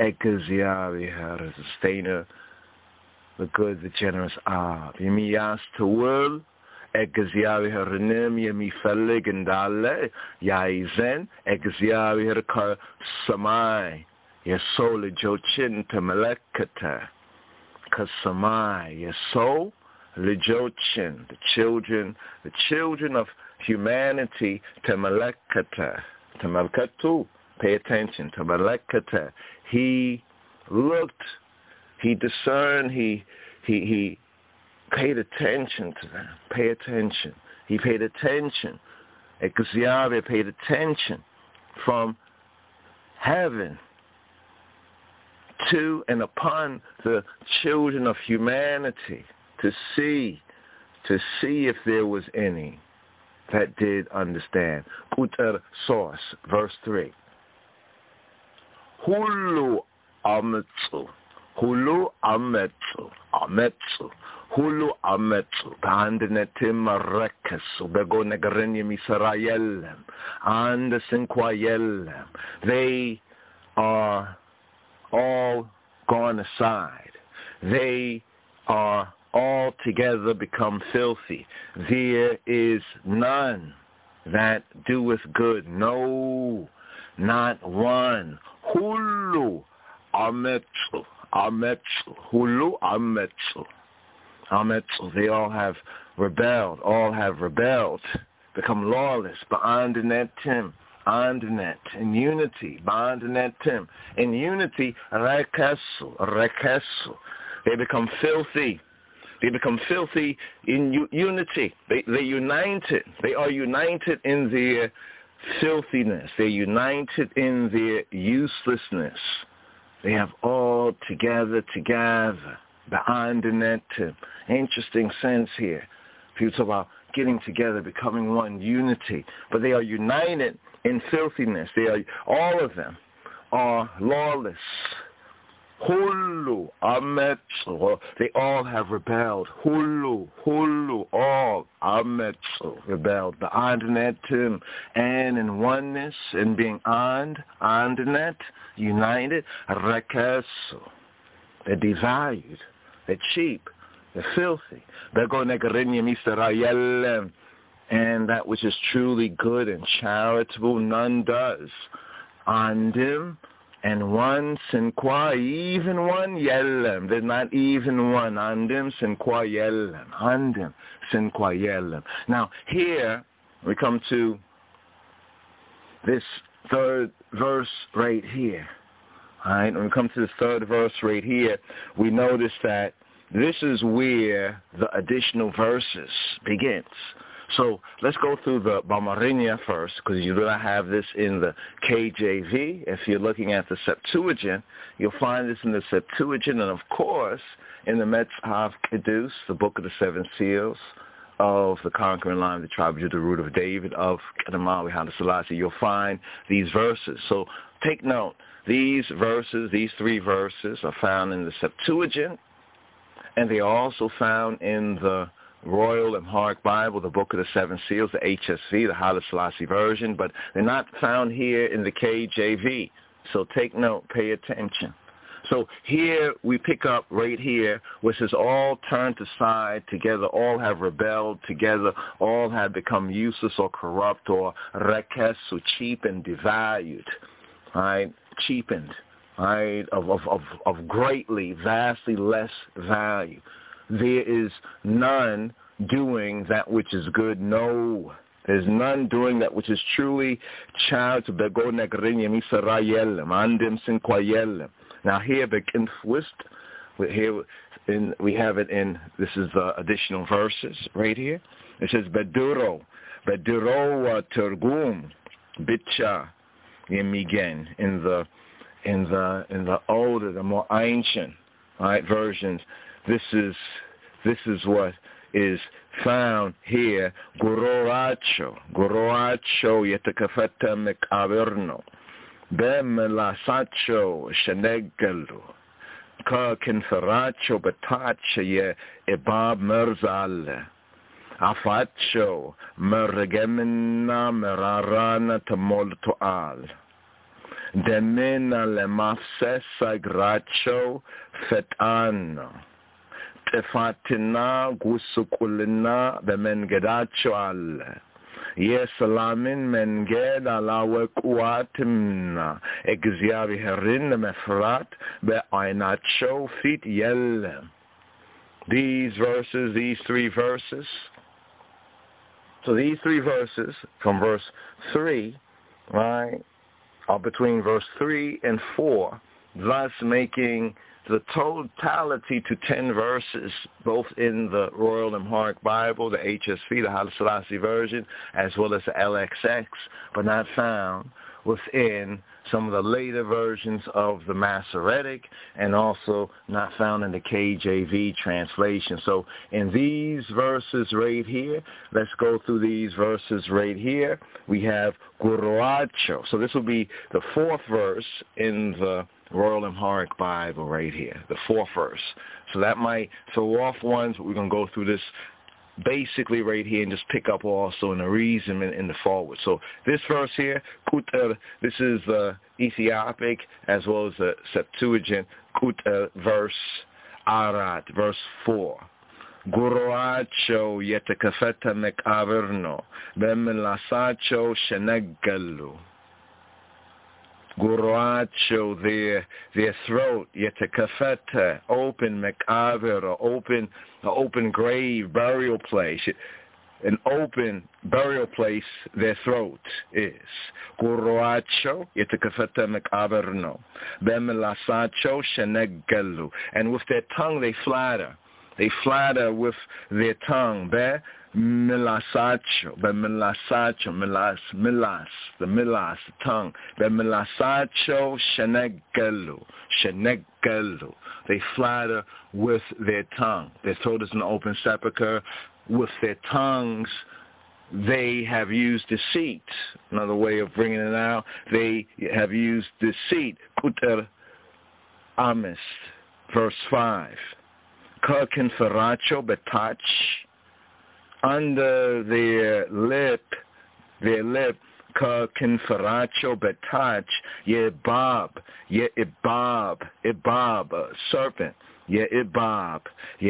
a sustainer, the good, the generous Ab. Yemiyas Tawul, Egziavi Heranim, Yemifelig and Dale, Yaizen, Egziavi Herkar Samai, Yesole Jochin Temelekata, Kasamai, Yeso, Lejochin, the children of humanity, Temelekata, Temelkatu, pay attention, Temelekata. He looked, he discerned, he paid attention to them. Pay attention. He paid attention. Ekziave paid attention from heaven to and upon the children of humanity to see if there was any that did understand. Kuter source, verse 3. Hulu ametzu. Hulu ametzu. Hulu ametzu. Bandenetim rekesu. Bego negarinya misarayelem. And sinquayelem. They are all gone aside. They are all together become filthy. There is none that doeth good. No, not one. Hulu ametzu. Ametzu. Hulu ametzu. Ametzu. They all have rebelled, become lawless. Ba'andanetim. Andanet. In unity. Ba'andanetim. In unity. Rekesu. They become filthy. They become filthy in unity. They united. They are united in their filthiness. They're united in their uselessness. They have all together. Ba'andanetim. Interesting sense here. People talk about getting together, becoming one, unity. But they are united in filthiness. They are, all of them are lawless. Hulu, ametzu, they all have rebelled. Hulu, all, ametzu, rebelled. The Andenetim, and in oneness, in being Andenet, united, rekesu, they're devalued, they're cheap, they're filthy. And that which is truly good and charitable, none does. Andim, and one sinqua, even one yellem. There's not even one. Andim sinqua yellem. Andim sinqua yellem. Now here we come to this third verse right here. All right, when we come to this third verse right here, we notice that this is where the additional verses begins. So let's go through the Bamarinya first, because you do not have this in the KJV. If you're looking at the Septuagint, you'll find this in the Septuagint, and of course in the Metzav Kedus, the Book of the Seven Seals of the conquering line of the tribe of Judah, the root of David, of Kedemawi Haile Selassie, you'll find these verses. So take note, these verses, these three verses are found in the Septuagint, and they are also found in the Royal Amharic Bible, the Book of the Seven Seals, the HSV, the Haile Selassie version, but they're not found here in the KJV. So take note, pay attention. So here we pick up right here, which is all turned aside together, all have rebelled together, all have become useless or corrupt or rekesu, cheapened, devalued, right? Cheapened, right? Of greatly, vastly less value. There is none doing that which is good. No, there's none doing that which is truly charitable. Now here begins here we have it in, this is the additional verses right here. It says Beduro Turgum Bitcha Yemigen in the older, the more ancient, right, versions. This is what is found here. Goroacho yetakafeta mekaverno. Bemelasacho shenegelu. Ka kinferacho betache ye ebab merzale. Afacho mergemina merarana tamoltoal. Demina lemafsesa gracho fetano. Tefatina gusukulina bemengedacho al. Yesalamin menged alawe kuatimna. Exavi herin mefrat be ainacho fit yelle. These verses, these three verses. So these three verses from verse 3, right, are between verse 3 and 4, thus making the totality to 10 verses, both in the Royal Amharic Bible, the HSV, the Haile Selassie version, as well as the LXX, but not found within some of the later versions of the Masoretic, and also not found in the KJV translation. So in these verses right here, let's go through these verses right here. We have Goroacho. So this will be the fourth verse in the Royal Amharic Bible right here, the fourth verse. So that might throw off ones, but we're going to go through this basically right here and just pick up also in the reason in the forward. So this verse here, Kuter, this is the Ethiopic as well as the Septuagint, Kuter verse Arat, verse 4. Goroacho yetekafeta mekaverno, bemelasacho sheneggalu. Goroacho, their throat, yetekafeta, open mekaver, or open grave, burial place. An open burial place, their throat is. Goroacho, yetekafeta mekaverno, bemelasacho sheneggalu. And with their tongue they flatter. They flatter with their tongue. Milasacho, milas, the tongue. Milasacho sheneggalu. They flatter with their tongue. Their throat is an open sepulcher. With their tongues, they have used deceit. Another way of bringing it out, they have used deceit. Kuter Amis, verse 5. Ka kinferacho betach, under their lip, ka kinferacho betach, ibab, serpent. Ibab,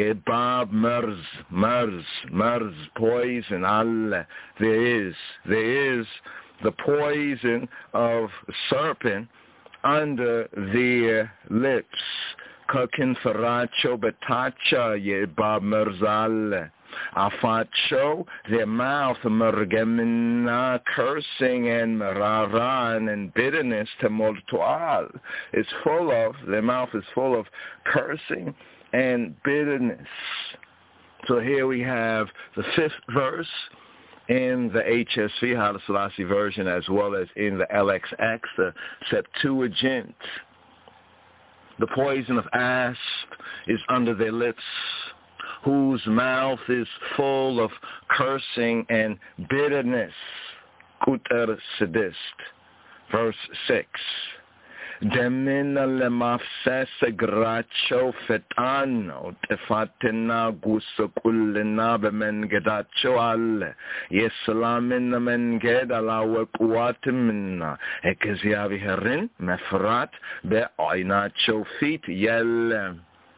mers, poison, Allah. There is the poison of serpent under their lips. Kakin faracho betacha, Ibab merzal. Afacho, their mouth, mergemina, cursing and meraran and bitterness, temortual, is full of, their mouth is full of cursing and bitterness. So here we have the 5th verse in the HSV, Haile Selassie version, as well as in the LXX, the Septuagint. The poison of asp is under their lips, whose mouth is full of cursing and bitterness. Kuter Sedist. Verse 6. Demina lemafses gracho fetano tefatina gusukulina bemengedacho alle yeslamin menged ala watimna ekeziavi herin mefrat be ainacho fit yelle.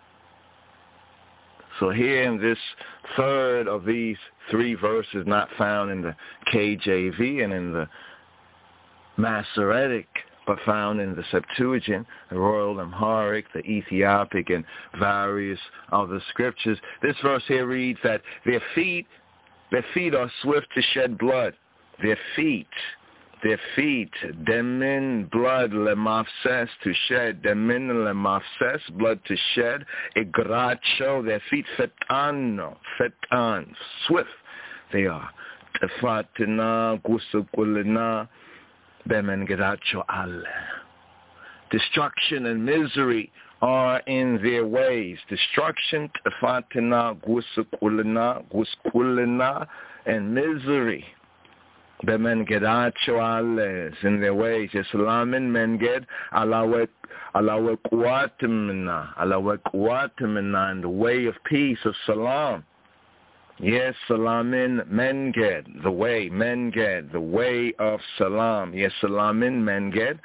So here in this third of these 3 verses, not found in the KJV and in the Masoretic, but found in the Septuagint, the Royal Amharic, the Ethiopic, and various other scriptures. This verse here reads that their feet are swift to shed blood. Their feet, demin, blood, lemafses, to shed, demin, lemafses, blood to shed, igracho, their feet, fetan, swift they are, tefatina, gusukulina, bemen gedacho ale. Destruction and misery are in their ways. Destruction, tefatina, guskulina, and misery. Bemen gedacho ale, in their ways. Islamin menged alawekuatimina, in the way of peace, of salam. Yes, salamin menged, the way, menged, the way of salam. Yes, salamin menged,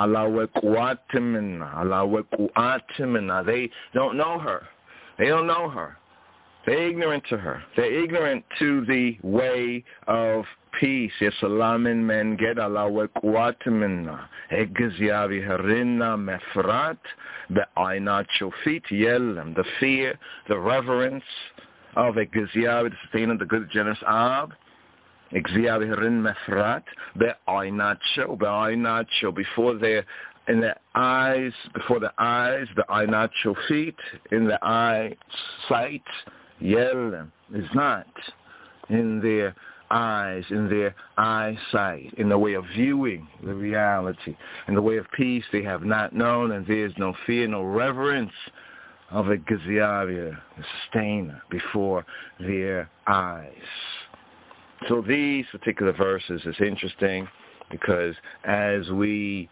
alawekuatimina. They don't know her. They're ignorant to her. They're ignorant to the way of peace. Yes, salamin menged, alawekuatimina. Egziavi herina mefrat, be'ainat shofit yelem. The fear, the reverence of Egziavi, the sustainer, the good, generous Ab, Egziavi herin mefrat, be'ainacho, before the eyes, the ainacho feet, in the eye sight, yel is not in their eyes, in their eyesight, in the way of viewing the reality, in the way of peace they have not known, and there is no fear, no reverence of a Geziavia, the sustainer, before their eyes. So these particular verses is interesting because as we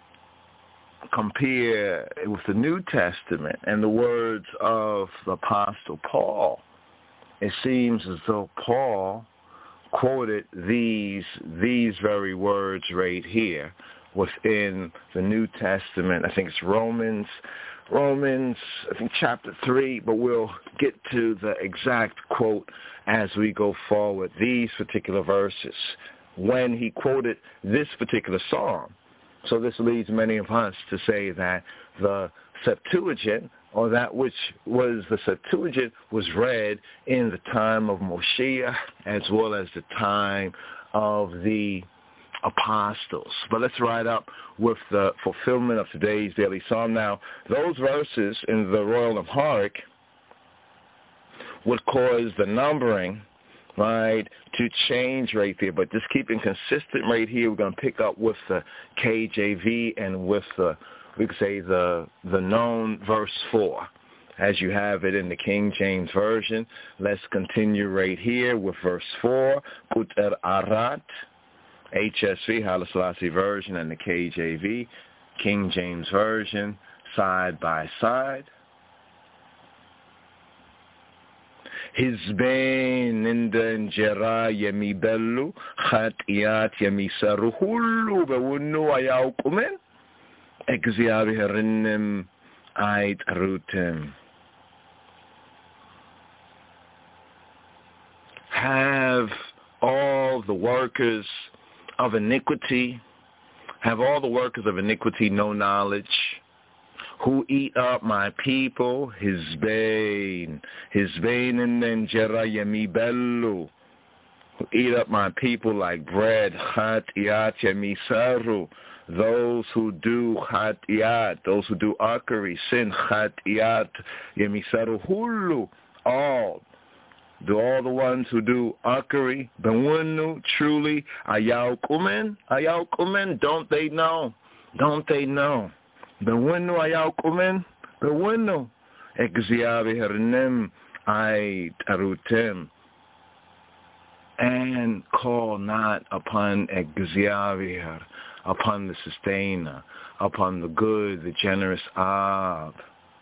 compare with the New Testament and the words of the Apostle Paul, it seems as though Paul quoted these very words right here within the New Testament. I think it's Romans, I think chapter 3, but we'll get to the exact quote as we go forward. These particular verses, when he quoted this particular psalm. So this leads many of us to say that the Septuagint, or that which was the Septuagint, was read in the time of Moshiach as well as the time of the apostles. But let's ride up with the fulfillment of today's daily psalm. Now, those verses in the Royal Amharic would cause the numbering, right, to change right there. But just keeping consistent right here, we're going to pick up with the KJV and with the, we could say, the known verse 4. as you have it in the King James Version. Let's continue right here with verse 4, Kuter Arat, HSV, Haile Selassie Version, and the KJV, King James Version, side by side. Hizbein inda yemi bellu khatiyat yemi saru hullu bewunnu ayaukumen እግዚአብሔርንም አይጠሩትም. Have all the workers of iniquity, no knowledge, who eat up my people, Hizbein and then Jera Yemibellu, who eat up my people like bread, Chatiyat Yemisaru, those who do Chatiyat, those who do Akari, sin, Chatiyat Yemisaru Hulu, all. Do all the ones who do Akari, Bewunu, truly, Ayaukumen, don't they know? Bewunu Ayaukumen, Bewunu, እግዚአብሔርንም አይጠሩትም, and call not upon እግዚአብሔር, upon the sustainer, upon the good, the generous Ab.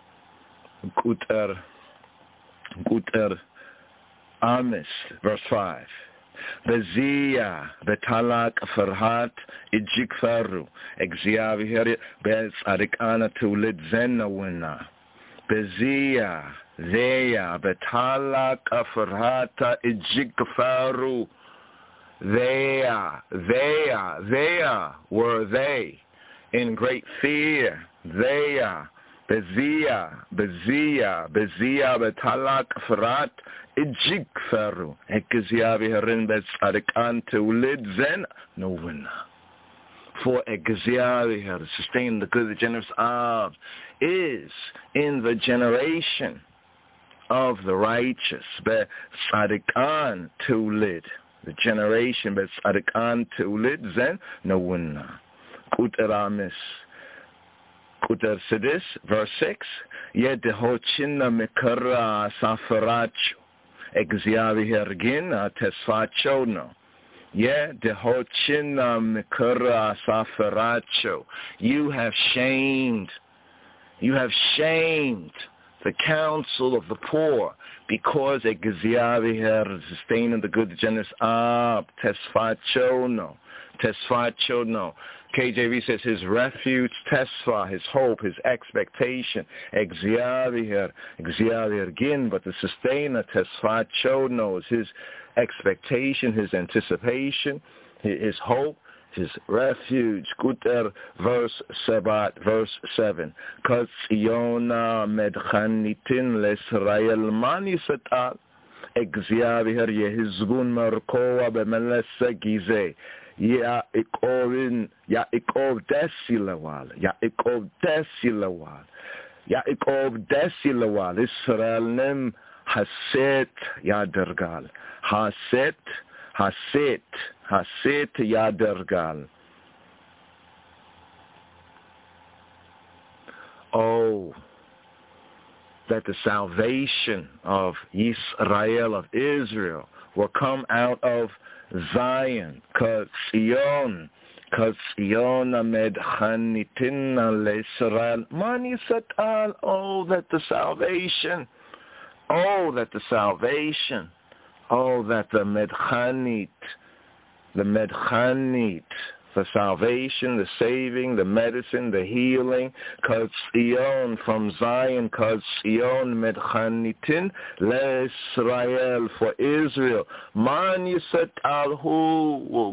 Guter Amis, verse 5. Bezia, betalak farhat, ijik faru, እግዚአብሔር በጻድቃን ትውልድ ዘነውና. Bezia, Zeya, betalak farhat, ijik faru. They were they in great fear. Bezia, betalak farat, ijik faru. እግዚአብሔርን በጻድቃን ትውልድ ዘነውና. For እግዚአብሔር, sustain the good, the generous of, is in the generation of the righteous. በጻድቃን ትውልድ, the generation በጻድቃን ትውልድ ዘነውና. ቁጥር 5, ቁጥር 6, verse 6. የድሆችን ምክር አሳፈራችሁ፣ እግዚአብሔር ግን ተስፋቸው ነው። የድሆችን ምክር አሳፈራችሁ. You have shamed the counsel of the poor, because እግዚአብሔር sustaining the good, the generous ተስፋቸው ነው. KJV says his refuge, tesfa, his hope, his expectation, እግዚአብሔር ግን, but the sustainer, tesfaቸው ነው, is his expectation, his anticipation, his hope, his refuge. Kuter verse 7. Katsiona medchanitin leIsrael man yistal. እግዚአብሔር የሕዝቡን መርኮዋ በመለሰ ጊዜ ያዕቆብ ደስ ይለዋል፣ እስራኤልንም ሐሴት ያደርጋል። ሐሴት ያደርጋል። Oh, that the salvation of Israel, of Israel, will come out of Zion. Katzion medchanitin leIsrael man yisrael. Oh, that the salvation, oh, that the medchanit, the salvation, the saving, the medicine, the healing, Katzion, from Zion, Katzion medchanitin leIsrael, for Israel. Man yisrael, who will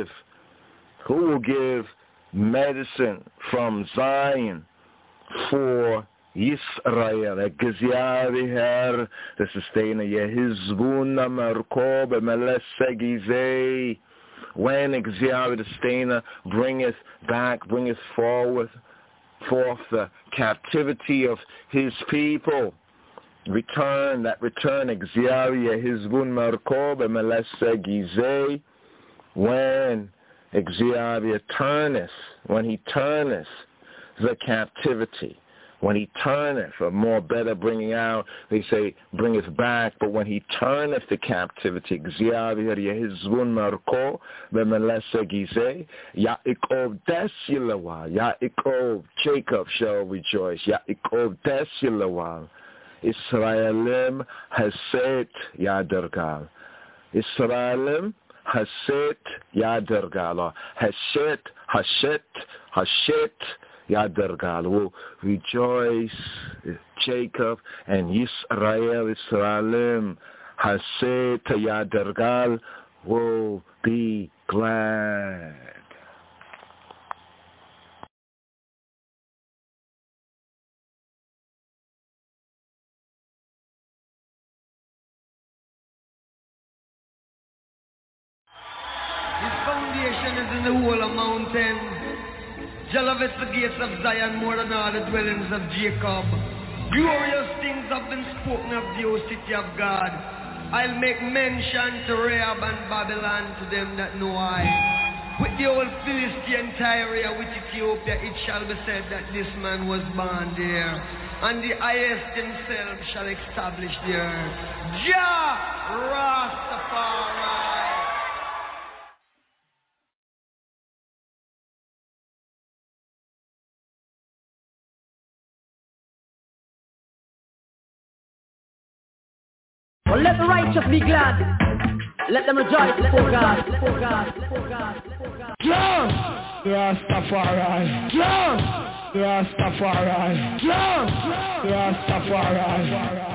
give medicine from Zion for Yisrael. እግዚአብሔር, the sustainer, የሕዝቡን መርኮ በመለሰ ጊዜ, when እግዚአብሔር, the sustainer, bringeth forth the captivity of his people, return, እግዚአብሔር የሕዝቡን መርኮ በመለሰ ጊዜ, when እግዚአብሔር turneth the captivity When he turneth, or more better bringing out, they say bringeth back, but when he turneth the captivity, Yaakov Yaakov, Jacob shall rejoice, Yaakov Desilawal, Israelim Haset Yadergal, Israelim Haset Yadergal, Hashet Yadergal will rejoice, Jacob and Israel, Israelim, Haset Yadergal will be glad. His foundation is in the whole of mountains. Jah loveth the gates of Zion more than all the dwellings of Jacob. Glorious things have been spoken of the O city of God. I'll make mention to Rahab and Babylon, to them that know I. With the old Philistine Tyre, with Ethiopia, it shall be said that this man was born there. And the highest himself shall establish the earth. Jah Rastafari. Well, let the righteous be glad. Let them rejoice before God. Jah Rastafari. Jah Rastafari. Jah Rastafari.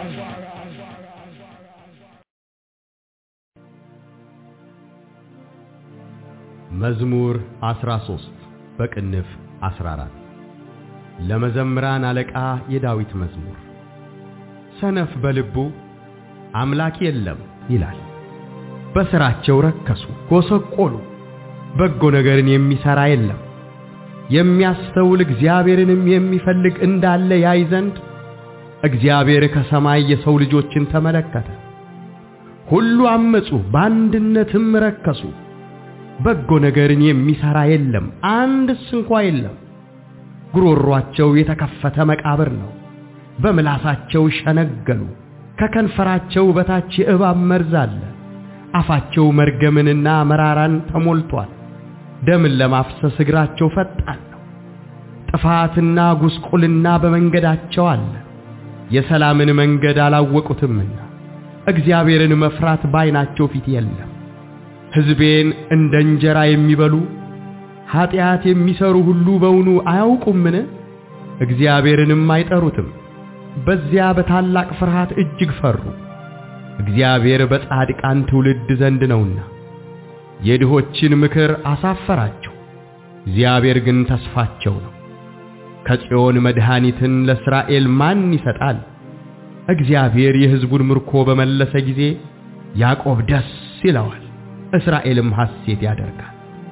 መዝሙር 13 በቅንፍ 14 ለመዘምራን አለቃ የዳዊት መዝሙር። ሰነፍ በልቡ አምላክ የለም ይላል። በስራቸው ረከሱ ጎሰቆሉ፣ በጎ ነገርን የሚሰራ የለም። የሚያስተውል እግዚአብሔርንም የሚፈልግ እንዳለ ያይ ዘንድ እግዚአብሔር ከሰማይ የሰው ልጆችን ተመለከተ። ሁሉ አመጹ በአንድነትም ረከሱ። በጎ ነገርን የሚሰራ የለም፣ አንድስ እንኳ የለም። ጉሮሯቸው የተከፈተ መቃብር ነው፣ በምላሳቸው ሸነገሉ። ከከንፈራቸው በታች የእባብ መርዝ አለ። አፋቸው መርገምንና መራራን ተሞልቷል። ደምን ለማፍሰስ እግራቸው ፈጣን ነው። ጥፋትና ጉስቁልና በመንገዳቸው አለ። የሰላምን መንገድ አላወቁትምና እግዚአብሔርን መፍራት ባይናቸው ፊት የለም። ሕዝቤን እንደ እንጀራ የሚበሉ ኃጢአት የሚሰሩ ሁሉ በውኑ አያውቁምን? እግዚአብሔርንም አይጠሩትም። በዚያ በታላቅ ፍርሃት እጅግ ፈሩ። እግዚአብሔር በጻድቃን ትውልድ ዘንድ ነውና የድሆችን ምክር አሳፈራቸው። እግዚአብሔር ግን ተስፋቸው ነው። ከጽዮን መድኃኒትን ለእስራኤል ማን ይሰጣል? እግዚአብሔር የሕዝቡን ምርኮ በመለሰ ጊዜ ያዕቆብ ደስ ይለዋል፣ እስራኤልም ሐሴት ያደርጋል።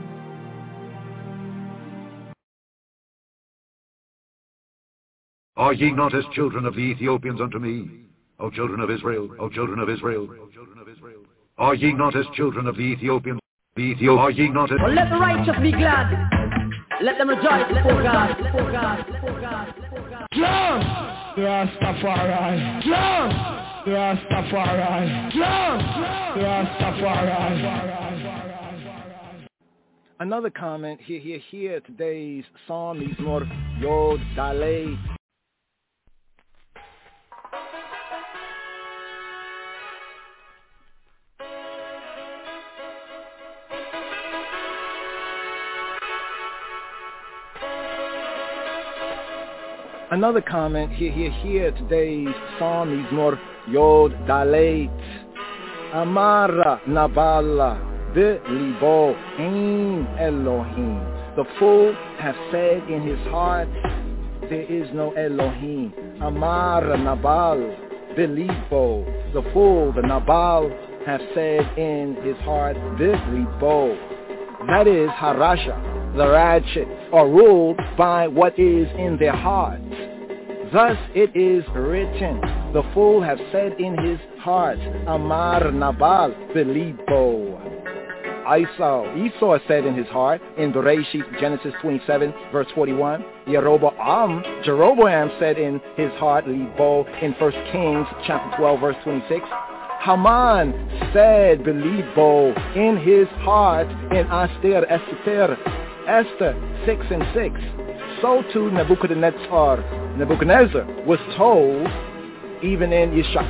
Are ye not as children of the Ethiopians unto me, O children of Israel, O children of Israel? Are ye not as children of the Ethiopians? Are ye not as... Well, let the righteous be glad. Let them rejoice before God. Jah Rastafari. Jah Rastafari. Jah Rastafari. Another comment here. Today's psalm is more Yod Dalei. Another comment here. Today's psalm is more Yod Dalet. Amara Nabala Bilibo Ein Elohim. The fool hath said in his heart, there is no Elohim. Amara Nabal Bilibo. The fool, the Nabal, hath said in his heart, Bilibo. That is Harasha. The righteous are ruled by what is in their hearts. Thus it is written, the fool hath said in his heart, Amar Nabal Bilibo. Esau said in his heart, in Bereshit, Genesis 27, verse 41. Jeroboam said in his heart, Libo, in 1 Kings, chapter 12, verse 26. Haman said, Belibo, in his heart, in Esther 6 and 6. So too Nebuchadnezzar was told, even in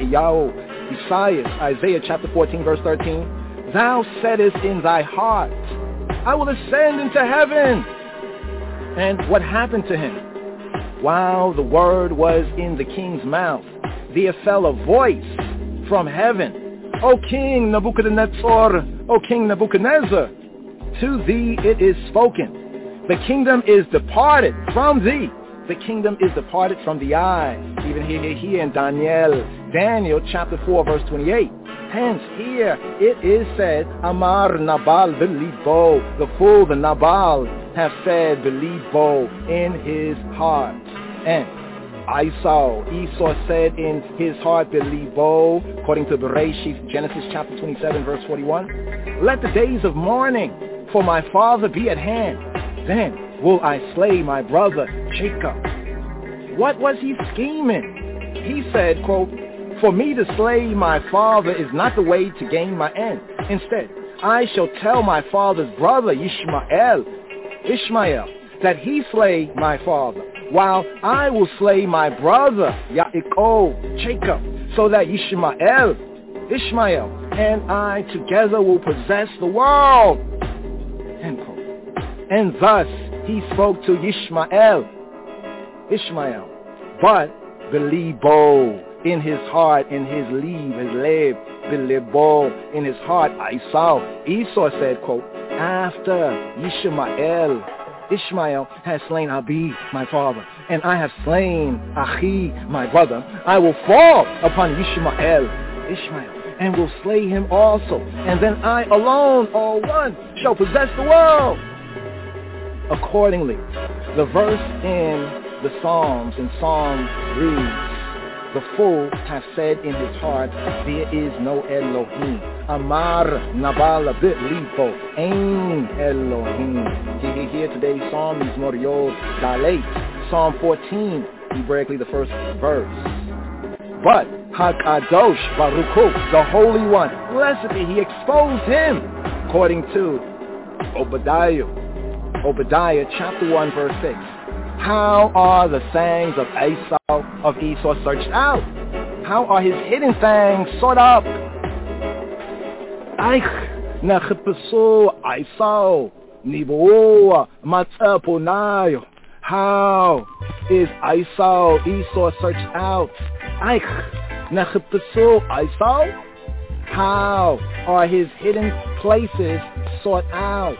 Isaiah chapter 14, verse 13, thou saidest in thy heart, I will ascend into heaven. And what happened to him? While the word was in the king's mouth, there fell a voice from heaven. O King Nebuchadnezzar, O King Nebuchadnezzar, to thee it is spoken. The kingdom is departed from thee. The kingdom is departed from the eye. Even here in Daniel chapter 4, verse 28. Hence here it is said, Amar Nabal Belibo. The fool, the Nabal, have said Belibo in his heart. And Esau said in his heart, Belibo, according to Bereshit, Genesis chapter 27, verse 41. Let the days of mourning for my father be at hand. Then will I slay my brother Jacob. What was he scheming? He said, quote, for me to slay my father is not the way to gain my end. Instead, I shall tell my father's brother Ishmael, that he slay my father, while I will slay my brother Yaakov, Jacob, so that Ishmael, and I together will possess the world. End quote. And thus he spoke to Ishmael, but Belibo in his heart, in his leib, Belibo in his heart, Esau said, quote, after Ishmael has slain Abi, my father, and I have slain Achi, my brother, I will fall upon Ishmael, and will slay him also, and then I alone, all one, shall possess the world. Accordingly, the verse in the Psalms, reads, the fool hath said in his heart, there is no Elohim. Amar Nabal Belibo, Ein Elohim. Here today's psalm is Moriod Dalet, Psalm 14, Hebraically the first verse. But HaKadosh Baruch Hu, the Holy One, blessed be he, exposed him, according to Obadiah chapter 1, verse 6. How are the sayings of Esau searched out? How are his hidden things sought up? How is Esau searched out? How are his hidden places sought out?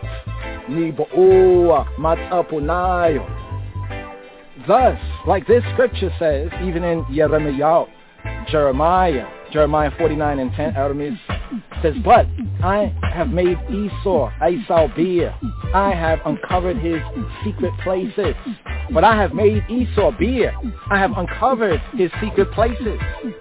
Thus, like this scripture says, even in Jeremiah 49 and 10, Aramis says, but I have made Esau bare. I have uncovered his secret places. But I have made Esau bare. I have uncovered his secret places.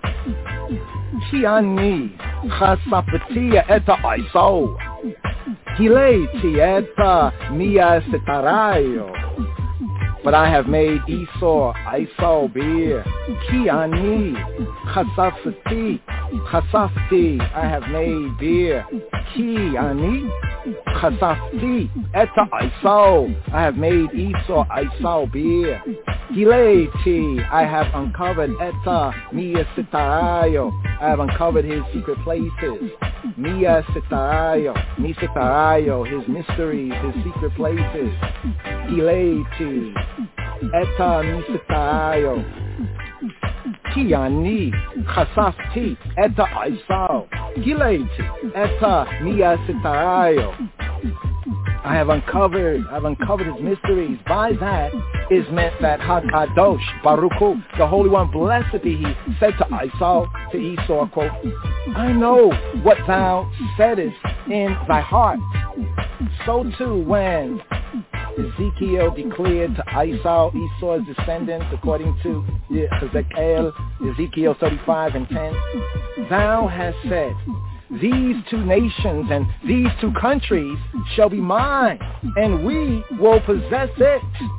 Tiani chasapatia eta Esau. Hileti eta mia setarayo. But I have made Esau bare. Ki ani chasafti. I have made bare. Ki ani chasafti eta Esau. I have made Esau bare. Hileti, I have uncovered eta mia setarayo. I have uncovered his secret places. Mia setarayo, mi setarayo, his mysteries, his secret places. Hileti, eta mi setarayo. Ki ani chasafti eta Esau. Hileti, eta mia setarayo. I have uncovered his mysteries. By that is meant that HaKadosh Baruch Hu, the Holy One, blessed be he, said to Esau, quote, I know what thou saidest in thy heart. So too when Ezekiel declared to Esau's descendants, according to Ezekiel 35 and 10, thou hast said, these two nations and these two countries shall be mine, and we will possess it.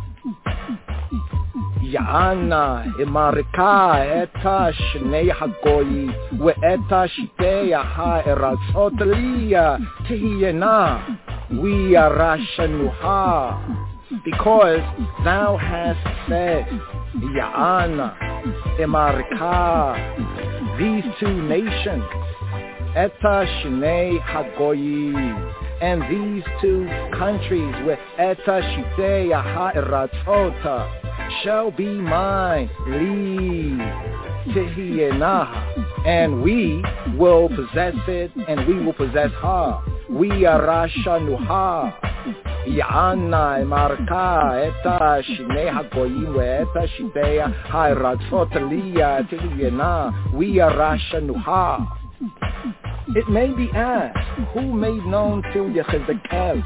Ya'ana imarika eta shnei hagoyi ve'eta shiteya ha'eratzot liya tihiyena v'yarashanuha. Because thou hast said, Ya'ana imarika, these two nations, eta shnei hagoyi, and these two countries with eta shiteya ha'eratzot shall be mine, li tihiyena, and we will possess it, and we will possess her. We arashanuha. Ya'ana imarka eta shnei hagoyim ve'eta shiteya ha'eratzot liya tihiyena. We arashanuha. It may be asked, who made known to Ezekiel,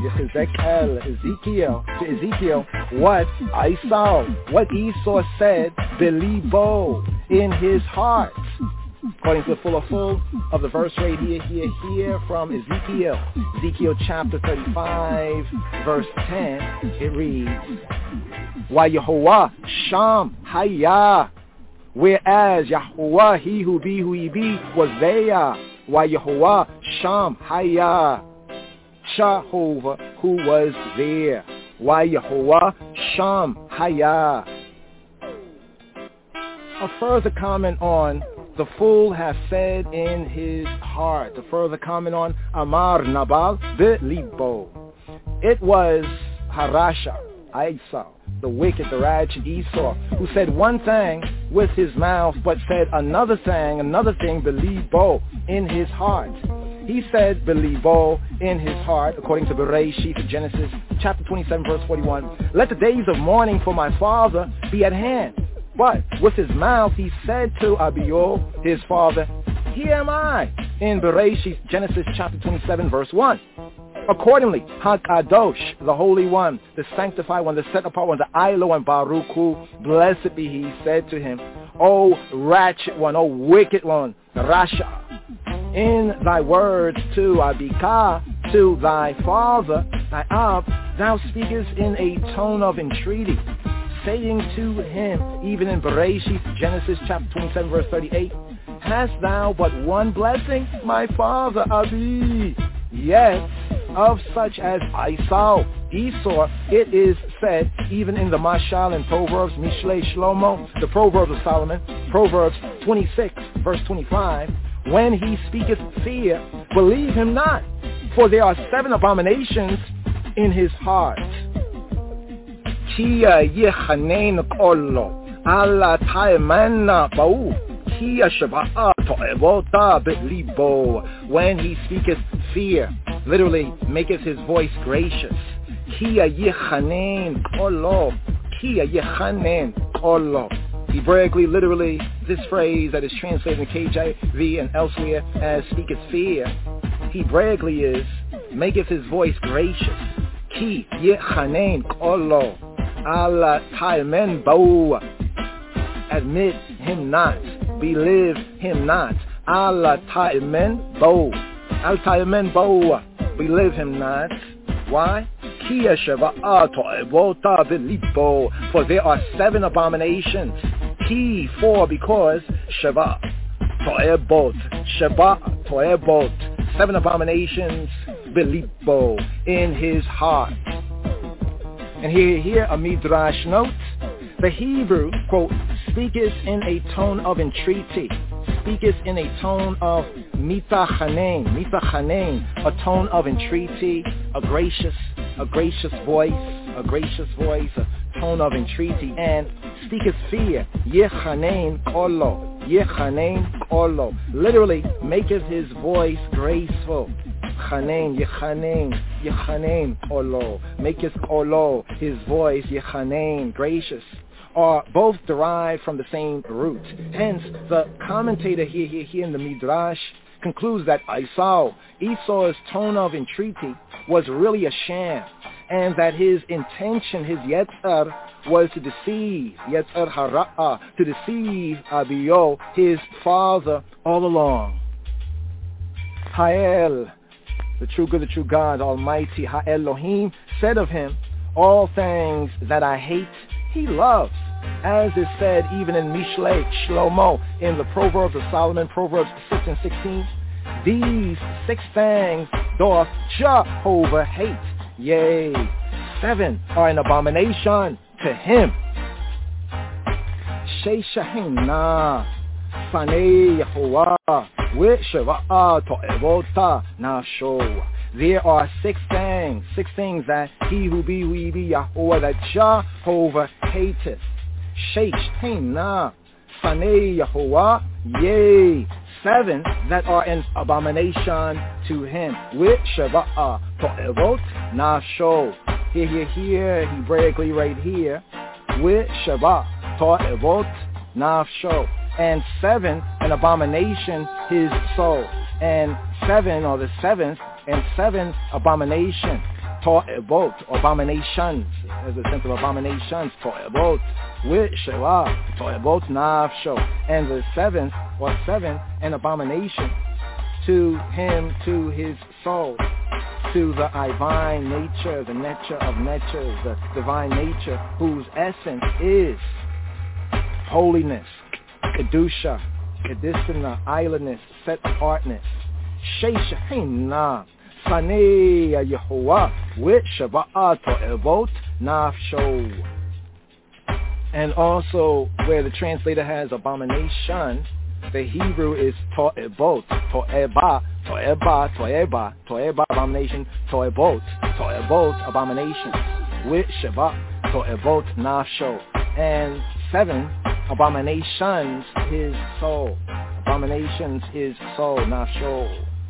to Ezekiel, what Esau said, belibo, in his heart. According to the full of the verse right here from Ezekiel chapter 35, verse 10, it reads, Wa Yehovah Sham Haya, whereas Yahuwah, he who be, was there. Wa Yehovah Sham Haya, Jehovah, who was there. Wa Yehovah Sham Haya. A further comment on the fool has said in his heart. A further comment on Amar Nabal Belibo. It was Harasha, Esau, the wicked, the righteous Esau, who said one thing with his mouth, but said another thing, Belibo, in his heart. He said Belibo in his heart, according to Bereshit, Genesis chapter 27, verse 41. Let the days of mourning for my father be at hand. But with his mouth he said to Abiel, his father, here am I, in Bereshit, Genesis chapter 27, verse 1. Accordingly, HaKadosh, the Holy One, the Sanctified One, the Set Apart One, the Ailo and Baruch Hu, blessed be he, said to him, O ratchet one, O wicked one, Rasha, in thy words to Abika, to thy father, thy Ab, thou speakest in a tone of entreaty, saying to him, even in Bereshit, Genesis chapter 27, verse 38, hast thou but one blessing, my father Abi? Yes, of such as Esau, it is said, even in the Mashal and Proverbs, Mishlei Shlomo, the Proverbs of Solomon, Proverbs 26, verse 25, when he speaketh fear, believe him not, for there are 7 abominations in his heart. Kia yechanein kollo, ala taemana ba'u, kia shaba'a to'evota belibo, when he speaketh fear, literally maketh his voice gracious. Kia yechanein kollo, kia yechanein kollo. Hebraically, literally, this phrase that is translated in KJV and elsewhere as speaketh fear, Hebraically is, maketh his voice gracious. Ki yechanein kollo, ala taimen ba'u, admit him not, believe him not, ala taimen ba'u, al taimen ba'u, believe him not. Why? For there are 7 abominations. Ki, for, because, Sheva, to'ebot, 7 abominations, belibo, in his heart. And here a Midrash note, the Hebrew, quote, speaketh in a tone of entreaty, speaketh in a tone of mitachanein, a tone of entreaty, a gracious voice, a tone of entreaty, and speaketh fear, yechanein kolo, literally maketh his voice graceful. Yechanein kolo, maketh kolo, his voice, yechanein, gracious, are both derived from the same root. Hence, the commentator here in the Midrash concludes that Esau's tone of entreaty was really a sham, and that his intention, his yetzer, was to deceive, yetzer hara'ah, to deceive Abiyo, his father, all along. Ha'el, the true good, the true God, Almighty, Ha'elohim, said of him, all things that I hate, he loves. As is said even in Mishlei Shlomo, in the Proverbs of Solomon, Proverbs 6 and 16, these 6 things doth Jehovah hate, yea, 7 are an abomination to him. Sheishahina, Sanei Yehovah, Wishava'a To'evota Nasho. There are 6 things that he who be Yahweh, that Jehovah hateth. Sheishahina, Sanei Yehovah, yea, 7 that are an abomination to him. Wishava'a To'evot Nasho. Here, Hebraically right here, Wishava'a To'evot Nafsho. And 7, an abomination, his soul. And 7, or the 7th, and 7, abomination, To'evot, abominations, as a sense of abominations, To'evot, Wisheva, To'evot Nafsho. And the 7th, or 7, an abomination to him, to his soul, to the divine nature, the nature of natures, the divine nature, whose essence is holiness, Kedusha, Kedisana, islandness, set apartness. Sheishahina, Sanei Yehovah, Wishava'a To'evot Nafsho. And also where the translator has abomination, the Hebrew is To'evot, To'eba, abomination, To'evot, abomination, Wishava, To'evot Nafsho. And 7, abominations, his soul. Abominations, his soul, Nafsho.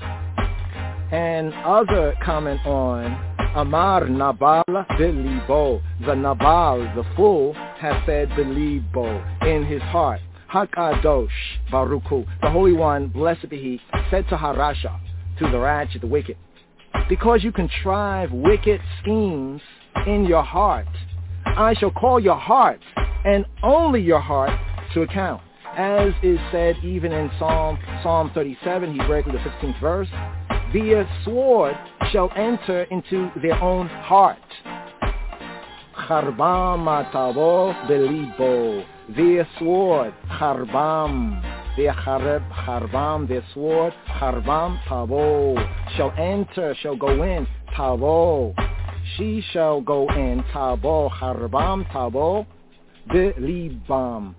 And other comment on Amar Nabal Belibo. The Nabal, the fool, has said Belibo in his heart. Hakadosh Baruchu, the Holy One, blessed be he, said to Harasha, to the ratchet, the wicked, because you contrive wicked schemes in your heart, I shall call your heart, and only your heart, to account. As is said even in Psalm 37, Hebraically the 15th verse, their sword shall enter into their own heart. Charbam matavo belibo. Their sword, charbam. Their charbam, their sword, charbam tavo. Shall enter, shall go in, tavo. She shall go in, tavo, charbam tavo, belibam,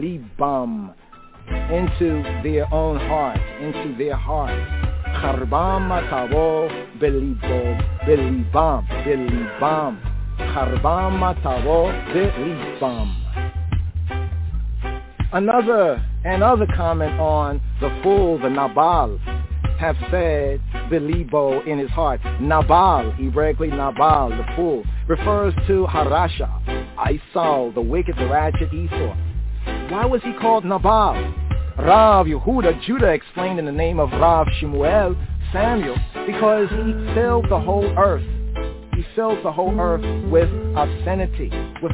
into their own heart, into their heart. Charbam matavo, belibam, charbam matavo, belibam. Another comment on the fool, the Nabal, have said Belibo in his heart. Nabal, Hebraically Nabal, the fool, refers to Harasha, Esau, the wicked, the ratchet Esau. Why was he called Nabal? Rav Yehuda, Judah, explained in the name of Rav Shemuel, Samuel, because he filled the whole earth. He filled the whole earth with obscenity,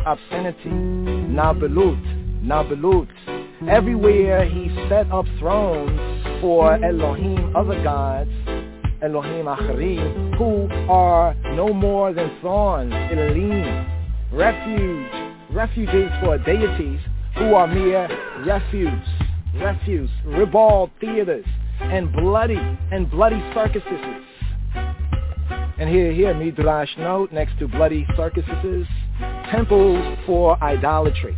Nabelut. Everywhere he set up thrones for Elohim, other gods, Elohim Acharim, who are no more than thorns, Elohim, refuges for deities who are mere refuse, ribald theaters, and bloody circuses. And here, Midrash note, next to bloody circuses, temples for idolatry,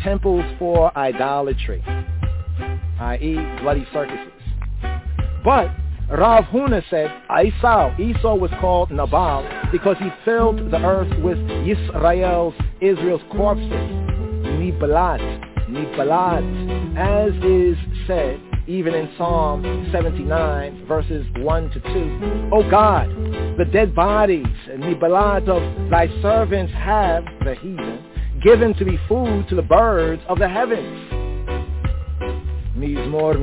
i.e. bloody circuses. But Rav Huna said Esau was called Nabal because he filled the earth with Israel's corpses, Nibalat, as is said even in Psalm 79, verses 1 to 2. O God, the dead bodies, Nibalat of thy servants have, the heathen, given to be food to the birds of the heavens. Mizmor,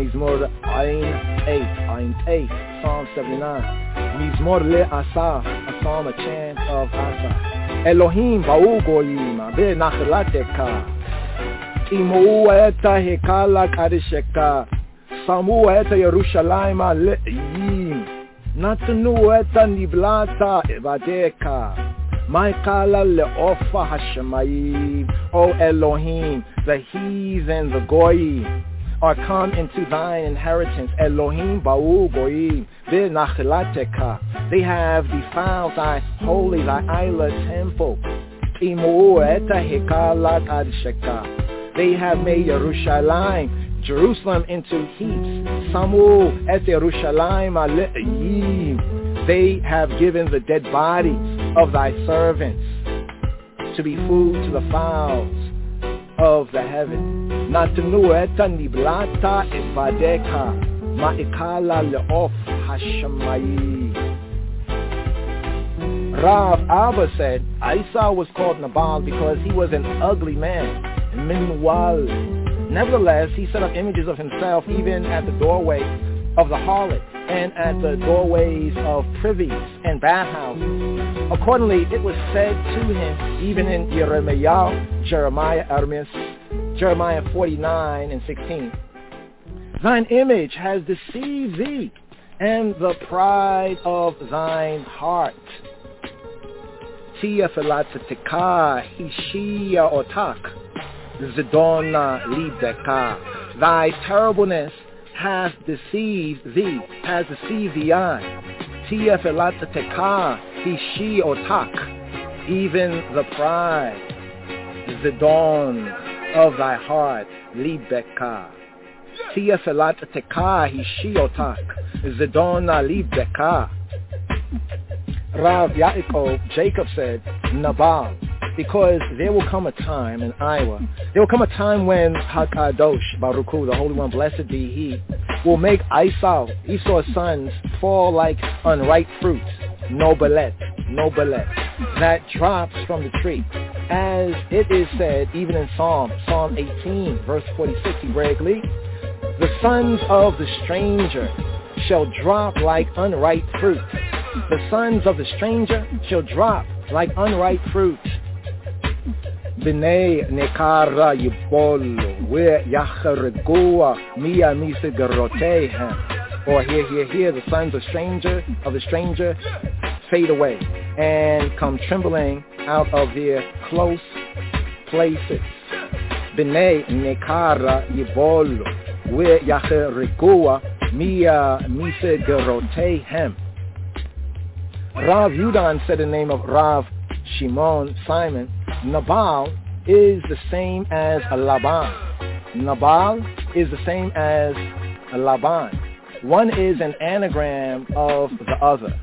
Ayin 8, Psalm 79. Mizmor le Asaf, a psalm, a chant of Asaf. Elohim ba'u goyim, be'nachalateka. Imu eta hekala kadesheka. Samu eta Yerushalayim le'yim. Natanueta niblata evadeka. Maikala leofa hashemayim. O Elohim, the heathen, the goyim, are come into thine inheritance. Elohim ba'u goyim v'nachilateka. They have defiled thy holy, thy isla temple. Imu eta hekalat adsheka. They have made Yerushalayim, Jerusalem, into heaps. Samu et Yerushalayim aleyim. They have given the dead bodies of thy servants to be food to the fowls of the heaven. Natanu eta niblata evadeka ma'ikala le'of hashemayim. Rav Abba said Esau was called Nabal because he was an ugly man. Meanwhile, nevertheless, he set up images of himself even at the doorway of the harlot and at the doorways of privies and bathhouses. Accordingly, it was said to him, even in Jeremiah 49 and 16, thine image has deceived thee, and the pride of thine heart. Tia felateka hishia otak, zidona libeka. Thy terribleness has deceived thee, has deceived the eye. Tia felateka hishi otak, even the pride, zidon of thy heart, libeka. Tia felateka hishi otak, zidona libeka. Rav Yaakov, Jacob said, Nabal, because there will come a time in Iowa, there will come a time when HaKadosh, Baruch Hu, the Holy One, blessed be He, will make Esau's sons fall like unripe fruit, nobelet, that drops from the tree. As it is said, even in Psalm 18, verse 46, Hebraically, the sons of the stranger shall drop like unripe fruit. The sons of the stranger shall drop like unripe fruit. B'nei nekara yibolu ve'yachargua miya misigarotehem. Or here, the sons of the stranger fade away and come trembling out of their close places. B'nei nekara yibolu ve'yachargua miya misigarotehem. Rav Yudan said in the name of Rav Shimon Simon, Nabal is the same as Laban. Nabal is the same as Laban. One is an anagram of the other.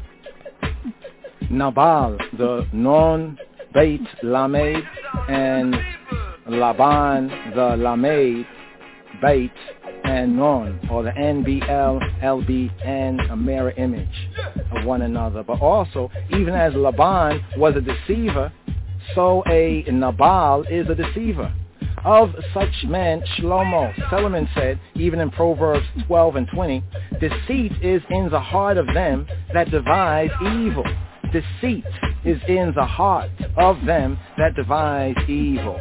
Nabal, the non Beit Lamed, and Laban, the Lamed, Beit, and Non, or the NBL, LB, and a mirror image of one another. But also, even as Laban was a deceiver, so a Nabal is a deceiver. Of such men, Shlomo, Solomon said, even in Proverbs 12 and 20, deceit is in the heart of them that devise evil. Deceit is in the heart of them that devise evil.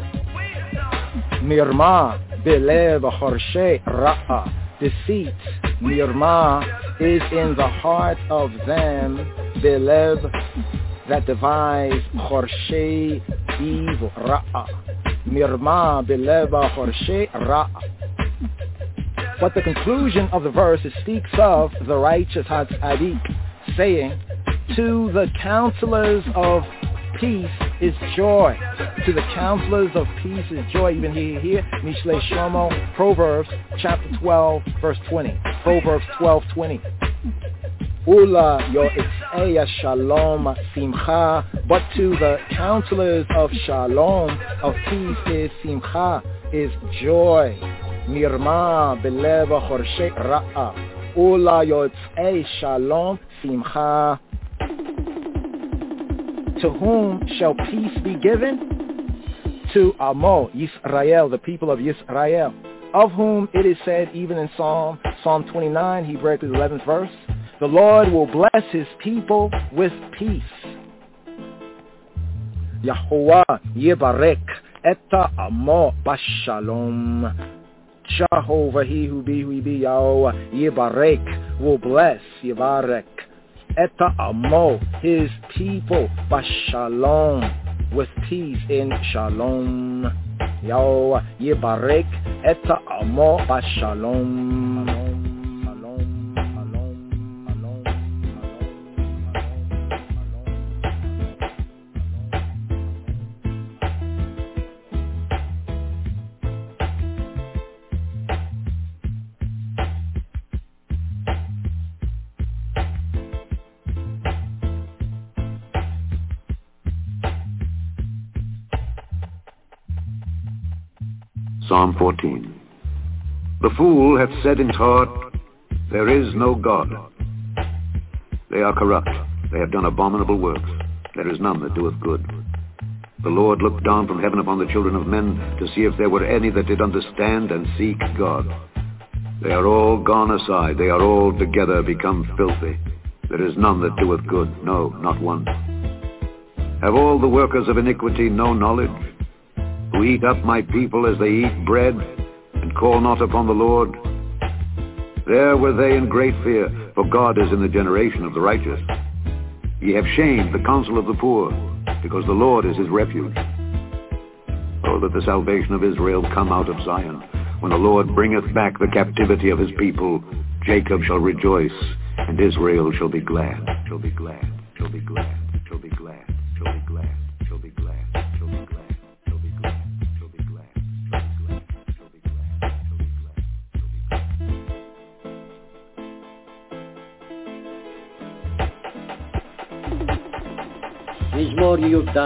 Mirma belev chorshe ra'a. Deceit, mirma, is in the heart of them, belev, that devise chorshe evil, ra'a. Mirma belev chorshe ra'a. But the conclusion of the verse speaks of the righteous Hatzadik, saying, to the counselors of peace is joy. To the counselors of peace is joy. Even here, Mishle Shlomo, Proverbs chapter 12, verse 20. Proverbs 12:20. Ula yo'etzei shalom simcha. But to the counselors of shalom, of peace, is simcha, is joy. Mirma belev chorshe ra'a. Ula yo'etzei shalom simcha. To whom shall peace be given? To Amo, Yisrael, the people of Yisrael, of whom it is said, even in Psalm 29, Hebrew 11th verse, the Lord will bless his people with peace. Yahuwah Yebarek Eta Amo Bashalom. Jehovah, he who be, Yahweh Yebarek, will bless, Yebarek, Eta Amo, his people, Bashalom, with peace in Shalom. Yo, Yibarek, Eta Amo, Bashalom. Psalm 14. The fool hath said in his heart, there is no God. They are corrupt. They have done abominable works. There is none that doeth good. The Lord looked down from heaven upon the children of men to see if there were any that did understand and seek God. They are all gone aside. They are all together become filthy. There is none that doeth good. No, not one. Have all the workers of iniquity no knowledge? Who eat up my people as they eat bread, and call not upon the Lord? There were they in great fear, for God is in the generation of the righteous. Ye have shamed the counsel of the poor, because the Lord is his refuge. Oh, that the salvation of Israel come out of Zion. When the Lord bringeth back the captivity of his people, Jacob shall rejoice, and Israel shall be glad, shall be glad, shall be glad, shall be glad, shall be glad, shall be glad, shall be glad. מזמור י"ד.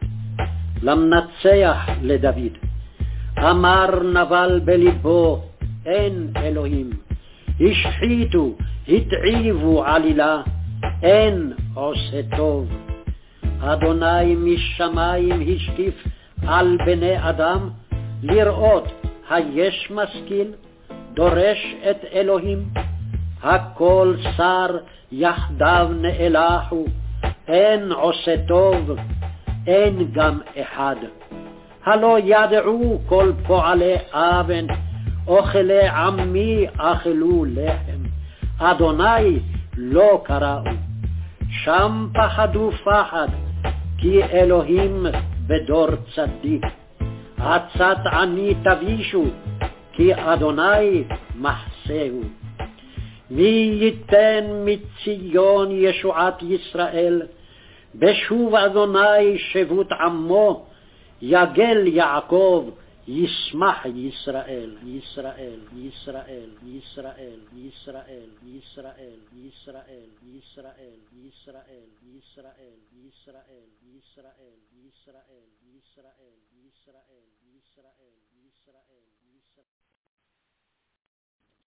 למנצח לדוד. אמר נבל בליבו, אין אלוהים. השחיתו, התעיבו עלילה, אין עושה טוב. אדוני משמיים השקיף על בני אדם, לראות היש משכיל, דורש את אלוהים. הכל שר יחדיו נאלחו, אין עושה טוב, אין גם אחד. הלא ידעו כל פועלי אבן, אוכלי עמי אכלו לחם. אדוני לא קראו, שם פחדו פחד, כי אלוהים בדור צדיק. עצת עני תבישו, כי אדוני מחסהו. מי ייתן מציון ישועת ישראל, בשוב אדוני שבות עמו, יגל יעקב, ישמח ישראל, ישראל, ישראל, ישראל, ישראל, ישראל, ישראל, ישראל, ישראל, ישראל, ישראל, ישראל, ישראל, ישראל, ישראל, ישראל, ישראל, ישראל.